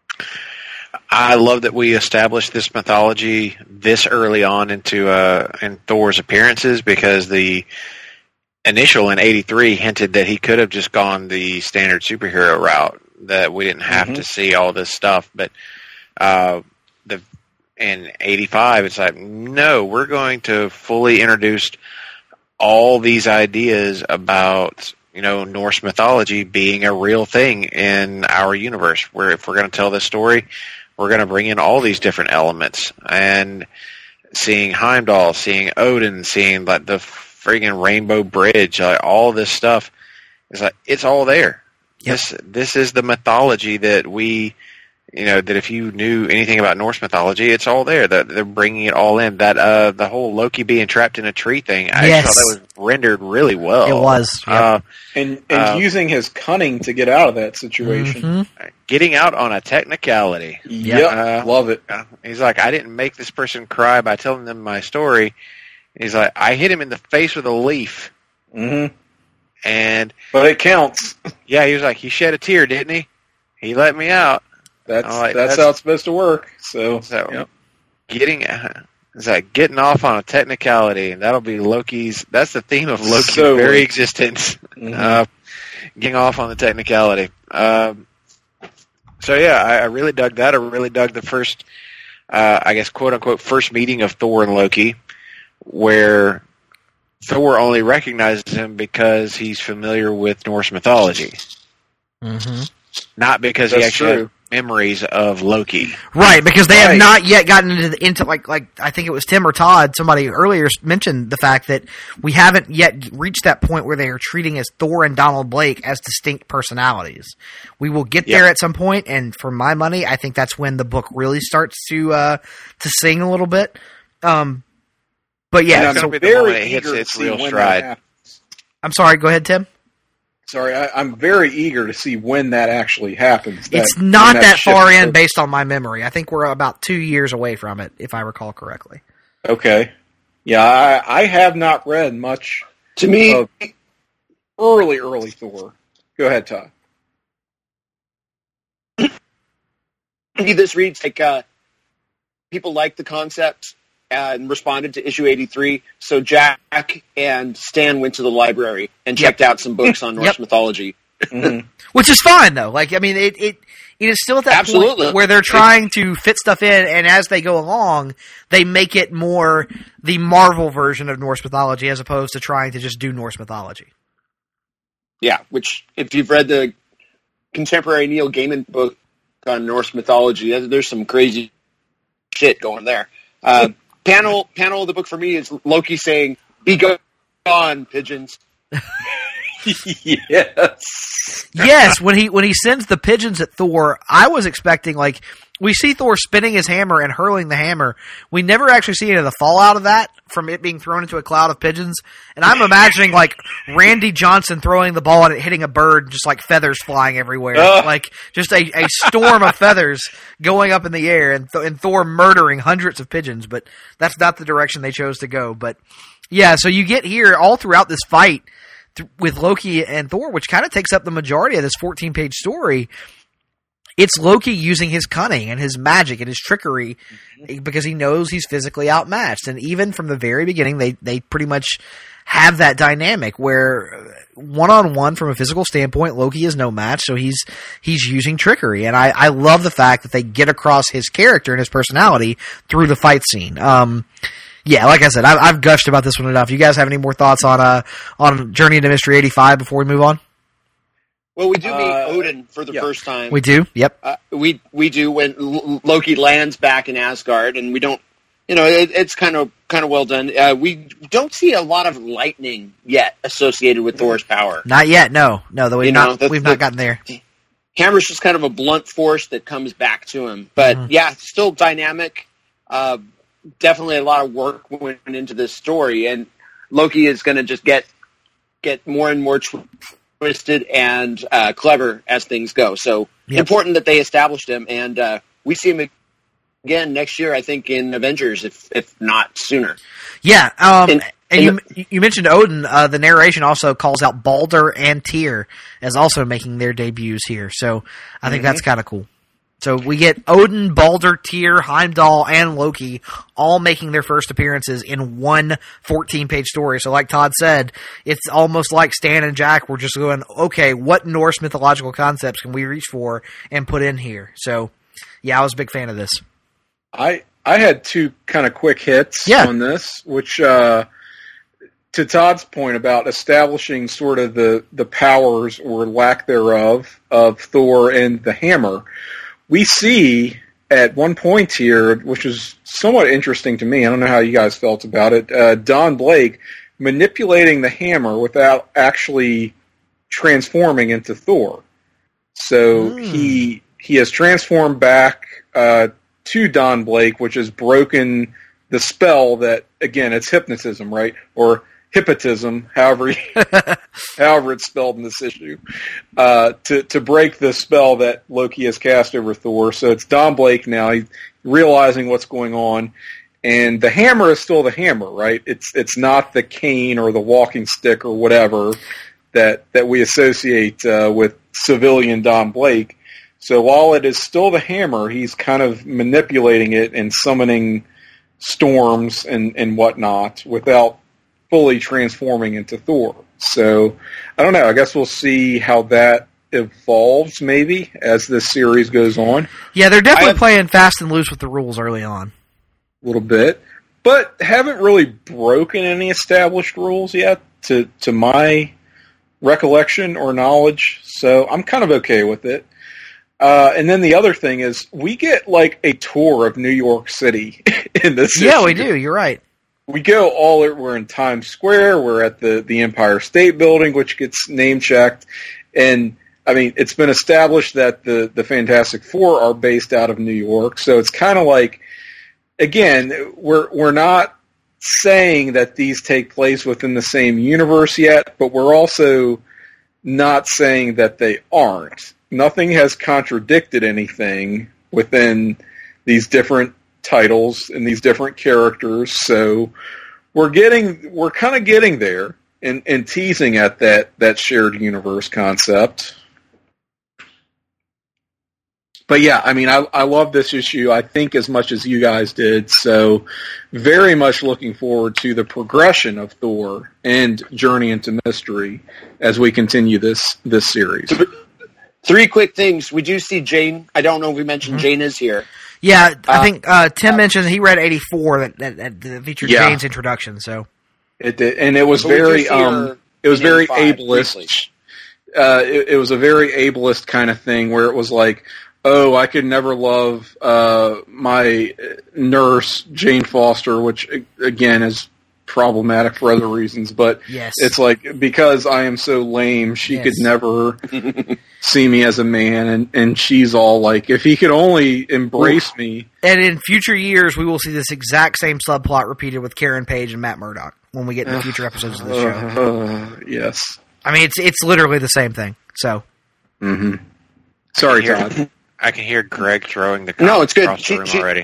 I love that we established this mythology this early on into uh, in Thor's appearances, because the initial in eighty-three hinted that he could have just gone the standard superhero route, that we didn't have mm-hmm. to see all this stuff. But uh, the in eighty-five, it's like, no, we're going to fully introduce all these ideas about you know, Norse mythology being a real thing in our universe, where if we're going to tell this story, we're going to bring in all these different elements. And seeing Heimdall, seeing Odin, seeing like the friggin' Rainbow Bridge, like all this stuff, is like it's all there. Yep. This this is the mythology that we, you know, that if you knew anything about Norse mythology, it's all there. They're, they're bringing it all in. That uh, the whole Loki being trapped in a tree thing, I yes. thought that was rendered really well. It was, yeah. uh, and and uh, using his cunning to get out of that situation, mm-hmm. getting out on a technicality. Yep, uh, love it. Uh, he's like, I didn't make this person cry by telling them my story. He's like, I hit him in the face with a leaf. Mm-hmm. And but it counts. Yeah, he was like, he shed a tear, didn't he? He let me out. That's, like, that's that's how it's supposed to work. So, so yep. getting it's like getting off on a technicality, and that'll be Loki's. That's the theme of Loki's so, very existence. Mm-hmm. Uh, getting off on the technicality. Um, so yeah, I, I really dug that. I really dug the first, uh, I guess, quote unquote, first meeting of Thor and Loki, where Thor only recognizes him because he's familiar with Norse mythology. Mm-hmm. Not because That's he actually true. has memories of Loki. Right, because they Right. have not yet gotten into the, into like like I think it was Tim or Todd, somebody earlier mentioned the fact that we haven't yet reached that point where they are treating as Thor and Donald Blake as distinct personalities. We will get Yep. there at some point, and for my money, I think that's when the book really starts to uh, to sing a little bit. Um, but yeah, And so I'm the moment very it hits eager to its see real when stride. that happens. I'm sorry. Go ahead, Tim. Sorry, I, I'm very eager to see when that actually happens. That, It's not when that shift far in occurs. based on my memory. I think we're about two years away from it, if I recall correctly. Okay. Yeah, I, I have not read much To me, of early, early Thor. Go ahead, Todd. this reads like uh, people liked the concept and responded to issue eighty-three. So Jack and Stan went to the library and checked out some books on Norse Yep. mythology. Mm-hmm. Which is fine, though. Like, I mean, it it, it is still at that Absolutely. point where they're trying to fit stuff in, and as they go along, they make it more the Marvel version of Norse mythology as opposed to trying to just do Norse mythology. Yeah, which if you've read the contemporary Neil Gaiman book on Norse mythology, there's some crazy shit going there. Uh, panel panel of the book for me is Loki saying, "Be gone, pigeons." Yes. Yes, when he when he sends the pigeons at Thor, I was expecting, like, we see Thor spinning his hammer and hurling the hammer. We never actually see any of the fallout of that from it being thrown into a cloud of pigeons. And I'm imagining, like, Randy Johnson throwing the ball and it hitting a bird, just like feathers flying everywhere. Uh. Like, just a, a storm of feathers going up in the air and, Th- and Thor murdering hundreds of pigeons. But that's not the direction they chose to go. But, yeah, so you get here all throughout this fight th- with Loki and Thor, which kind of takes up the majority of this fourteen-page story. It's Loki using his cunning and his magic and his trickery because he knows he's physically outmatched. And even from the very beginning, they, they pretty much have that dynamic where one-on-one from a physical standpoint, Loki is no match, so he's he's using trickery. And I, I love the fact that they get across his character and his personality through the fight scene. Um, yeah, like I said, I've, I've gushed about this one enough. You guys have any more thoughts on uh, on Journey into Mystery eighty-five before we move on? Well, we do meet Uh, Odin for the yeah. first time. We do? Yep. Uh, we we do when L- Loki lands back in Asgard, and we don't, you know, it, it's kind of kind of well done. Uh, we don't see a lot of lightning yet associated with Thor's power. Not yet, no. No, though we've, You know, not, the- we've the- not gotten there. Hammer's just kind of a blunt force that comes back to him. But Mhm. yeah, still dynamic. Uh, definitely a lot of work went into this story, and Loki is going to just get get more and more tw- twisted and uh, clever as things go. So Yep. important that they established him, and uh, we see him again next year, I think, in Avengers, if if not sooner. Yeah, um, And- and and you you mentioned Odin. Uh, the narration also calls out Balder and Tyr as also making their debuts here. So I think Mhm. that's kind of cool. So we get Odin, Balder, Tyr, Heimdall, and Loki all making their first appearances in one fourteen-page story. So like Todd said, it's almost like Stan and Jack were just going, okay, what Norse mythological concepts can we reach for and put in here? So, yeah, I was a big fan of this. I I had two kind of quick hits Yeah. on this, which uh, to Todd's point about establishing sort of the, the powers or lack thereof of Thor and the hammer, we see at one point here, which is somewhat interesting to me, I don't know how you guys felt about it, uh, Don Blake manipulating the hammer without actually transforming into Thor. So mm. he he has transformed back uh, to Don Blake, which has broken the spell that, again, it's hypnotism, right? Or hypnotism, however however it's spelled in this issue, uh, to, to break the spell that Loki has cast over Thor. So it's Don Blake now, he's realizing what's going on. And the hammer is still the hammer, right? It's it's not the cane or the walking stick or whatever that that we associate uh, with civilian Don Blake. So while it is still the hammer, he's kind of manipulating it and summoning storms and, and whatnot without fully transforming into Thor. So I don't know. I guess we'll see how that evolves maybe as this series goes on. Yeah, they're definitely playing fast and loose with the rules early on. A little bit, but haven't really broken any established rules yet to, to my recollection or knowledge. So I'm kind of okay with it. Uh, and then the other thing is we get like a tour of New York City in this. Yeah, issue. we do. You're right. We go all, we're in Times Square. We're at the, the Empire State Building, which gets name checked. And I mean, it's been established that the, the Fantastic Four are based out of New York. So it's kind of like, again, we're we're not saying that these take place within the same universe yet, but we're also not saying that they aren't. Nothing has contradicted anything within these different titles and these different characters, so we're getting we're kind of getting there and, and teasing at that, that shared universe concept. But yeah, I mean, I, I love this issue, I think, as much as you guys did. So very much looking forward to the progression of Thor and Journey into Mystery as we continue this this series. Three quick things. We do see Jane. I don't know if we mentioned mm-hmm. Jane is here. Yeah, I uh, think uh, Tim uh, mentioned he read eighty-four that, that, that, that featured yeah. Jane's introduction. So it did, and it was but very um, it was very ableist. Uh, it, it was a very ableist kind of thing where it was like, oh, I could never love uh, my nurse, Jane Foster, which, again, is problematic for other reasons. But yes. It's like, because I am so lame, she yes. could never see me as a man. And, and she's all like, if he could only embrace me. And in future years, we will see this exact same subplot repeated with Karen Page and Matt Murdock when we get into future episodes of the show. Uh, yes. I mean, it's it's literally the same thing. So. Mm-hmm. Sorry, Todd. I can hear Greg throwing the no, it's good. across she, the room she, already.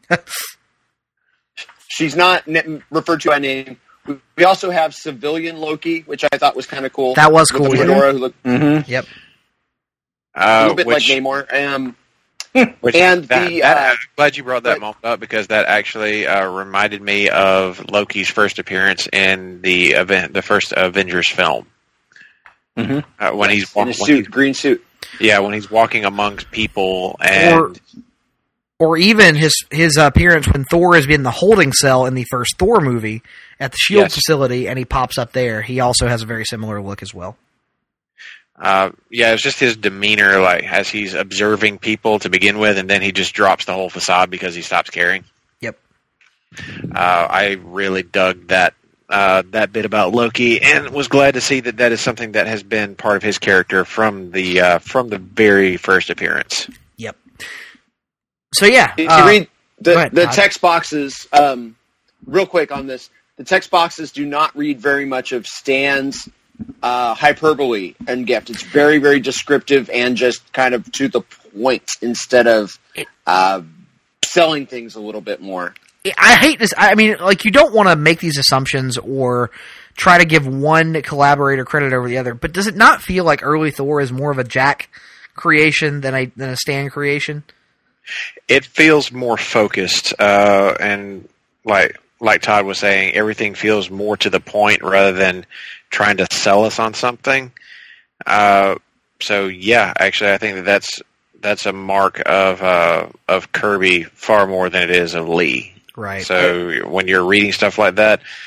She's not referred to by name. We also have civilian Loki, which I thought was kind of cool. That was cool. With the fedora who looked mm-hmm. Yep. Uh, a little bit which, like Namor. Um, which, and that, the that, uh, I'm glad you brought that moment up because that actually uh, reminded me of Loki's first appearance in the event, the first Avengers film. Mm-hmm. Uh, when he's in a suit, green suit. Yeah, when he's walking amongst people, and or, or even his his appearance when Thor is in the holding cell in the first Thor movie at the SHIELD yes. facility, and he pops up there. He also has a very similar look as well. Uh, yeah, it's just his demeanor, like as he's observing people to begin with, and then he just drops the whole facade because he stops caring. Yep. Uh, I really dug that. Uh, that bit about Loki, and was glad to see that that is something that has been part of his character from the uh, from the very first appearance. Yep. So yeah, you uh, read the the text boxes um, real quick on this. The text boxes do not read very much of Stan's uh, hyperbole and gift. It's very very descriptive and just kind of to the point instead of uh, selling things a little bit more. I hate this. I mean, like, you don't want to make these assumptions or try to give one collaborator credit over the other, but does it not feel like early Thor is more of a Jack creation than a than a Stan creation? It feels more focused, uh, and like like Todd was saying, everything feels more to the point rather than trying to sell us on something. Uh, so yeah, actually, I think that that's that's a mark of uh, of Kirby far more than it is of Lee. Right. So when you're reading stuff like that,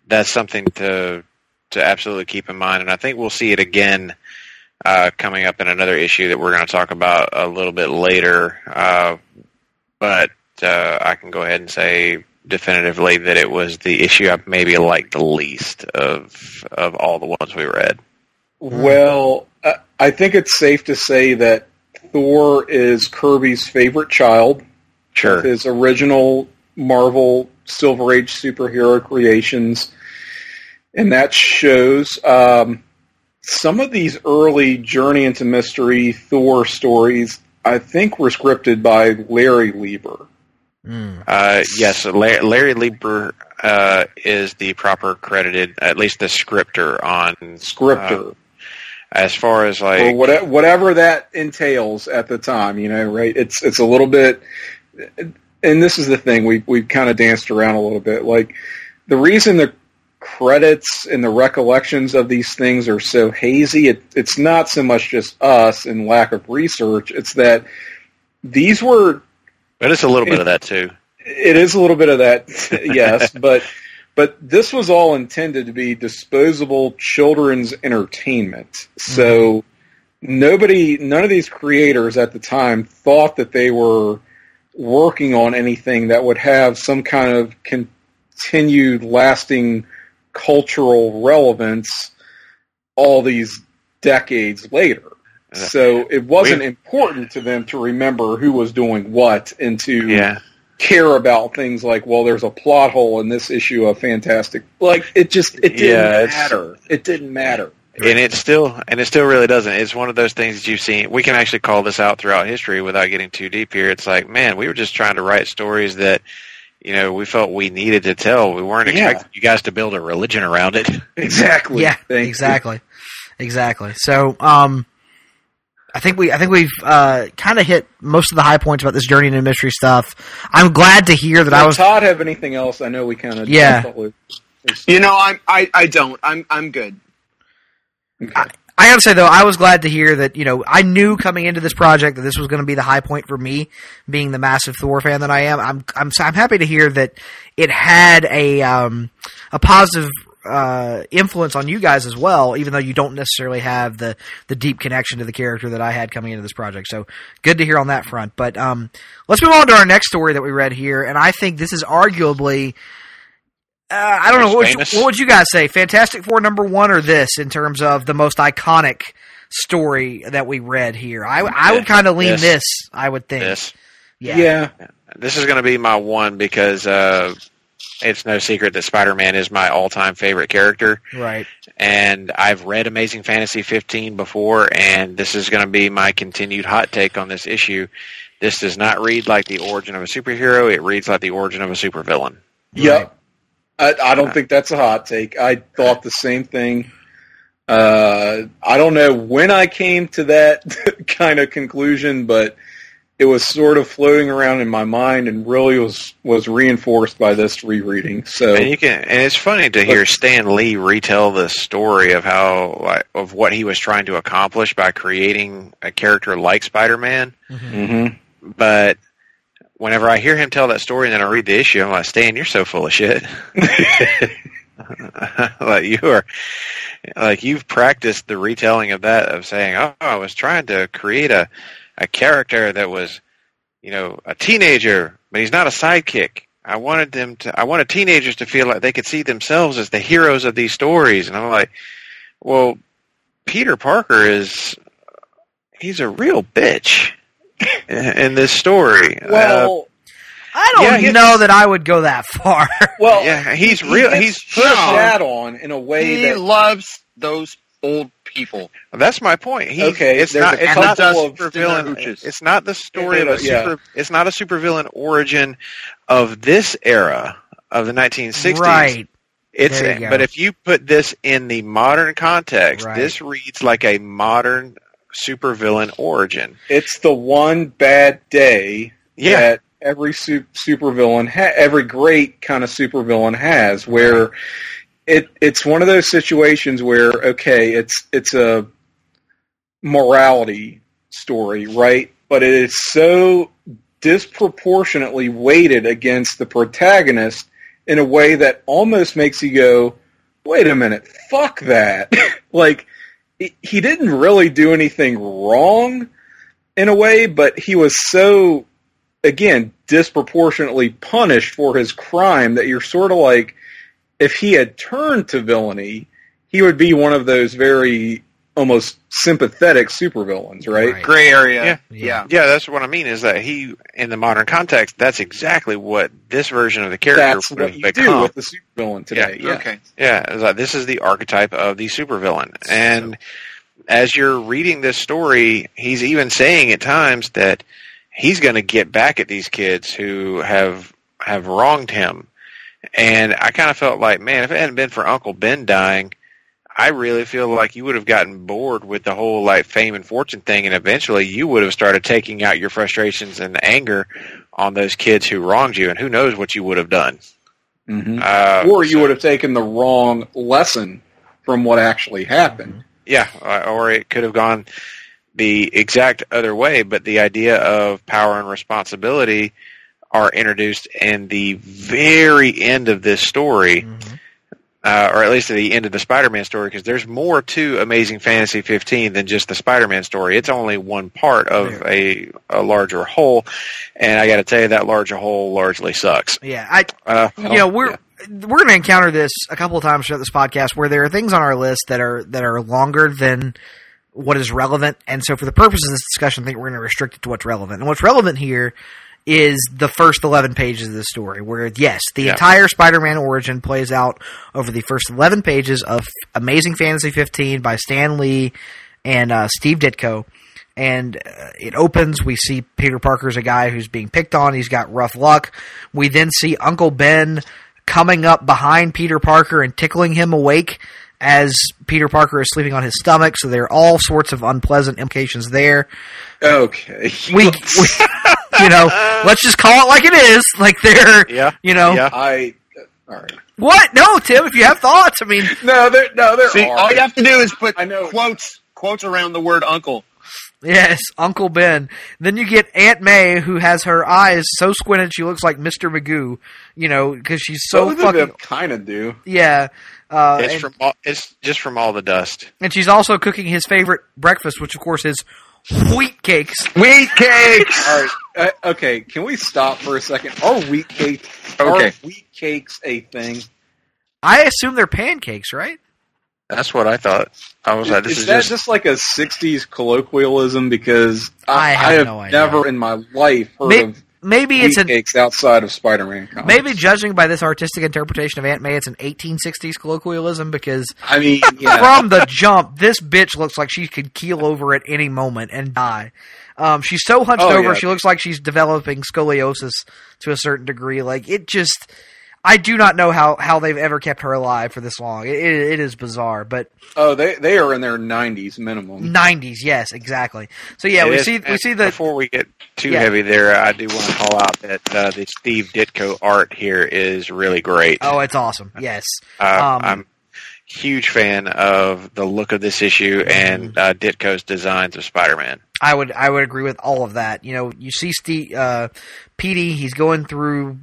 that's something to to absolutely keep in mind, and I think we'll see it again uh, coming up in another issue that we're going to talk about a little bit later. Uh, but uh, I can go ahead and say definitively that it was the issue I maybe liked the least of of all the ones we read. Well, I think it's safe to say that Thor is Kirby's favorite child. Sure. With his original Marvel Silver Age superhero creations. And that shows um, some of these early Journey into Mystery Thor stories, I think, were scripted by Larry Lieber. Mm. Uh, yes, Larry, Larry Lieber uh, is the proper credited, at least the scripter on... Scripter. Uh, as far as like... Or whatever, whatever that entails at the time, you know, right? It's it's a little bit... And this is the thing, we we've kind of danced around a little bit. Like, the reason the credits and the recollections of these things are so hazy, it, it's not so much just us and lack of research, it's that these were... But it's a little bit of that, too. It is a little bit of that, yes, but but this was all intended to be disposable children's entertainment. So mm-hmm. nobody, none of these creators at the time thought that they were working on anything that would have some kind of continued, lasting cultural relevance all these decades later. So it wasn't we, important to them to remember who was doing what and to yeah. care about things like, well, there's a plot hole in this issue of Fantastic. Like, it just, it didn't yeah, matter. It didn't matter. And it still, and it still really doesn't. It's one of those things that you've seen. We can actually call this out throughout history without getting too deep here. It's like, man, we were just trying to write stories that, you know, we felt we needed to tell. We weren't yeah. expecting you guys to build a religion around it. Exactly. Yeah, Thank exactly. You. Exactly. So, um, I think we, I think we've uh, kind of hit most of the high points about this Journey into Mystery stuff. I'm glad to hear that Does I was. Todd have anything else? I know we kind of. Yeah. You know, I'm, I, I don't. I'm, I'm good. Okay. I, I gotta say though, I was glad to hear that. You know, I knew coming into this project that this was going to be the high point for me, being the massive Thor fan that I am. I'm, I'm, I'm happy to hear that it had a, um, a positive. Uh, influence on you guys as well, even though you don't necessarily have the, the deep connection to the character that I had coming into this project. So good to hear on that front. But um, let's move on to our next story that we read here, and I think this is arguably, uh, I don't know, what would, you, what would you guys say? Fantastic Four number one or this in terms of the most iconic story that we read here? I, I would kind of lean this, this, I would think. This. Yeah. yeah. This is going to be my one because... Uh, it's no secret that Spider-Man is my all-time favorite character. Right. And I've read Amazing Fantasy fifteen before, and this is going to be my continued hot take on this issue. This does not read like the origin of a superhero. It reads like the origin of a supervillain. Yep. Right. I, I don't uh, think that's a hot take. I thought the same thing. Uh, I don't know when I came to that kind of conclusion, but it was sort of floating around in my mind and really was, was reinforced by this rereading. So, and you can, and it's funny to hear Stan Lee retell the story of how, like, of what he was trying to accomplish by creating a character like Spider-Man. Mm-hmm. But whenever I hear him tell that story and then I read the issue, I'm like, Stan, you're so full of shit. Like you are, like you've practiced the retelling of that, of saying, oh, I was trying to create a, a character that was, you know, a teenager, but he's not a sidekick. I wanted them to, I wanted teenagers to feel like they could see themselves as the heroes of these stories. And I'm like, well, Peter Parker is, he's a real bitch in this story. Well, uh, I don't yeah, know that I would go that far. Well, yeah, he's real. He he's put that on in a way he that loves those old people. That's my point. He, okay, it's not. It's not the supervillain. It's, it's not the story of a yeah. super. It's not a supervillain origin of this era of the nineteen sixties. Right. It's. But if you put this in the modern context, right. this reads like a modern supervillain origin. It's the one bad day yeah. that every su- supervillain, ha- every great kind of supervillain has, where. It it's one of those situations where, okay, it's it's a morality story, right? But it is so disproportionately weighted against the protagonist in a way that almost makes you go, wait a minute, fuck that. Like, he didn't really do anything wrong in a way, but he was so, again, disproportionately punished for his crime that you're sort of like, if he had turned to villainy, he would be one of those very almost sympathetic supervillains, right? Right. Gray area. Yeah. Yeah. Yeah, that's what I mean, is that he, in the modern context, that's exactly what this version of the character That's would what have you become. do with the supervillain today. Yeah. Yeah. Okay. Yeah, it's like, this is the archetype of the supervillain. And as you're reading this story, he's even saying at times that he's going to get back at these kids who have have wronged him. And I kind of felt like, man, if it hadn't been for Uncle Ben dying, I really feel like you would have gotten bored with the whole like fame and fortune thing, and eventually you would have started taking out your frustrations and anger on those kids who wronged you, and who knows what you would have done. Mm-hmm. Uh, or you so- would have taken the wrong lesson from what actually happened. Yeah, uh, or it could have gone the exact other way, but the idea of power and responsibility are introduced in the very end of this story, mm-hmm. uh, or at least at the end of the Spider-Man story, because there's more to Amazing Fantasy fifteen than just the Spider-Man story. It's only one part of a, a larger whole, and I got to tell you, that larger whole largely sucks. Yeah, I, uh, you know, we're yeah. we're going to encounter this a couple of times throughout this podcast where there are things on our list that are that are longer than what is relevant, and so for the purposes of this discussion, I think we're going to restrict it to what's relevant. And what's relevant here is the first eleven pages of the story, where, yes, the yeah. entire Spider-Man origin plays out over the first eleven pages of Amazing Fantasy fifteen by Stan Lee and uh, Steve Ditko. And uh, it opens, we see Peter Parker's a guy who's being picked on, he's got rough luck. We then see Uncle Ben coming up behind Peter Parker and tickling him awake as Peter Parker is sleeping on his stomach, so there are all sorts of unpleasant implications there. Okay. We, we you know, let's just call it like it is. Like they're, yeah, you know. Yeah. I, all right. What? No, Tim, if you have thoughts, I mean. No, there, no, there See, are. all you have to do is put I know. quotes, quotes around the word uncle. Yes, Uncle Ben. Then you get Aunt May, who has her eyes so squinted she looks like Mister Magoo, you know, because she's so Both fucking. of them kind of do. Yeah. Uh, it's and, from all, it's just from all the dust. And she's also cooking his favorite breakfast, which of course is wheat cakes. Wheat cakes. All right. Uh, okay, can we stop for a second? Are wheat cakes? Okay. Are wheat cakes a thing? I assume they're pancakes, right? That's what I thought. I was like, this is, is that just... just like a sixties colloquialism? Because I, I have, I have no idea. never in my life heard Maybe, of maybe wheat it's an, cakes outside of Spider-Man comics. Maybe judging by this artistic interpretation of Aunt May, it's an eighteen sixties colloquialism because I mean, yeah. from the jump, this bitch looks like she could keel over at any moment and die. Um, she's so hunched oh, over, yeah. she looks like she's developing scoliosis to a certain degree. Like, it just... I do not know how, how they've ever kept her alive for this long. It, it, it is bizarre, but oh, they they are in their nineties minimum. Nineties, yes, exactly. So yeah, It we is, see we see the before we get too yeah. heavy there, I do want to call out that uh, the Steve Ditko art here is really great. Oh, it's awesome. Yes, uh, um, I'm a huge fan of the look of this issue and uh, Ditko's designs of Spider-Man. I would I would agree with all of that. You know, you see Steve uh, Petey, he's going through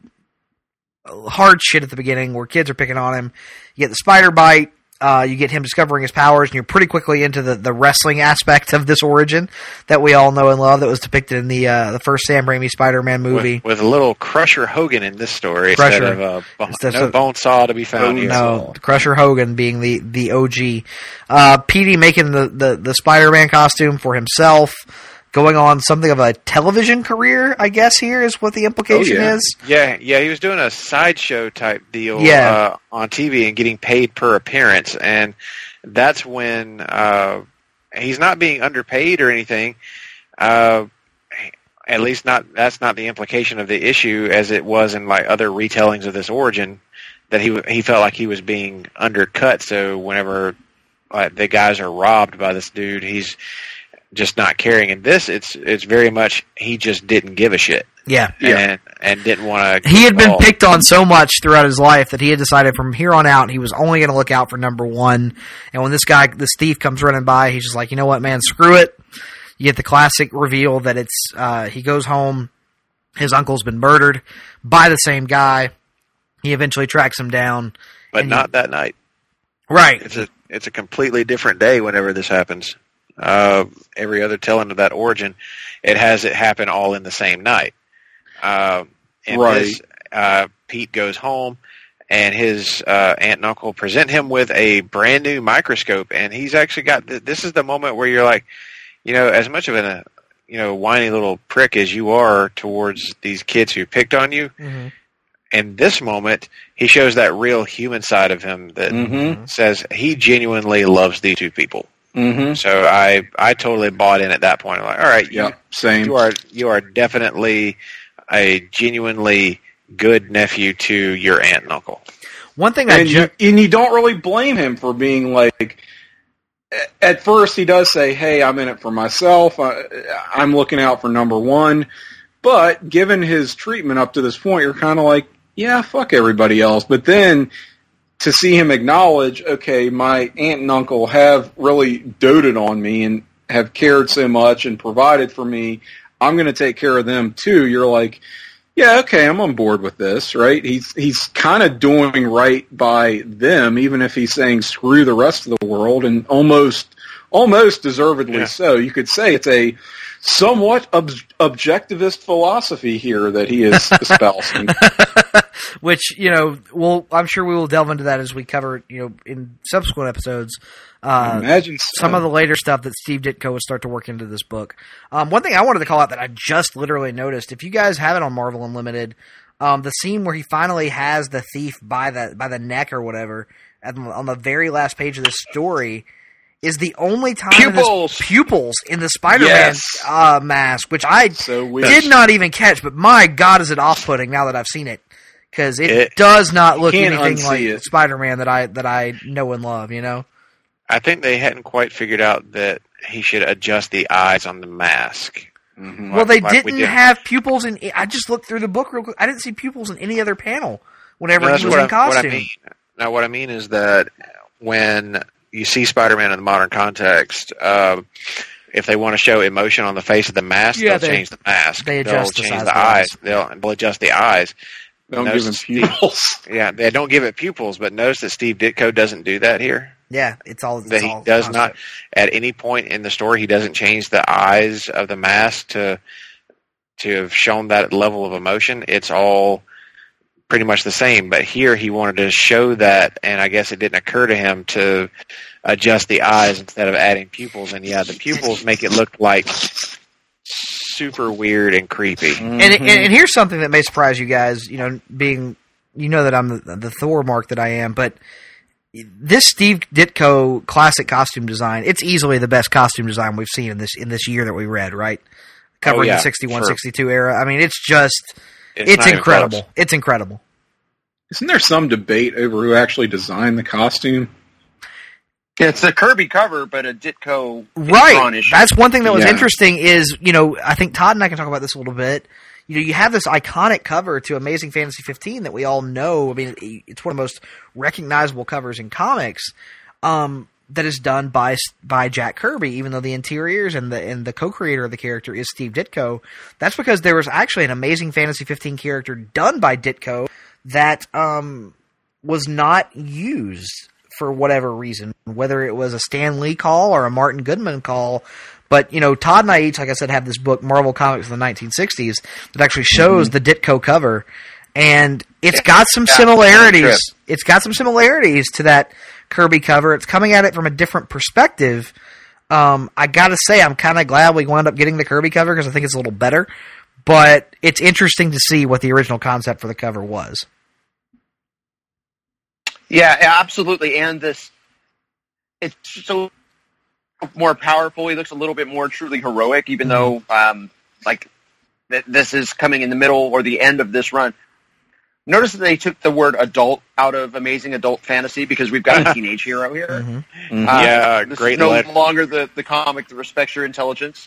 hard shit at the beginning where kids are picking on him. You get the spider bite. Uh, you get him discovering his powers, and you're pretty quickly into the, the wrestling aspect of this origin that we all know and love that was depicted in the uh, the first Sam Raimi Spider-Man movie. With, with a little Crusher Hogan in this story Crusher. instead of uh, bo- Instead no of- bone saw to be found here. No, Crusher Hogan being the, the O G. Uh, Petey making the, the, the Spider-Man costume for himself. Going on something of a television career, I guess, here is what the implication Oh, yeah. is. Yeah, yeah, he was doing a sideshow type deal Yeah. uh, on T V and getting paid per appearance, and that's when uh, he's not being underpaid or anything. Uh, at least, not that's not the implication of the issue, as it was in like other retellings of this origin. That he he felt like he was being undercut. So whenever like, the guys are robbed by this dude, he's just not caring. In this, it's it's very much he just didn't give a shit. Yeah. And, and didn't want to... He had been picked on so much throughout his life that he had decided from here on out he was only going to look out for number one. And when this guy, this thief, comes running by, he's just like, you know what, man, screw it. You get the classic reveal that it's uh, he goes home, his uncle's been murdered by the same guy. he eventually tracks him down. But not that night. Right. It's a it's a completely different day whenever this happens. Uh, every other telling of that origin, it has it happen all in the same night. Uh, and Right. this, uh, Pete goes home, and his uh, aunt and uncle present him with a brand new microscope, and he's actually got th- this is the moment where you're like, you know, as much of a you know whiny little prick as you are towards these kids who picked on you. Mm-hmm. In this moment, he shows that real human side of him that Mhm. says he genuinely loves these two people. Mm-hmm. So I, I totally bought in at that point. I'm like, all right, you, Yep, same. you are you are definitely a genuinely good nephew to your aunt and uncle. One thing I and, ju- you, and you don't really blame him for being like. At first, he does say, "Hey, I'm in it for myself. I, I'm looking out for number one." But given his treatment up to this point, you're kind of like, "Yeah, fuck everybody else." But then to see him acknowledge, "Okay, my aunt and uncle have really doted on me and have cared so much and provided for me. I'm going to take care of them too." You're like, yeah, okay, I'm on board with this, right? He's he's kind of doing right by them, even if he's saying screw the rest of the world, and almost almost deservedly Yeah. so. You could say it's a somewhat ob- objectivist philosophy here that he is espousing. Which, you know, we'll, I'm sure we will delve into that as we cover, you know, in subsequent episodes. Uh, Imagine so. some of the later stuff that Steve Ditko would start to work into this book. Um, one thing I wanted to call out that I just literally noticed, if you guys have it on Marvel Unlimited, um, the scene where he finally has the thief by the by the neck or whatever, at, on the very last page of this story, is the only time in this- Pupils! pupils in the Spider-Man Yes. uh, mask, which I So weird. did not even catch, but my God, is it off-putting now that I've seen it. Because it, It- does not look can't anything unsee like it. Spider-Man that I that I know and love, you know? I think they hadn't quite figured out that he should adjust the eyes on the mask. Mhm. Well, they like we didn't did. have pupils in... I just looked through the book real quick. I didn't see pupils in any other panel whenever No, he that's was what in I, costume. What I mean. Now, what I mean is that when you see Spider-Man in the modern context, um, if they want to show emotion on the face of the mask, Yeah, they'll they- change the mask. they They'll adjust the change size the of the eyes. eyes. They'll, they'll adjust the eyes. Don't give him Notice pupils. Steve- yeah, they don't give it pupils, but notice that Steve Ditko doesn't do that here. Yeah, it's all... It's That he all does constant. not, at any point in the story, he doesn't change the eyes of the mask to to have shown that level of emotion. It's all pretty much the same. But here he wanted to show that, and I guess it didn't occur to him to adjust the eyes instead of adding pupils. And yeah, the pupils make it look like super weird and creepy. And, and and here's something that may surprise you guys, you know, being... You know that I'm the, the Thor mark that I am, but... This Steve Ditko classic costume design, it's easily the best costume design we've seen in this in this year that we read, right? Covering Oh, yeah, the sixty-one sure. sixty-two era. I mean, it's just, It's it's, not even incredible. close. It's incredible. Isn't there some debate over who actually designed the costume? It's a Kirby cover, but a Ditko Right. drawn issue. That's one thing that was Yeah. interesting is, you know, I think Todd and I can talk about this a little bit. You know, you have this iconic cover to Amazing Fantasy fifteen that we all know. I mean, it's one of the most recognizable covers in comics. Um, that is done by by Jack Kirby, even though the interiors and the and the co-creator of the character is Steve Ditko. That's because there was actually an Amazing Fantasy fifteen character done by Ditko that um, was not used for whatever reason, whether it was a Stan Lee call or a Martin Goodman call. But, you know, Todd and I each, like I said, have this book, Marvel Comics from the nineteen sixties, that actually shows mm-hmm. the Ditko cover. And it's got some yeah, similarities. It's got some similarities to that Kirby cover. It's coming at it from a different perspective. Um, I gotta say, I'm kind of glad we wound up getting the Kirby cover because I think it's a little better. But it's interesting to see what the original concept for the cover was. Yeah, absolutely. And this, it's so more powerful. He looks a little bit more truly heroic, even mm-hmm. though, um, like, th- this is coming in the middle or the end of this run. Notice that they took the word adult out of Amazing Adult Fantasy because we've got a teenage hero here. Mm-hmm. Mm-hmm. Uh, yeah, this great. is no lead. longer the, the comic that respects your intelligence.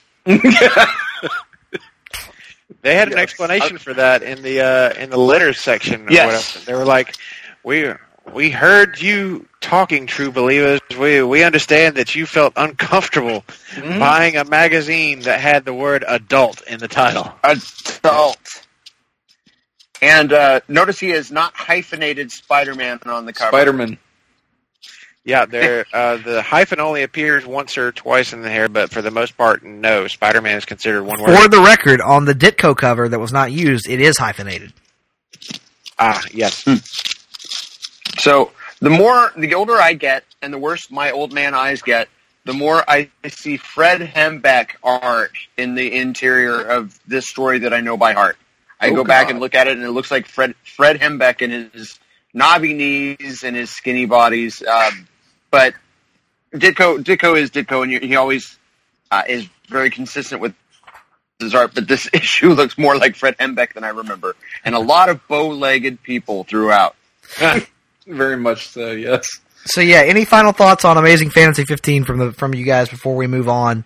They had an explanation for that in the uh, in the letters section. Or yes. whatever. They were like, "We we heard you talking, true believers. We we understand that you felt uncomfortable mm-hmm. buying a magazine that had the word adult in the title. Adult. And uh, notice he has not hyphenated Spider-Man on the cover. Spider-Man. Yeah, there. Uh, the hyphen only appears once or twice in the hair, but for the most part, no. Spider-Man is considered one word. For the record, on the Ditko cover that was not used, it is hyphenated. Ah, yes. Hmm. So the more, the older I get, and the worse my old man eyes get, the more I see Fred Hembeck art in the interior of this story that I know by heart. I Oh, go back God. and look at it, and it looks like Fred Fred Hembeck and his knobby knees and his skinny bodies. Um, but Ditko Ditko is Ditko, and he always uh, is very consistent with his art. But this issue looks more like Fred Hembeck than I remember, and a lot of bow-legged people throughout. Very much so, yes. So yeah, any final thoughts on Amazing Fantasy fifteen from the from you guys before we move on?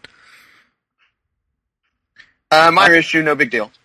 Uh, minor issue, no big deal.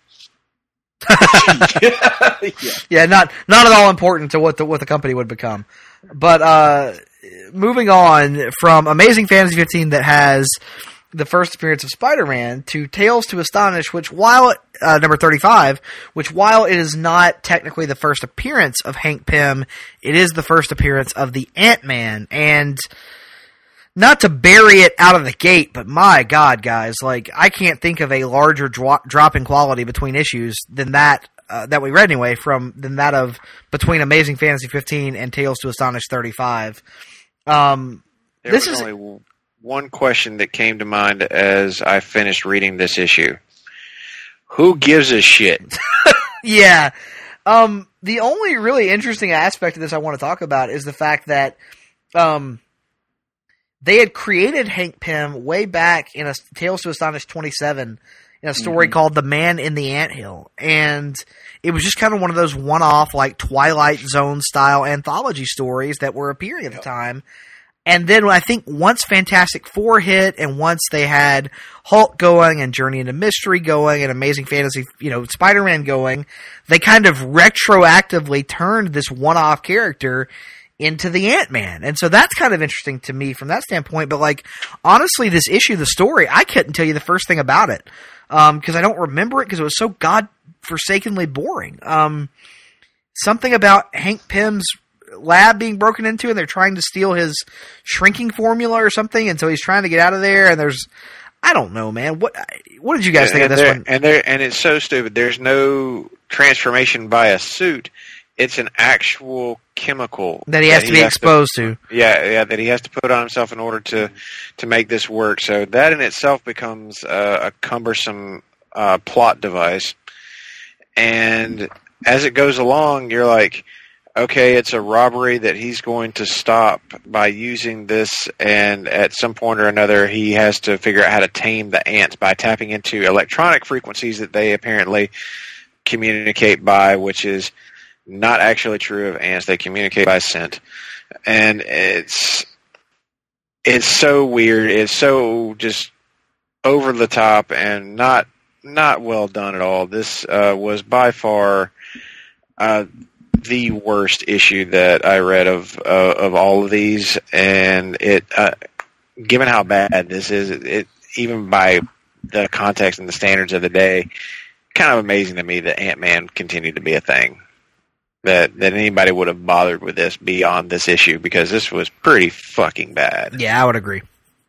yeah. Yeah, not not at all important to what the what the company would become. But uh, moving on from Amazing Fantasy fifteen that has the first appearance of Spider-Man to Tales to Astonish, which while uh, number thirty-five, which while it is not technically the first appearance of Hank Pym, it is the first appearance of the Ant-Man. And not to bury it out of the gate, but my God, guys, like I can't think of a larger dro- drop in quality between issues than that uh, that we read anyway from than that of between Amazing Fantasy fifteen and Tales to Astonish thirty-five. Um, There this was is only one question that came to mind as I finished reading this issue. Who gives a shit? yeah. Um, the only really interesting aspect of this I want to talk about is the fact that um. They had created Hank Pym way back in a Tales to Astonish twenty-seven in a story mm-hmm. called The Man in the Anthill. And it was just kind of one of those one-off, like, Twilight Zone-style anthology stories that were appearing at the time. And then I think once Fantastic Four hit and once they had Hulk going and Journey into Mystery going and Amazing Fantasy, you know, Spider-Man going, they kind of retroactively turned this one-off character into the Ant-Man. And so that's kind of interesting to me from that standpoint. But, like, honestly, this issue, the story, I couldn't tell you the first thing about it. Um, because I don't remember it because it was so god-forsakenly boring. Um, something about Hank Pym's lab being broken into and they're trying to steal his shrinking formula or something. And so he's trying to get out of there. And there's, I don't know, man. What, what did you guys think and of this there, one? And there, and it's so stupid. There's no transformation by a suit. It's an actual chemical that he has that to be has exposed to, to. Yeah, yeah, that he has to put on himself in order to to make this work. So that in itself becomes uh, a cumbersome uh, plot device. And as it goes along, you're like, okay, it's a robbery that he's going to stop by using this, and at some point or another, he has to figure out how to tame the ants by tapping into electronic frequencies that they apparently communicate by, which is not actually true of ants. They communicate by scent. And it's it's so weird. It's so just over the top and not not well done at all. This uh, was by far uh, the worst issue that I read of uh, of all of these. And it, uh, given how bad this is, it even by the context and the standards of the day, kind of amazing to me that Ant-Man continued to be a thing. That, that anybody would have bothered with this beyond this issue, because this was pretty fucking bad. Yeah, I would agree.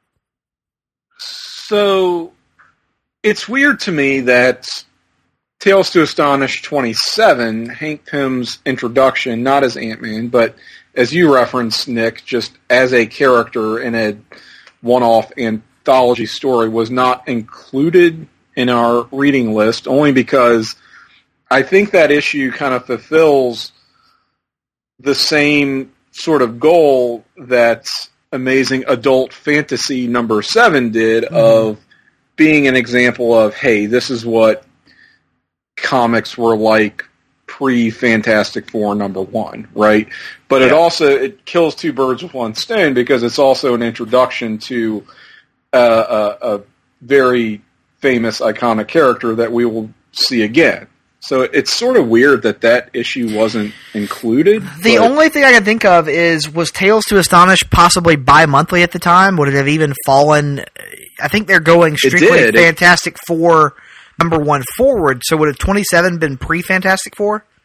So, it's weird to me that Tales to Astonish twenty-seven, Hank Pym's introduction, not as Ant-Man, but as you referenced, Nick, just as a character in a one-off anthology story, was not included in our reading list, only because I think that issue kind of fulfills the same sort of goal that Amazing Adult Fantasy number seven did, mm-hmm. of being an example of, hey, this is what comics were like pre-Fantastic Four number one, right? But yeah. it also, it kills two birds with one stone, because it's also an introduction to uh, a, a very famous, iconic character that we will see again. So it's sort of weird that that issue wasn't included. The only thing I can think of is, was Tales to Astonish possibly bi-monthly at the time? Would it have even fallen? I think they're going strictly Fantastic Four number one forward. So would have twenty-seven been pre-Fantastic Four?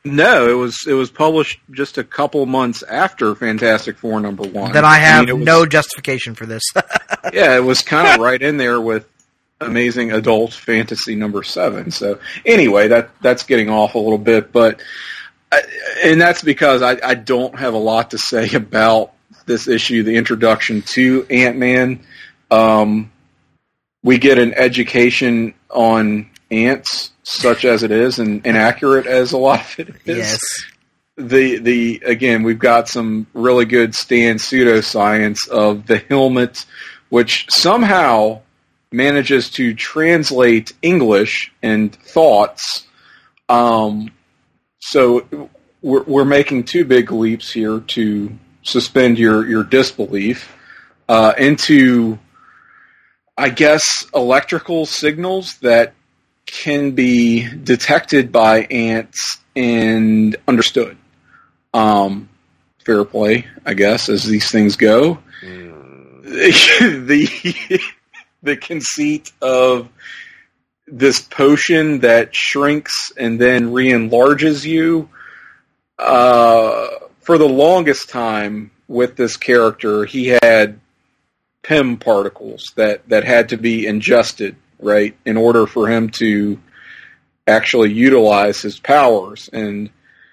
No, it was it was published just a couple months after Fantastic Four number one. Then I have I mean, was, no justification for this. Yeah, it was kind of right in there with Amazing Adult Fantasy number seven. So anyway, that that's getting off a little bit, but I, and that's because I, I don't have a lot to say about this issue, the introduction to Ant-Man. Um, we get an education on ants, such as it is, and inaccurate as a lot of it is. Yes. The the again, we've got some really good Stan pseudoscience of the helmet, which somehow manages to translate English and thoughts. Um, so we're, we're making two big leaps here to suspend your, your disbelief uh, into, I guess, electrical signals that can be detected by ants and understood. Um, fair play, I guess, as these things go. Mm. the The conceit of this potion that shrinks and then re-enlarges you. Uh, for the longest time with this character, he had P I M particles that, that had to be ingested, right, in order for him to actually utilize his powers. And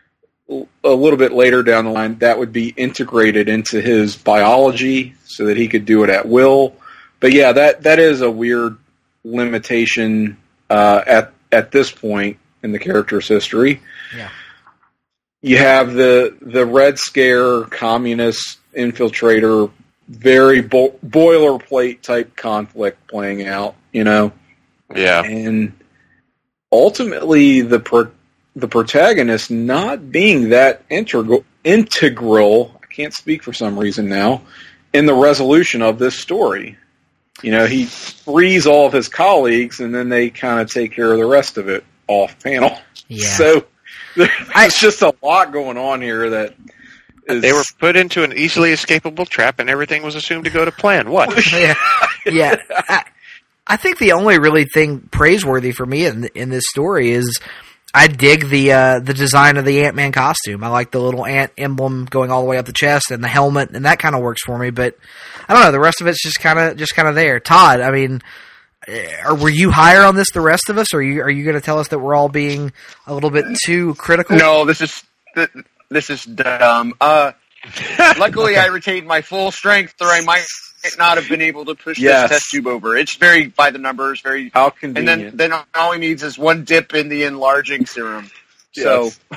a little bit later down the line, that would be integrated into his biology so that he could do it at will. But yeah, that, that is a weird limitation uh, at at this point in the character's history. Yeah. You have the the Red Scare communist infiltrator, very bo- boilerplate type conflict playing out, you know. Yeah. And ultimately, the pro- the protagonist not being that integral integral. I can't speak for some reason now in the resolution of this story. You know, he frees all of his colleagues, and then they kind of take care of the rest of it off panel. Yeah. So there's just a lot going on here that is... They were put into an easily escapable trap, and everything was assumed to go to plan. What? yeah. yeah. I, I think the only really thing praiseworthy for me in in this story is I dig the uh, the design of the Ant-Man costume. I like the little ant emblem going all the way up the chest and the helmet, and that kind of works for me. But I don't know. The rest of it's just kind of just kind of there. Todd, I mean, are, were you higher on this? The rest of us, or are you are you going to tell us that we're all being a little bit too critical? No, this is this is dumb. Uh, luckily, I retained my full strength, or I might not have been able to push yes. this test tube over. It's very by the numbers, very how convenient. And then, then all he needs is one dip in the enlarging serum. Yes. So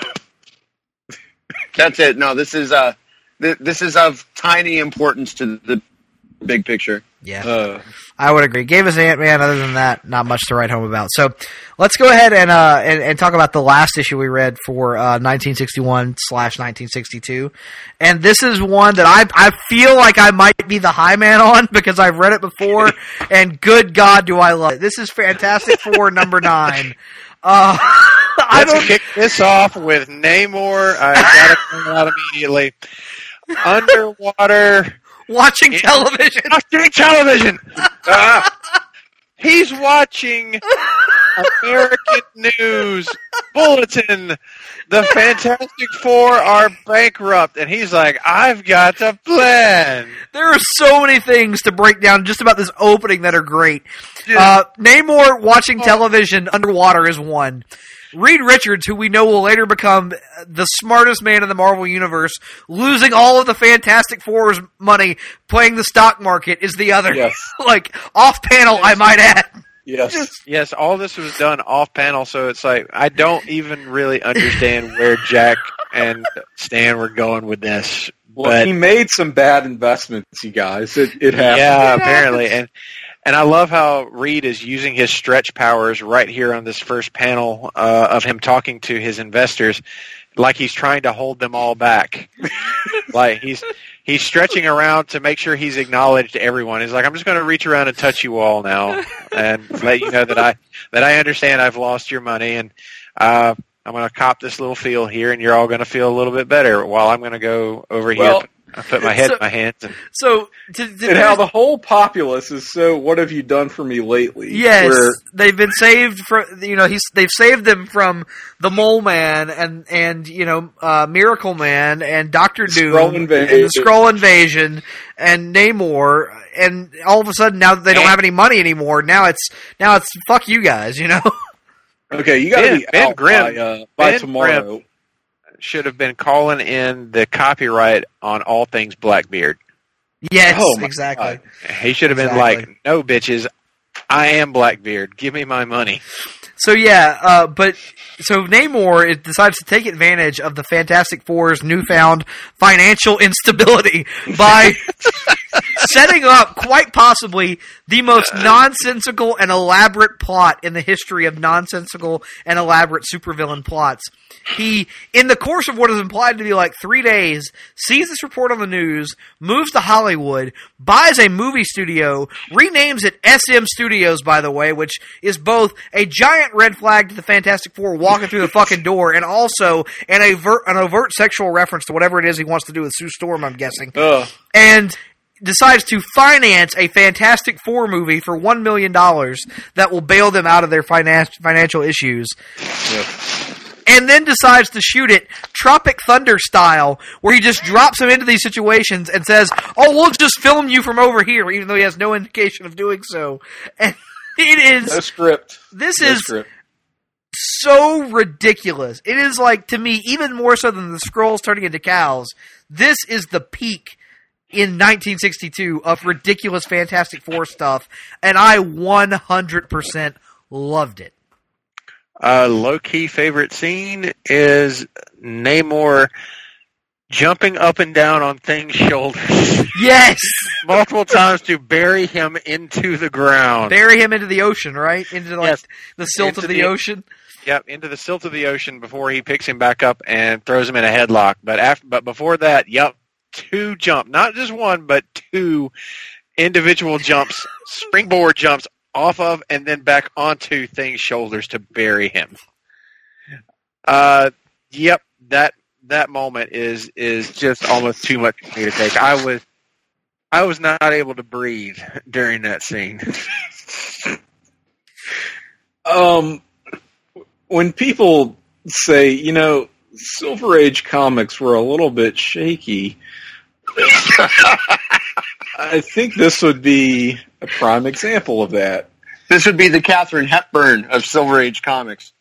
that's it. No, this is uh, th- this is of tiny importance to the big picture. Yeah, uh, I would agree. Gave us Ant-Man. Other than that, not much to write home about. So let's go ahead and uh and, and talk about the last issue we read for uh, nineteen sixty-one slash nineteen sixty-two, and this is one that I I feel like I might be the high man on because I've read it before, and good God, do I love it! This is Fantastic Four number nine. Uh, I Let's don't kick this off with Namor. I gotta come out immediately. Underwater. Watching television. Watching television. Uh, he's watching American News Bulletin. The Fantastic Four are bankrupt, and he's like, "I've got a plan." There are so many things to break down just about this opening that are great. Uh, Namor watching television underwater is one. Reed Richards, who we know will later become the smartest man in the Marvel Universe, losing all of the Fantastic Four's money playing the stock market is the other. Yes. Like, off-panel, I might add. Yes. Just, yes, all this was done off-panel, so it's like, I don't even really understand where Jack and Stan were going with this. Well, but, he made some bad investments, you guys. It, it happened. Yeah, apparently. And And I love how Reed is using his stretch powers right here on this first panel uh, of him talking to his investors, like he's trying to hold them all back. Like he's he's stretching around to make sure he's acknowledged to everyone. He's like, I'm just going to reach around and touch you all now and let you know that I that I understand I've lost your money, and uh, I'm going to cop this little feel here, and you're all going to feel a little bit better while I'm going to go over well, here. I put my head So- in my hands. And, So, to, to And how the whole populace is so, what have you done for me lately? yes, Where, they've been saved from, you know, he's, they've saved them from the Mole Man and, and, you know, uh, Miracle Man and Doctor Doom Skrull and invasion. the Skrull Invasion and Namor, and all of a sudden now that they don't have any money anymore, now it's, now it's fuck you guys, you know? okay, you gotta Ben- be Ben out Grimm- by, uh, by Ben tomorrow. Grimm should have been calling in the copyright on all things Blackbeard. Yes, Oh, my exactly. God. He should have been Exactly. like, "No, bitches, I am Blackbeard. Give me my money." So yeah, uh, but so Namor it decides to take advantage of the Fantastic Four's newfound financial instability by setting up quite possibly the most nonsensical and elaborate plot in the history of nonsensical and elaborate supervillain plots. He, in the course of what is implied to be like three days, sees this report on the news, moves to Hollywood, buys a movie studio, renames it S M Studios, by the way, which is both a giant red flag to the Fantastic Four walking through the fucking door and also an overt, an overt sexual reference to whatever it is he wants to do with Sue Storm, I'm guessing. Ugh. And decides to finance a Fantastic Four movie for one million dollars that will bail them out of their finan- financial issues. Yep. And then decides to shoot it Tropic Thunder style, where he just drops him into these situations and says, "Oh, we'll just film you from over here," even though he has no indication of doing so. And it is No script. this No is script. so ridiculous. It is like, to me, even more so than the Skrulls turning into cows. This is the peak in nineteen sixty-two of ridiculous Fantastic Four stuff, and I one hundred percent loved it. Uh, low-key favorite scene is Namor jumping up and down on Thing's shoulders Yes! multiple times to bury him into the ground. Bury him into the ocean, right? Into like Yes. the silt Into of the, the- ocean. Yep, into the silt of the ocean before he picks him back up and throws him in a headlock. But after, but before that, yep, two jump, not just one, but two individual jumps, springboard jumps off of and then back onto Thing's shoulders to bury him. Uh, yep, that that moment is is just almost too much for me to take. I was I was not able to breathe during that scene. Um, when people say, you know, Silver Age comics were a little bit shaky, I think this would be a prime example of that. This would be the Katharine Hepburn of Silver Age comics.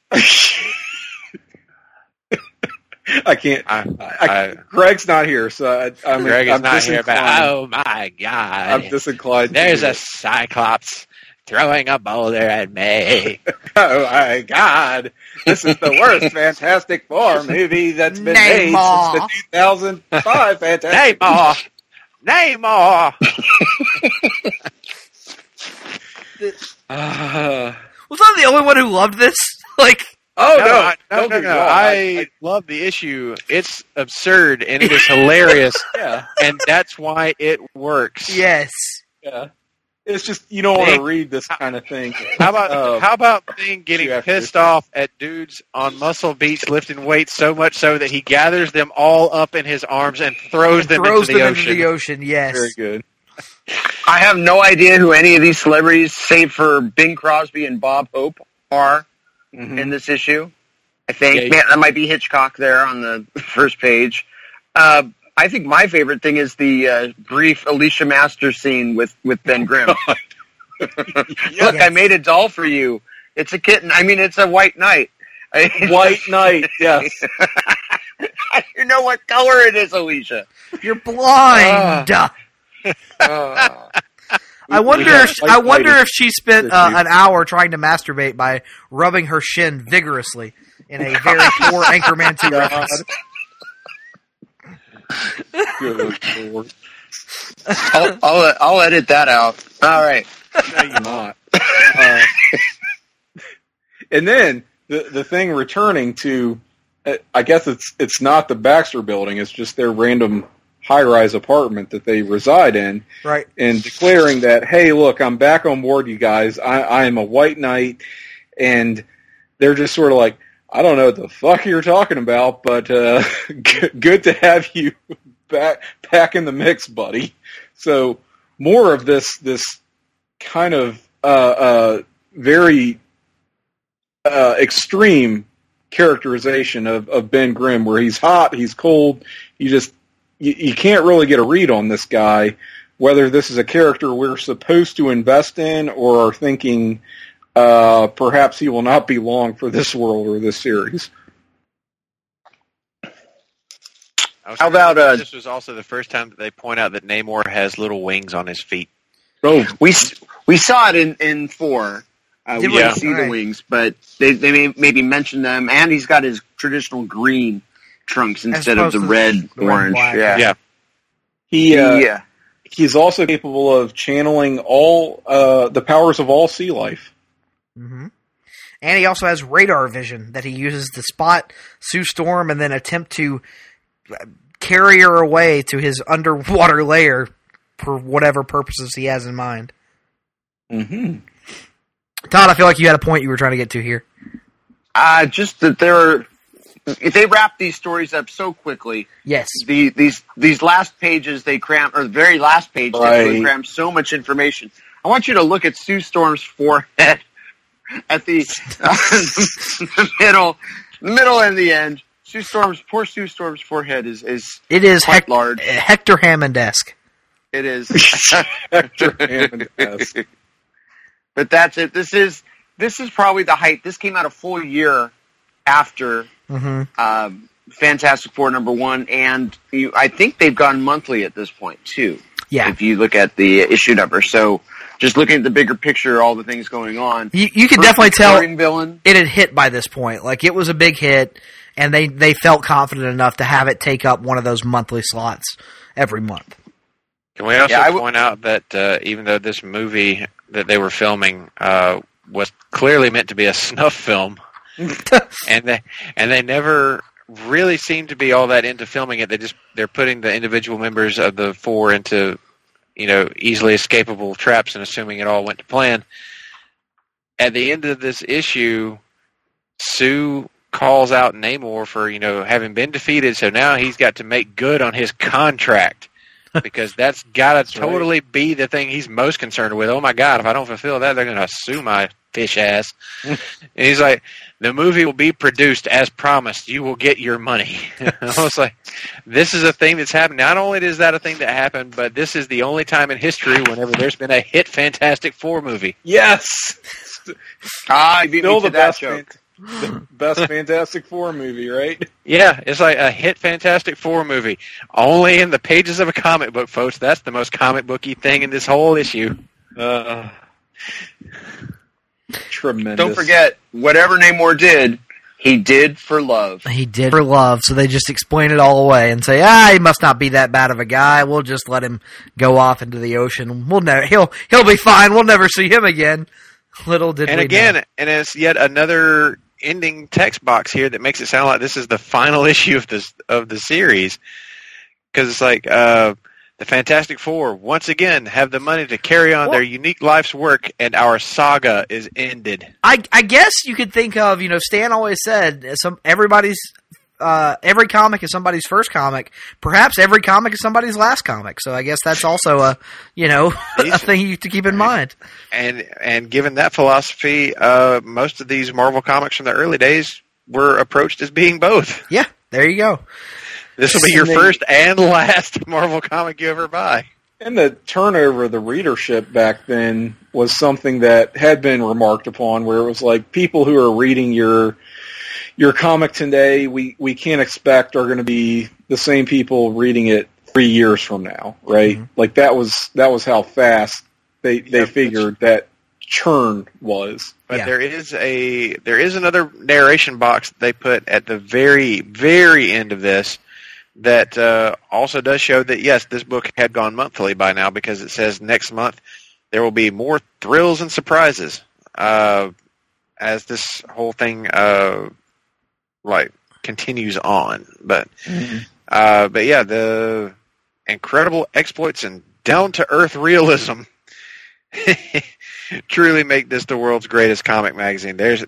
I can't. I, I, I, Greg's not here, so I, I'm, Greg is I'm not here, but disinclined. oh my god. I'm disinclined. to There's do a it. Cyclops throwing a boulder at me. Oh my god! This is the worst Fantastic Four movie that's been made Namor. since the two thousand five Fantastic Namor! Namor! Uh, Was I the only one who loved this? Like, oh no! no, I, no, don't no, get me no. wrong. I, I- love the issue. It's absurd and it is hilarious, yeah, and that's why it works. yes. yeah. It's just you don't want to Thing- read this kind of thing. How about Uh, how about Thing getting you have to- pissed off at dudes on Muscle Beach lifting weights so much so that he gathers them all up in his arms and throws them Throws into the them ocean? into the ocean, yes. Very good. I have no idea who any of these celebrities, save for Bing Crosby and Bob Hope, are Mhm. in this issue. I think Yeah, you- Man, that might be Hitchcock there on the first page. Uh, I think my favorite thing is the uh, brief Alicia Masters scene with, with Ben Grimm. Look, I made a doll for you. It's a kitten. I mean, it's a white knight. White Knight, yes. You know what color it is, Alicia. You're blind. Uh, I wonder we have if she, white I wonder lighting if she spent uh, an hour trying to masturbate by rubbing her shin vigorously in a very poor Anchorman two reference. Good Lord. I'll, I'll, I'll edit that out. All right. No, you're not. Uh, and then the the thing returning to, uh, I guess it's it's not the Baxter Building. It's just their random high rise apartment that they reside in, Right. and declaring that, hey, look, I'm back on board, you guys. I, I am a white knight, and they're just sort of like, I don't know what the fuck you're talking about, but uh, good, good to have you back back in the mix, buddy. So more of this this kind of uh, uh, very uh, extreme characterization of, of Ben Grimm, where he's hot, he's cold. You just you, you can't really get a read on this guy, whether this is a character we're supposed to invest in or are thinking uh, perhaps he will not be long for this world or this series. How about uh, this was also the first time that they point out that Namor has little wings on his feet. Oh, we we saw it in in four. Uh, we yeah. didn't see the wings, but they they may, maybe mention them, and he's got his traditional green trunks instead of the red, the orange. Red yeah, yeah. He uh, yeah. He's also capable of channeling all uh, the powers of all sea life. Mm-hmm. And he also has radar vision that he uses to spot Sue Storm and then attempt to carry her away to his underwater lair for whatever purposes he has in mind. Mm-hmm. Todd, I feel like you had a point you were trying to get to here. Uh, just that there are, if they wrap these stories up so quickly. Yes. The, these these last pages they cram, or the very last page right. they cram so much information. I want you to look at Sue Storm's forehead at the, uh, the middle, the middle and the end. Sue Storm's poor Sue Storm's forehead is is it is quite Hec- large. Hector Hammond-esque. It is Hector Hammond-esque. But that's it. This is this is probably the height. This came out a full year after mm-hmm. um, Fantastic Four number one, and you, I think they've gone monthly at this point too. Yeah. If you look at the issue number, so just looking at the bigger picture, all the things going on, you, you can First definitely tell villain. it had hit by this point. Like it was a big hit, and they they felt confident enough to have it take up one of those monthly slots every month. Can we also Yeah, I w- point out that uh, even though this movie that they were filming uh, was clearly meant to be a snuff film, and they and they never really seemed to be all that into filming it. They just they're putting the individual members of the four into you know easily escapable traps and assuming it all went to plan. At the end of this issue, Sue calls out Namor for you know having been defeated, so now he's got to make good on his contract. Because that's got to totally right. be the thing he's most concerned with. Oh, my God, if I don't fulfill that, they're going to sue my fish ass. And he's like, the movie will be produced as promised. You will get your money. I was like, this is a thing that's happened. Not only is that a thing that happened, but this is the only time in history whenever there's been a hit Fantastic Four movie. Yes! Ah, you beat Still me to the that best joke. fan- the best Fantastic Four movie, right? Yeah, it's like a hit Fantastic Four movie. Only in the pages of a comic book, folks. That's the most comic booky thing in this whole issue. Uh, tremendous. Don't forget, whatever Namor did, he did for love. He did for love, so they just explain it all away and say, ah, he must not be that bad of a guy. We'll just let him go off into the ocean. We'll never, he'll he'll be fine. We'll never see him again. Little did and we again, know. and it's yet another ending text box here that makes it sound like this is the final issue of this of the series, because it's like uh, the Fantastic Four once again have the money to carry on well, their unique life's work, and our saga is ended. I, I guess you could think of, you know, Stan always said some everybody's uh, every comic is somebody's first comic. Perhaps every comic is somebody's last comic. So I guess that's also a you know a thing you to keep in mind. And and given that philosophy, uh, most of these Marvel comics from the early days were approached as being both. Yeah, there you go. This will be your first and last Marvel comic you ever buy. And the turnover of the readership back then was something that had been remarked upon, where it was like people who are reading your your comic today, we, we can't expect are going to be the same people reading it three years from now, right? Mm-hmm. Like that was that was how fast they they yeah, figured that churn was. But yeah. there is a there is another narration box that they put at the very very end of this that uh, also does show that yes, this book had gone monthly by now, because it says next month there will be more thrills and surprises uh, as this whole thing uh, like continues on. But mm-hmm. uh, but yeah, the incredible exploits and down to earth realism truly make this the world's greatest comic magazine. There's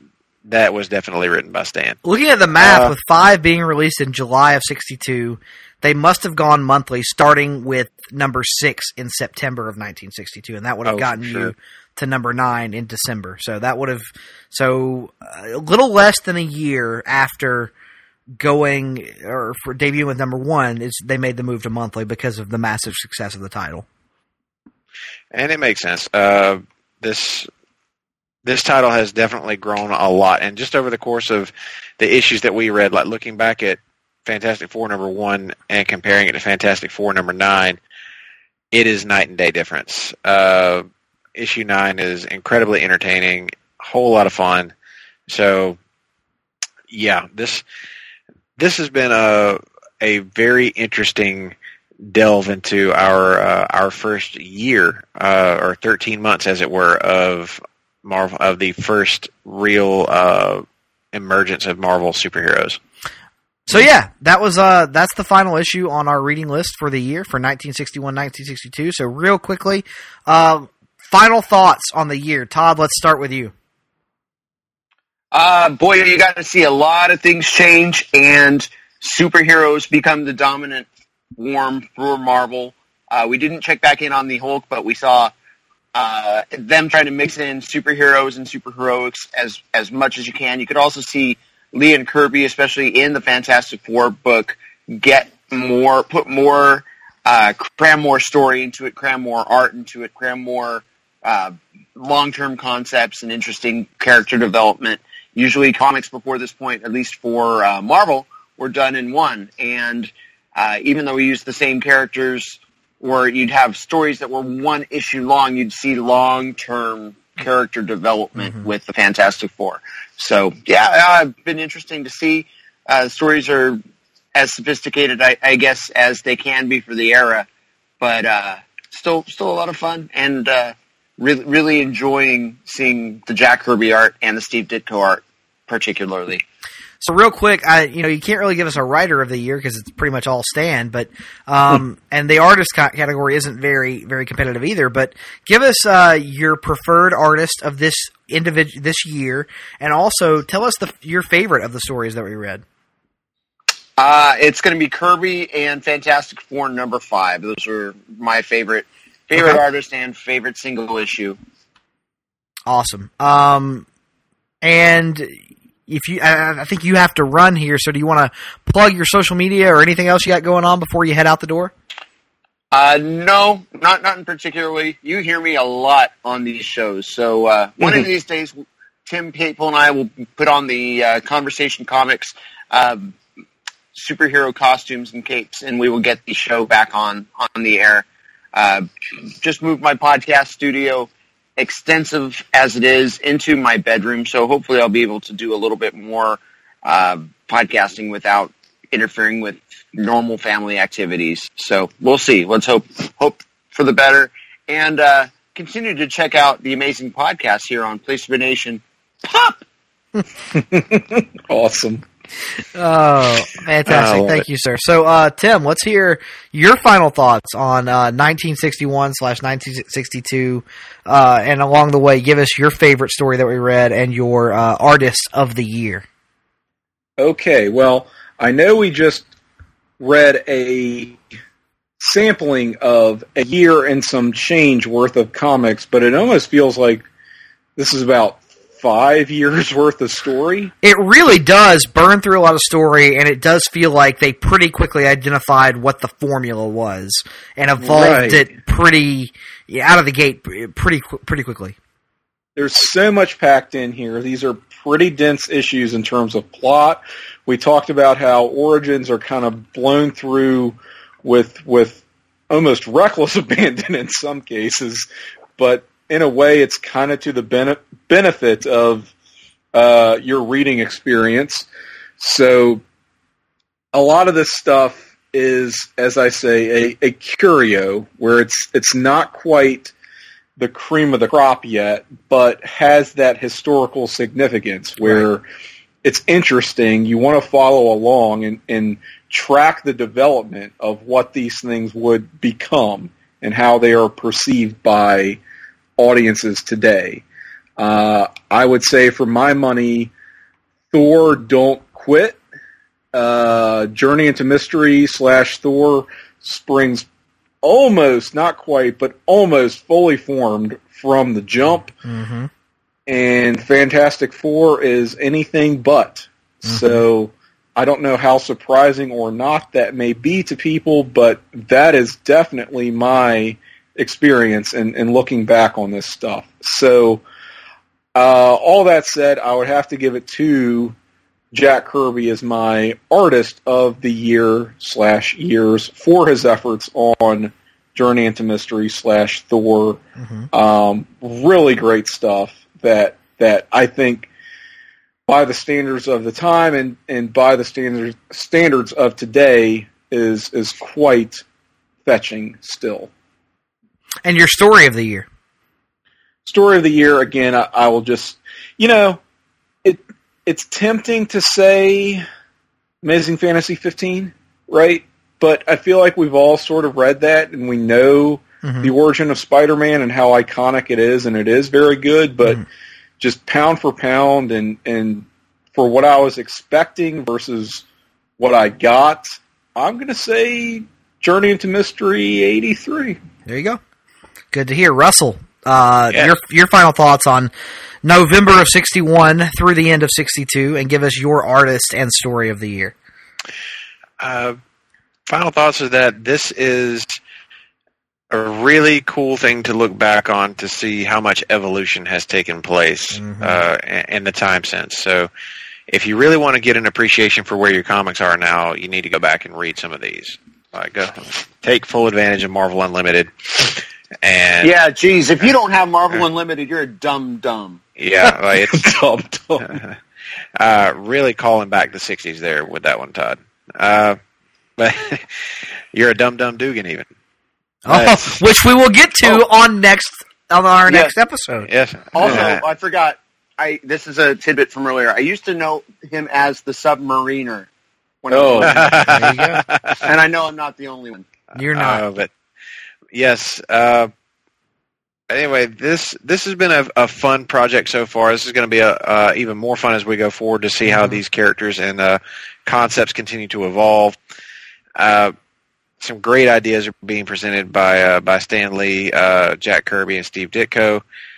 that was definitely written by Stan. Looking at the math, Uh, with five being released in July of sixty-two, they must have gone monthly, starting with number six in September of nineteen sixty-two, and that would have Oh, gotten sure. you to number nine in December. So that would have so uh, a little less than a year after going or for debuting with number one is they made the move to monthly because of the massive success of the title. And it makes sense. Uh, this this title has definitely grown a lot, and just over the course of the issues that we read, like looking back at Fantastic Four number one and comparing it to Fantastic Four number nine, it is night and day difference. Uh, issue nine is incredibly entertaining, a whole lot of fun. So, yeah, this this has been a a very interesting delve into our uh, our first year uh, or thirteen months, as it were, of Marvel, of the first real uh, emergence of Marvel superheroes. So yeah, that was uh that's the final issue on our reading list for the year for nineteen sixty-one nineteen sixty-two. So real quickly, uh, final thoughts on the year. Todd, let's start with you. Uh, boy, you got to see a lot of things change and superheroes become the dominant form for Marvel. Uh, we didn't check back in on the Hulk, but we saw uh, them trying to mix in superheroes and superheroics as as much as you can. You could also see Lee and Kirby, especially in the Fantastic Four book, get more, put more, uh, cram more story into it, cram more art into it, cram more uh, long-term concepts and interesting character development. Usually comics before this point, at least for uh, Marvel, were done in one. And uh, even though we used the same characters, or you'd have stories that were one issue long, you'd see long-term character development mm-hmm. with the Fantastic Four. So, yeah, uh, been interesting to see. Uh, stories are as sophisticated, I, I guess, as they can be for the era, but uh, still, still a lot of fun, and uh, really, really enjoying seeing the Jack Kirby art and the Steve Ditko art, particularly. So real quick, I, you know, you can't really give us a writer of the year because it's pretty much all Stan, but um, and the artist ca- category isn't very, very competitive either. But give us uh, your preferred artist of this individual this year, and also tell us the, your favorite of the stories that we read. Uh, it's going to be Kirby and Fantastic Four number five. Those are my favorite favorite Okay. artist and favorite single issue. Awesome. Um, and if you, I, I think you have to run here. So do you want to plug your social media or anything else you got going on before you head out the door? Uh, no, not not in particularly. You hear me a lot on these shows. So uh, one Mm-hmm. of these days, Tim Capel and I will put on the uh, Conversation Comics uh, superhero costumes and capes, and we will get the show back on on the air. Uh, just moved my podcast studio, extensive as it is, into my bedroom, so hopefully I'll be able to do a little bit more uh, podcasting without interfering with normal family activities. So we'll see. Let's hope hope for the better, and uh, continue to check out the amazing podcast here on Place to Be Nation. Pop! Awesome. Oh, fantastic. Oh, Thank you, sir. So, uh, Tim, let's hear your final thoughts on uh, nineteen sixty-one slash nineteen sixty-two, uh, and along the way, give us your favorite story that we read and your uh, artist of the year. Okay, well, I know we just read a sampling of a year and some change worth of comics, but it almost feels like this is about five years worth of story. It really does burn through a lot of story, and it does feel like they pretty quickly identified what the formula was and evolved Right. it pretty yeah, out of the gate pretty pretty quickly. There's so much packed in here. These are pretty dense issues in terms of plot. We talked about how Origins are kind of blown through with with almost reckless abandon in some cases, but in a way it's kind of to the bene- benefit of uh, your reading experience. So a lot of this stuff is, as I say, a, a curio, where it's it's not quite the cream of the crop yet, but has that historical significance where right. it's interesting. You want to follow along and, and track the development of what these things would become and how they are perceived by audiences today. Uh, I would say, for my money, Thor Don't Quit. Uh, Journey into Mystery slash Thor springs almost, not quite, but almost fully formed from the jump. Mm-hmm. And Fantastic Four is anything but. Mm-hmm. So I don't know how surprising or not that may be to people, but that is definitely my experience in, in looking back on this stuff. So uh, all that said, I would have to give it to Jack Kirby as my artist of the year slash years for his efforts on Journey into Mystery slash Thor. Mm-hmm. Um, really great stuff that that I think by the standards of the time and, and by the standards standards of today is is quite fetching still. And your story of the year? Story of the year, again, I, I will just, you know, it it's tempting to say Amazing Fantasy fifteen, right? But I feel like we've all sort of read that and we know mm-hmm. the origin of Spider-Man and how iconic it is, and it is very good, but mm-hmm. just pound for pound and, and for what I was expecting versus what I got, I'm going to say Journey into Mystery eighty-three. There you go. Good to hear. Russell, uh, yeah. your your final thoughts on November of sixty-one through the end of sixty-two, and give us your artist and story of the year. Uh, final thoughts is that this is a really cool thing to look back on to see how much evolution has taken place mm-hmm. uh, in the time since. So if you really want to get an appreciation for where your comics are now, you need to go back and read some of these. Like, go take full advantage of Marvel Unlimited. And yeah, geez, if you don't have Marvel Unlimited, you're a dumb dumb. Yeah, like it's dumb dumb. Uh, really calling back the sixties there with that one, Todd. Uh, but you're a dumb dumb Dugan even. Oh, which we will get to oh. on next on our yes. next episode. Yes. Also, I forgot. I this is a tidbit from earlier. I used to know him as the Submariner. When oh, I there you go. And I know I'm not the only one. You're not. Uh, but yes. Uh, anyway, this this has been a, a fun project so far. This is going to be a, uh, even more fun as we go forward to see how mm-hmm. these characters and uh, concepts continue to evolve. Uh, some great ideas are being presented by uh, by Stan Lee, uh, Jack Kirby, and Steve Ditko.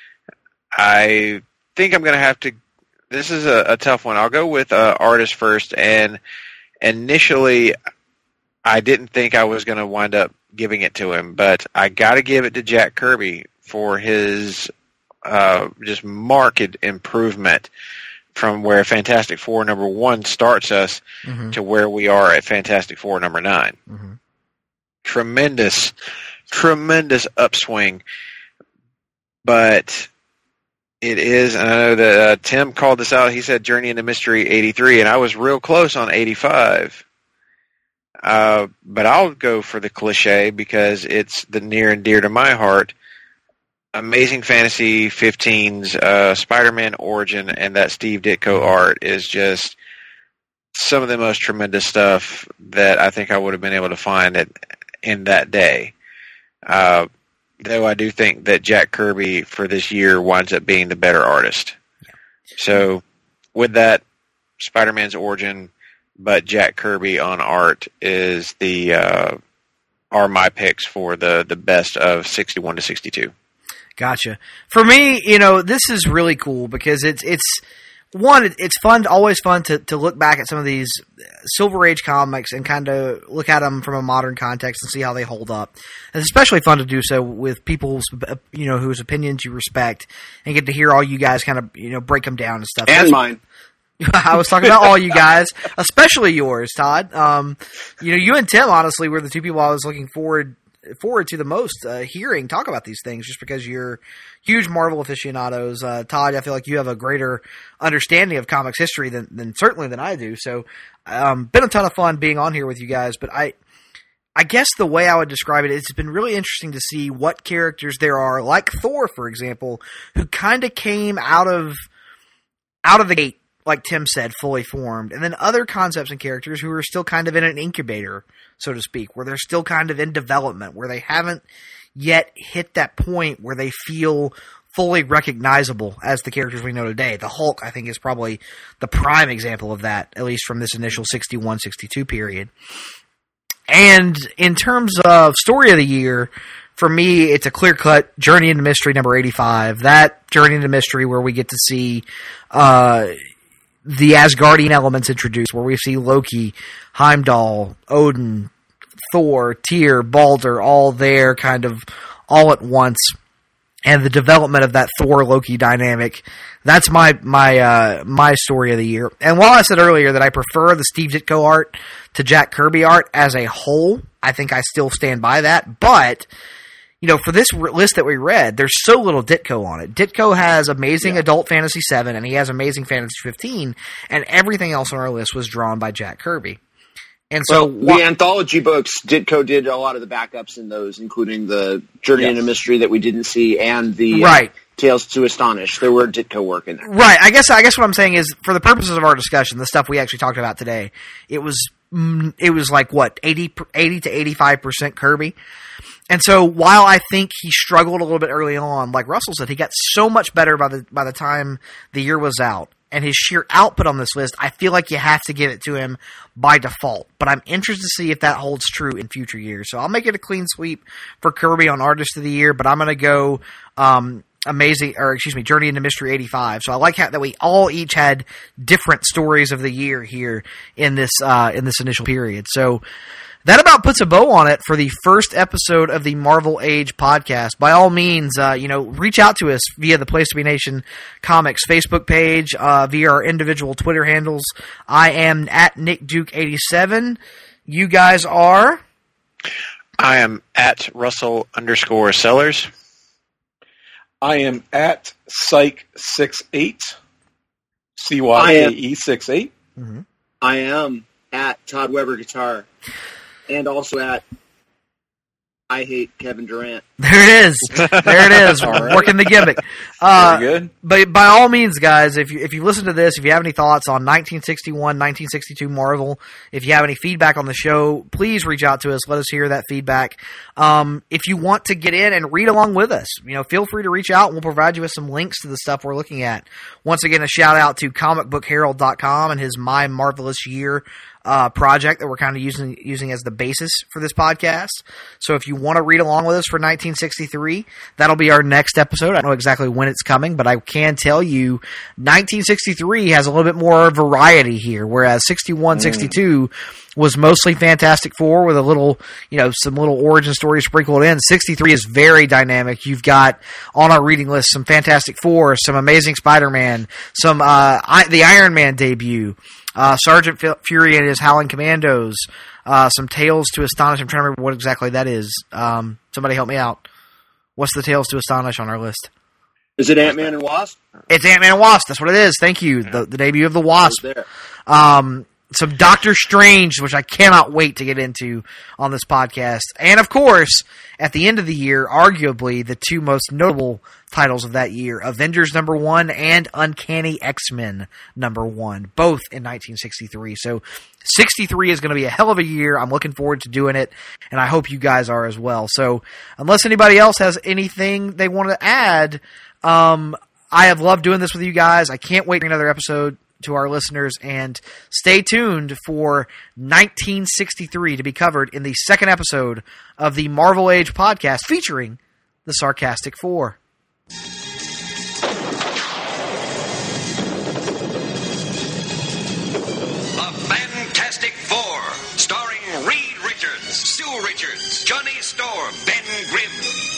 I think I'm going to have to. This is a, a tough one. I'll go with uh, artist first. And initially, I didn't think I was going to wind up giving it to him, but I got to give it to Jack Kirby for his uh, just marked improvement from where Fantastic Four number one starts us mm-hmm. to where we are at Fantastic Four number nine. Mm-hmm. Tremendous, tremendous upswing, but it is, and I know that uh, Tim called this out. He said Journey into Mystery eighty-three, and I was real close on eighty-five. Uh, but I'll go for the cliche because it's the near and dear to my heart. Amazing Fantasy fifteen's uh, Spider-Man origin and that Steve Ditko art is just some of the most tremendous stuff that I think I would have been able to find at, in that day. Uh, though I do think that Jack Kirby for this year winds up being the better artist. Yeah. So with that, Spider-Man's origin, but Jack Kirby on art is the uh, are my picks for the, the best of sixty-one to sixty-two. Gotcha. For me, you know, this is really cool because it's it's one, it's fun, always fun to, to look back at some of these Silver Age comics and kind of look at them from a modern context and see how they hold up. And it's especially fun to do so with people's, you know, whose opinions you respect and get to hear all you guys kind of, you know, break them down and stuff. And That's, mine. I was talking about all you guys, especially yours, Todd. Um, you know, you and Tim, honestly, were the two people I was looking forward forward to the most uh, hearing talk about these things, just because you're huge Marvel aficionados. Uh, Todd, I feel like you have a greater understanding of comics history than, than certainly than I do. So, um, been a ton of fun being on here with you guys. But I, I guess the way I would describe it, it's been really interesting to see what characters there are, like Thor, for example, who kind of came out of out of the gate, like Tim said, fully formed, and then other concepts and characters who are still kind of in an incubator, so to speak, where they're still kind of in development, where they haven't yet hit that point where they feel fully recognizable as the characters we know today. The Hulk, I think, is probably the prime example of that, at least from this initial sixty-one sixty-two period. And in terms of story of the year, for me, it's a clear-cut Journey into Mystery number eighty-five. That Journey into Mystery where we get to see uh, the Asgardian elements introduced, where we see Loki, Heimdall, Odin, Thor, Tyr, Balder, all there kind of all at once. And the development of that Thor-Loki dynamic, that's my my uh, my story of the year. And while I said earlier that I prefer the Steve Ditko art to Jack Kirby art as a whole, I think I still stand by that. But, you know, for this list that we read, there's so little Ditko on it. Ditko has amazing yeah. Adult Fantasy seven, and he has amazing Fantasy fifteen, and everything else on our list was drawn by Jack Kirby. And so well, the anthology books, Ditko did a lot of the backups in those, including the Journey yes. into Mystery that we didn't see, and the right. uh, Tales to Astonish. There were Ditko work in there. Right. I guess I guess what I'm saying is, for the purposes of our discussion, the stuff we actually talked about today, it was it was like what eighty, eighty to eighty-five percent Kirby. And so while I think he struggled a little bit early on, like Russell said, he got so much better by the by the time the year was out. And his sheer output on this list, I feel like you have to give it to him by default. But I'm interested to see if that holds true in future years. So I'll make it a clean sweep for Kirby on Artist of the Year, but I'm going to go um, amazing, or excuse me, Journey into Mystery eighty-five. So I like how that we all each had different stories of the year here in this uh, in this initial period. So that about puts a bow on it for the first episode of the Marvel Age podcast. By all means, uh, you know, reach out to us via the Place to Be Nation Comics Facebook page, uh, via our individual Twitter handles. I am at Nick Duke eighty-seven. You guys are? I am at Russell underscore Sellers. I am at Psych sixty-eight. C Y A E sixty-eight. Mm-hmm. I am at Todd Weber Guitar. And also at I Hate Kevin Durant. There it is. There it is. Right. Working the gimmick. Uh, Very good. But by all means, guys, if you if you listen to this, if you have any thoughts on nineteen sixty-one, nineteen sixty-two Marvel, if you have any feedback on the show, please reach out to us. Let us hear that feedback. Um, if you want to get in and read along with us, you know, feel free to reach out, and we'll provide you with some links to the stuff we're looking at. Once again, a shout out to comic book herald dot com and his My Marvelous Year Uh, project that we're kind of using using as the basis for this podcast. So if you want to read along with us for nineteen sixty-three, that'll be our next episode. I don't know exactly when it's coming, but I can tell you nineteen sixty-three has a little bit more variety here, whereas sixty-one, mm. sixty-two was mostly Fantastic Four with a little, you know, some little origin story sprinkled in. sixty-three is very dynamic. You've got on our reading list some Fantastic Four, some Amazing Spider-Man, some uh, I, the Iron Man debut, Uh, Sergeant Fury and his Howling Commandos, uh, some Tales to Astonish. I'm trying to remember what exactly that is. Um, somebody help me out. What's the Tales to Astonish on our list? Is it Ant-Man and Wasp? It's Ant-Man and Wasp. That's what it is. Thank you. The, the debut of the Wasp. There. Um, some Doctor Strange, which I cannot wait to get into on this podcast. And, of course, at the end of the year, arguably the two most notable titles of that year, Avengers number one and Uncanny X-Men number one, both in nineteen sixty-three. So sixty-three is going to be a hell of a year. I'm looking forward to doing it, and I hope you guys are as well. So unless anybody else has anything they want to add, um, I have loved doing this with you guys. I can't wait for another episode to our listeners, and stay tuned for nineteen sixty-three to be covered in the second episode of the Marvel Age podcast featuring the Sarcastic Four. The Fantastic Four, starring Reed Richards, Sue Richards, Johnny Storm, Ben Grimm.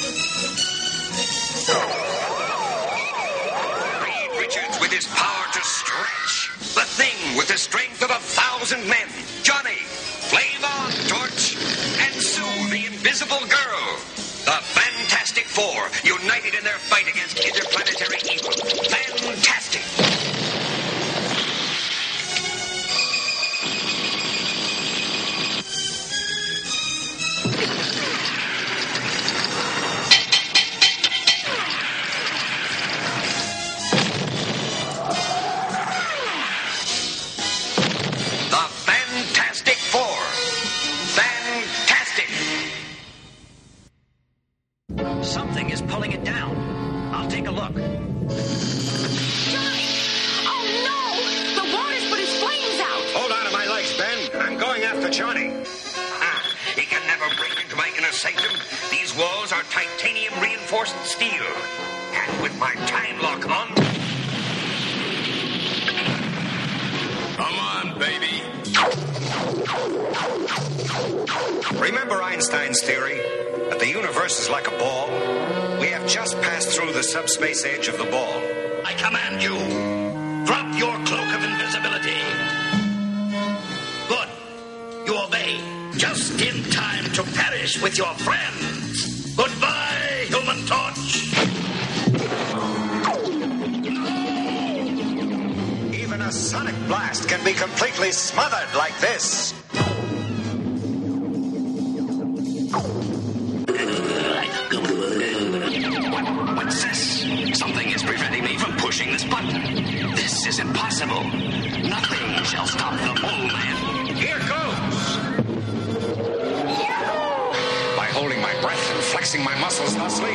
Reed Richards with his power to stretch. The Thing with the strength of a thousand men. Johnny, Flame On Torch, and Sue, the Invisible Girl. The Fantastic Four, united in their fight against interplanetary evil. Fantastic! The Fantastic Four. Fantastic! Something is pulling it down. I'll take a look. Johnny. Ah, he can never break into my inner sanctum. These walls are titanium-reinforced steel. And with my time lock on... Come on, baby. Remember Einstein's theory that the universe is like a ball? We have just passed through the subspace edge of the ball. I command you, drop your cloak of invisibility. Good. You obey. Just in time to perish with your friends. Goodbye, Human Torch. Even a sonic blast can be completely smothered like this. What's this? Something is preventing me from pushing this button. This is impossible. Nothing shall stop the Mole Man. Here goes. By holding my breath and flexing my muscles thusly,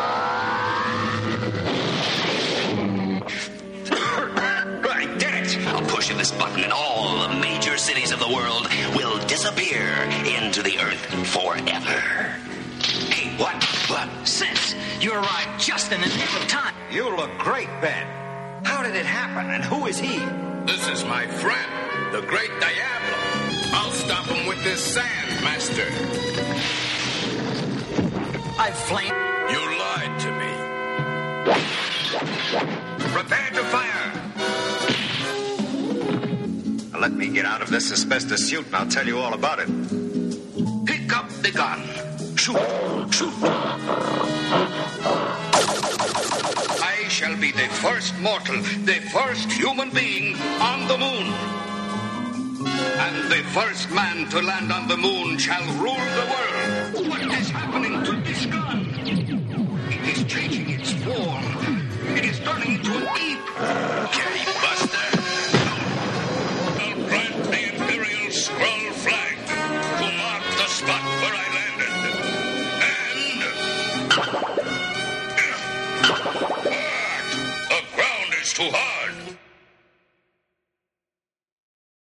I did it. A push of this button and all the major cities of the world will disappear into the earth forever. Hey, what? What? Sis, you arrived just in the nick of time. You look great, Ben. How did it happen, and who is he? This is my friend, the great Diablo. I'll stop him with this sand, master. I flame. You lied to me. Prepare to fire. Now let me get out of this asbestos suit, and I'll tell you all about it. Pick up the gun. Shoot. Shoot. I shall be the first mortal, the first human being on the moon. And the first man to land on the moon shall rule the world. What is happening to this gun? It is changing its form. It is turning into an ape. Okay, bust